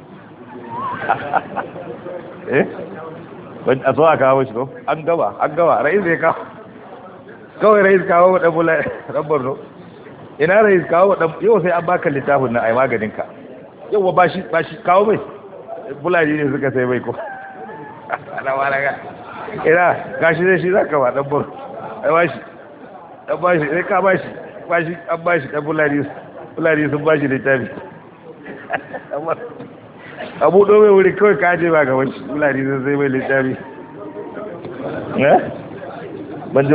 a so a kawo shi ko an gaba rais zai kawo kawai rais kawo dan fulani dan Borno ina rais kawo dan yau sai an baka littafin na ai maganin ka yau ba shi kawo mai fulani ne suka sai mai ko ana waraga ina gashi zai shi zaka ba dan Borno ai ba shi sai ka ba shi an ba shi dan fulani sun ba shi littafi abu do mai wuri kawai ka je ba ga wani fulani sun sai mai littafi ban ji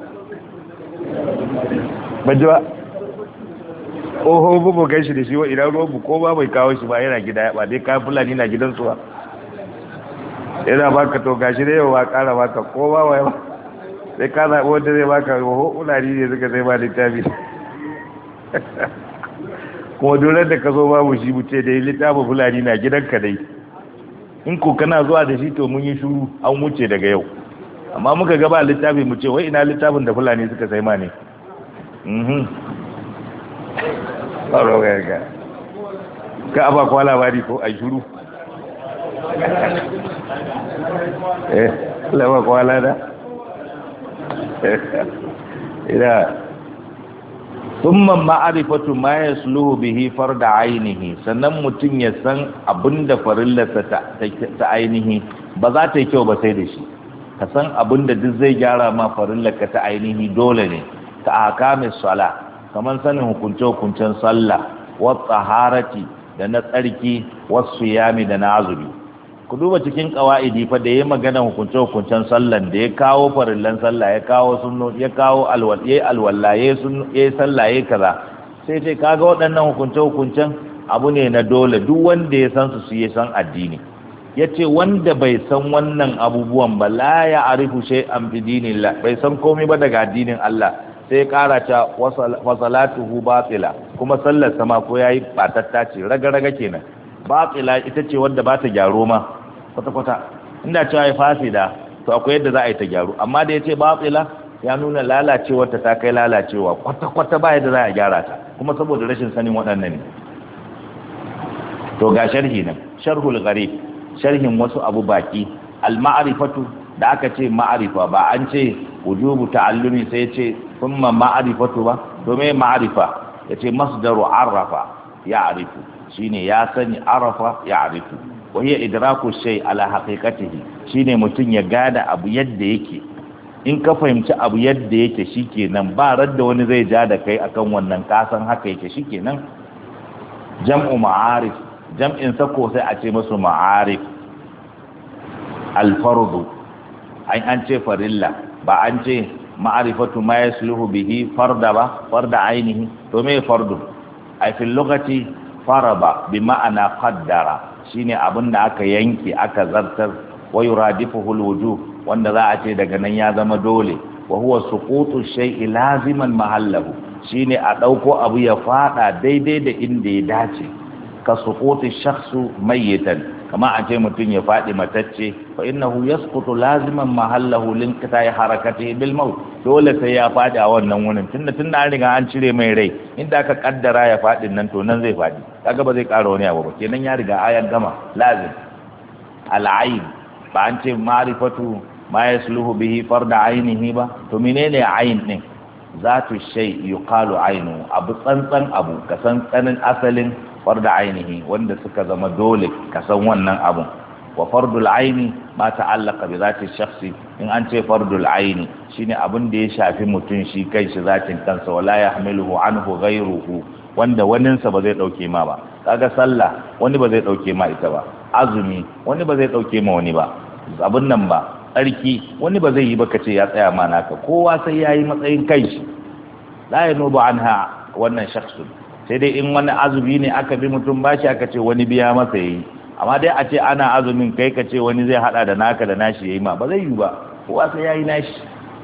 ba oho bubu kai shi da shi wa idan ruwan ko ba mai kawo shi ba yana gida ba dai kayan fulani na gidan suwa yana baka to gashi da yau ba kara baka ko ba wai ba sai ka zaɓi wanda zai baka oho fulani ne suka sai ba littafi kuma dole da ka zo babu shi muce dai littafin fulani na gidanka dai in ko kana zuwa da shi to mun yi shuru an wuce daga yau amma muka gaba littafi mu ce wai ina littafin da fulani suka sai ma ne tsaro ga ka aba kwa labari ko a shuru lawa kwa lada ila thumma ma'rifatu ma yasluhu bihi farda ainihi sannan mutun ya san abinda farillarsa ta ainihi ba za ta yi kyau ba sai da shi ka san abinda duk zai gyara ma farillarka ta ainihi dole ne ka akamis sala kaman sanin hukuncen sallah wa taharati da na tsarki wasu yami da na azumi ku duba cikin qawaidi fa da yayi magana hukuncen sallan da ya kawo farillan sallah ya kawo sunno ya kawo alwallaye sallaye kaza sai ce kaga waɗannan hukuncen abu ne na dole duk wanda ya san su ya san addini yace wanda bai san wannan abubuwan ba la ya arifu shay'an fi dinillah bai san komai ba daga addinin Allah sai kara ta wa salatuhu batila kuma sallar sama ko yayi batatta ce raga kenan batila ita ce wanda ba ta gyaro ma kwata inda cewa ya fasida to akwai yadda za a yi ta gyaru amma da yace batila ya nuna lalacewar ta kai lalacewa kwata ba yadda za a gyara ta kuma saboda rashin sanin waɗannan ne to ga sharhi nan sharhul gharib sharhin wasu abu baki al-ma'rifatu da aka ce ma'arifa ba an ce wujubu ta'allumi sai ce thumma ma'rifatu ba domin ma'arifa yace masdaru arafa ya'rifu shine ya sani arafa ya'rifu wa hiya idraku shay ala haqiqatihi shine mutun ya gada abu yadda yake in ka fahimci abu yadda yake shikenan ba radda wani zai ja da kai akan wannan kasan haka yake shikenan jam'u ma'arif jam'in sako sai a ce musu ma'arif al-fardu an ce farilla ba an ce ma'arifatu ma yasluhu bihi farda ba farda ainihi to me fardu ai fil lugati faraba bi ma'ana qaddara shine abinda aka yanke aka zartar wa yuradifuhu al-wujuh wanda za a ce daga nan ya zama dole wa huwa suqutu shay'i laziman mahallahu shine a dauko abu ya fada daidai da inda ya dace ka suquti shakhsu mayyitan kama a ce mutum ya faɗi matacce fa innahu yasqutu laziman mahallahu linqita'i harakatihi bil maut dole sai ya faɗi a wannan wurin tunda an riga an cire mai rai inda aka kaddara ya faɗi nan to nan zai faɗi kaga ba zai ƙara wani abu ba kenan ya riga ayan gama lazim al-ayn ba an ce ma'rifatu ma yasluhu bihi farda ainihi ba to menene ayn din zatu shay yuqalu aynu abu tsantsan abu kasan tsanin asalin farda ainihi wanda suka zama dole ka san wannan abun wa fardul aini ma ta'allaka bi zati shakhsi in an ce fardul aini shine abin da ya shafi mutun shi kai shi zatin kansa wala yahmiluhu anhu ghayruhu wanda waninsa ba zai dauke ma ba kaga sallah wani ba zai dauke ma ita ba azumi wani ba zai dauke ma wani ba abin nan ba tsarki wani ba zai yi ba kace ya tsaya ma naka kowa sai yayi matsayin kai shi la yanubu anha wannan shakhsun sai dai in wani azumi ne aka bi mutum bashi aka ce wani biya masa yayi amma dai a ce ana azumin kai ka ce wani zai hada da naka da nashi yayi ma ba zai yi ba kowa sai yayi nashi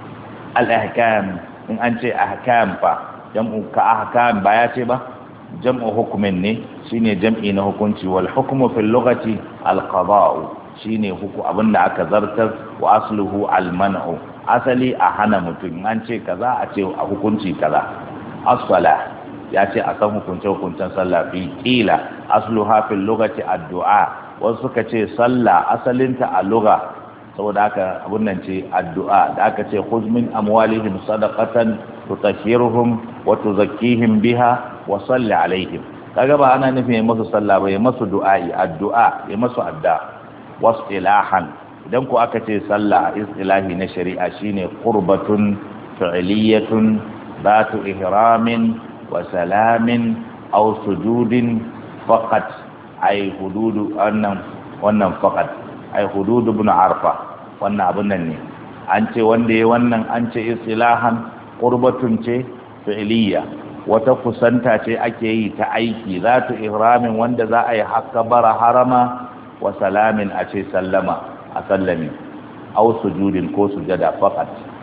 al-ahkam in an ce ahkam fa jam'u ka ahkam ba ya ce ba jam'u hukmin ne shine jam'i na hukunci wal hukmu fil lughati al-qada'u shine abinda aka zartar wa asluhu al-man'u asali a hana mutum an ce kaza a ce a hukunci kaza as-salah ya ce a san hukuncen sallah fi ƙila asluha fil lugati addu'a wasu suka ce sallah asalinta a lugha saboda haka abun nan ce addu'a da aka ce khudh min amwalihim sadaqatan tutahhiruhum wa tuzakkihim biha wa salli alaihim kaga ba ana nufin ya masu sallah ba ya masu du'a'i addu'a ya masu adda wasilahan idan ko aka ce sallah istilahi na shari'a shine qurbatun fi'liyatun zatu ihramin وسلام أو سجود فقط أي حدود wannan faqat ai hudud ibn arfa wannan abun nan ne an ce wanda yayi wannan an ce istilahan qurbatun ce fi'liya wata kusanta ce ake yi ta aiki zatu ihramin wanda za a yi bara harama wa salamin a ce sallama a sallami aw sujudin ko sujada faqat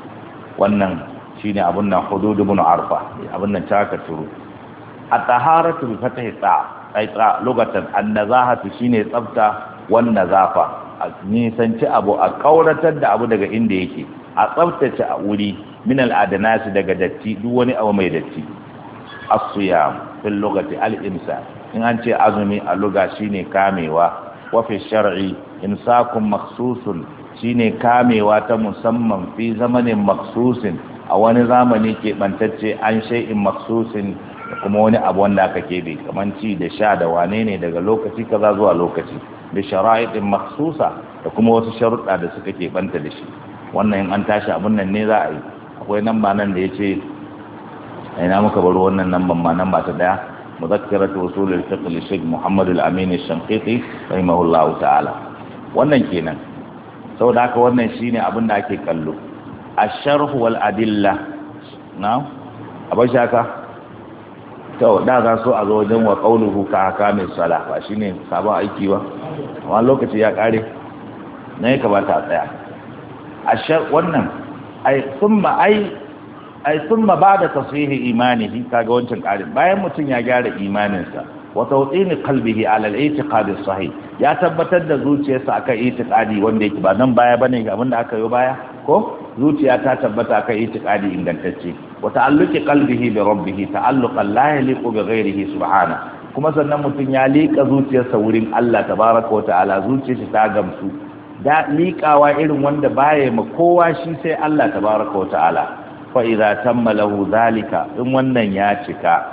wannan shine abun nan hudud ibn arfa abun nan taka turu at-taharatu bi fatahi ta lugatan an-nazahatu shine tsafta wan nazafa nisanci abu a kauratar da abu daga inda yake a tsaftace a wuri min al-adnas daga datti duk wani abu mai datti as-siyam fil lugati al-imsak in an ce azumi a lugha shine kamewa wa fi shar'i imsakun makhsusun shine kamewa ta musamman fi zamanin makhsusin a wani zamani keɓantacce an shay'in maksusin da kuma wani abu wanda aka keɓe kamar ci da sha da wane ne daga lokaci kaza zuwa lokaci da shara'itin maksusa da kuma wasu sharuɗa da suka keɓanta da shi wannan in an tashi abun nan ne za a yi akwai namba nan da ya ce ina muka baro wannan namban ma namba ta ɗaya muzakkiratu usulul fiqh li shaykh Muhammad al-Amin al-Shanqiti rahimahullahu ta'ala wannan kenan. Saboda haka wannan shine abin da ake kallo. Ash-sharh wal adilla na abashaka to da za so a zo wajen wa qauluhu ka hakamis salah ba shine sabon aiki ba, amma lokaci ya kare ne ka bata tsaya. Ashar wannan ai thumma ba'da tasihi imanihi, kaga wancan karin bayan mutun ya gyara imaninsa wa tawqini qalbihi ala al-i'tiqad as-sahih, ya tabbatar da zuciyarsa akan i'tiqadi wanda yake ba nan baya bane ga abinda aka yi baya ko zuciya ta tabbata akan i'tiqadi ingantacce, wa ta'alluqi qalbihi bi rabbih ta'alluqan la yaliqu bi ghayrihi subhana, kuma sannan mutun ya liƙa zuciyarsa wurin Allah tabaaraka wa ta'ala, zuciyarsa ta gamsu da liƙawa irin wanda baya ma kowa shi sai Allah tabaaraka wa ta'ala. Fa idza tamma lahu zalika, in wannan ya cika,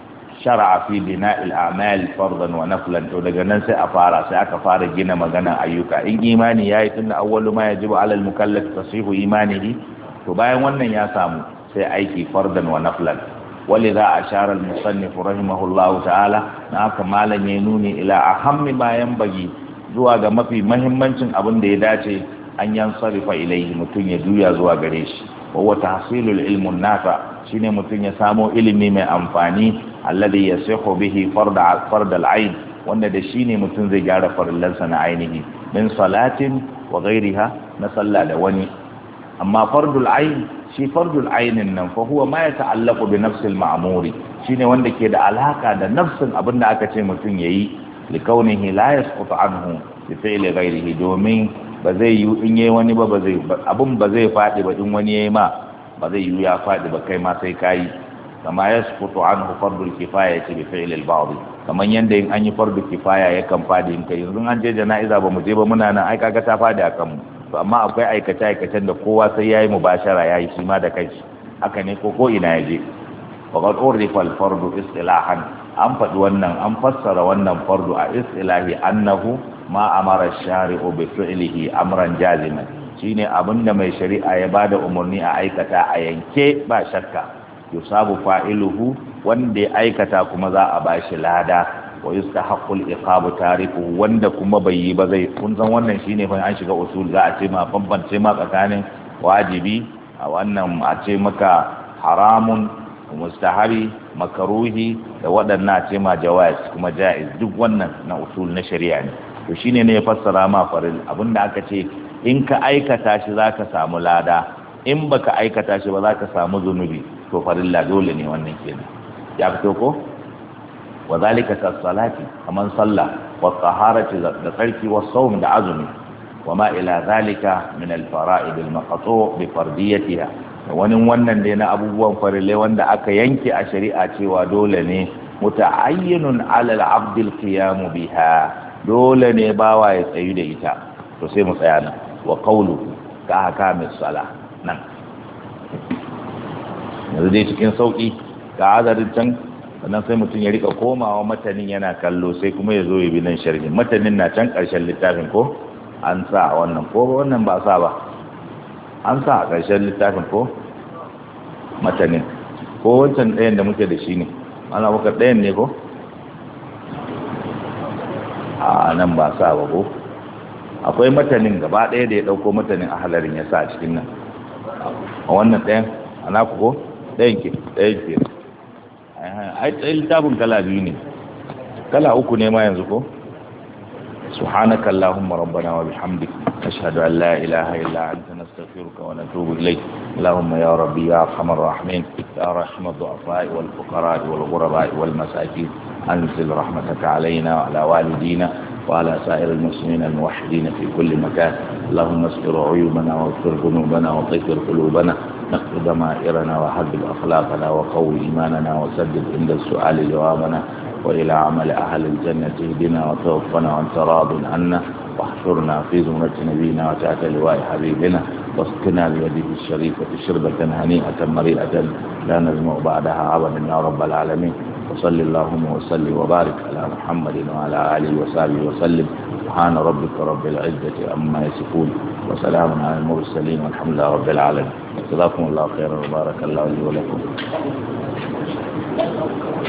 shar'a fi bina'il a'mal fardan wa naflan, to daga nan sai aka fara gina magana ayyuka. In imani yayi tunda awwalu ma yajibu 'ala al-mukallaf tasihu imanihi, to bayan wannan ya samu sai aiki fardan wa naflan. Walidha ashara al-musannif rahimahullahu ta'ala, na haka malan ya nuni ila ahammi ma yanbaghi, zuwa ga mafi muhimmancin abin da ya dace an yansarifa ilaihi, mutun ya juya zuwa gare shi. wa huwa tahsilul ilmun nafa, shine mutun ya samo ilimi mai amfani, alladhi yasihu bihi fard al-ain, wanda da shine mutun zai gyara farillansa na ainihi, min salatin wa ghairiha, na sallah da wani. Amma fardul ain, shi fardul ainin nan fa huwa ma yata'allaqu bi nafsil ma'muri, shine wanda ke da alaka da nafsin abinda aka ce mutun yayi, likaunihi la yasqutu anhu bi fi'li ghairihi, domin ba zai yi in yayi wani ba zai abun ba zai fadi ba, in wani yayi ma ba zai yi ya fadi ba, kai ma sai kai. Kama yasqutu anhu fardul kifaya bi fi'li al-ba'd, kaman yanda in an yi fardul kifaya yakan fadi in kai. Yanzu an je jana'iza ba mu je ba muna nan, ai kaga ta fadi akan mu. To amma akwai aikace-aikacen da kowa sai yayi mubashara, yayi shi ma da kai, haka ne ko ina yaje. Faqad urifa al-fardu istilahan, an faɗi wannan, an fassara wannan fardu a istilahi annahu ma amara shari'u bi fi'lihi amran jaziman, shine abinda mai shari'a ya bada umarni a aikata a yanke ba shakka, yusabu fa'iluhu, wanda ya aikata kuma za a bashi lada, wa yustahaqqul iqabu tariku, wanda kuma bai yi ba zai, kun san wannan shine fa an shiga usul, za a ce ma bambance ma tsakanin wajibi, a wannan a ce maka haramun, mustahabi, makaruhi, da waɗannan ce ma jawaz kuma jaiz, duk wannan na usul na shari'a ne. To shine ne ya fassara ma faril, abinda aka ce in ka aikata shi zaka samu lada, in baka aikata shi ba zaka samu zunubi, to farilla dole ne wannan kenan. Ya fito ko? Wa zalika kas-salati, kaman sallah, wa taharati da tsarki, wa sawm da azumi, wa ma ila zalika min al-fara'id al-maqtu' bi fardiyatiha, wani wannan dai na abubuwan farille wanda aka yanke a shari'a cewa dole ne, muta'ayyinun 'ala al-'abd al-qiyam biha, dole ne bawa ya tsayu da ita. To sai mu tsaya nan, wa qawluhu ka hakamis salah nan yanzu dai cikin sauki ga azarin can, sannan sai mutum ya rika komawa matanin yana kallo, sai kuma ya zo ya bi nan sharhin matanin na can ƙarshen littafin ko an sa wannan, ko wannan ba sa ba, an sa a ƙarshen littafin ko matanin, ko wancan ɗayan da muke da shi ne, ana muka ɗayan ne ko a nan ba sa ba ko akwai matanin gaba ɗaya da ya ɗauko matanin a halarin ya sa a cikin nan, a wannan ɗayan ana ku ko ɗayan ke ai tsaye littafin kala biyu ne, kala uku ne ma yanzu ko. سبحانك اللهم ربنا وبحمدك نشهد أن لا إله إلا أنت نستغفرك ونتوب إليك. اللهم يا ربي يا أرحم الراحمين، يا رحم الضعفاء والفقراء والغرباء والمساكين، أنزل رحمتك علينا وعلى والدينا وعلى سائر المسلمين الموحدين في كل مكان. اللهم استر عيوبنا واغفر ذنوبنا وطهر قلوبنا، نقض ضمائرنا وحبب أخلاقنا وقوي إيماننا وسدد عند السؤال جوابنا، وإلى عمل أهل الجنة اهدنا وتوفنا وأنت راض عنا، واحشرنا في زمرة نبينا وتحت لواء حبيبنا، واسقنا بيده الشريفة شربة هنيئة مريئة لا نزمع بعدها أبدا يا رب العالمين. وصل اللهم وسلم وبارك على محمد وعلى آله وصحبه وسلم. سبحان ربك رب العزة عما يصفون، وسلام على المرسلين والحمد لله رب العالمين. جزاكم الله خيرا وبارك الله لي ولكم.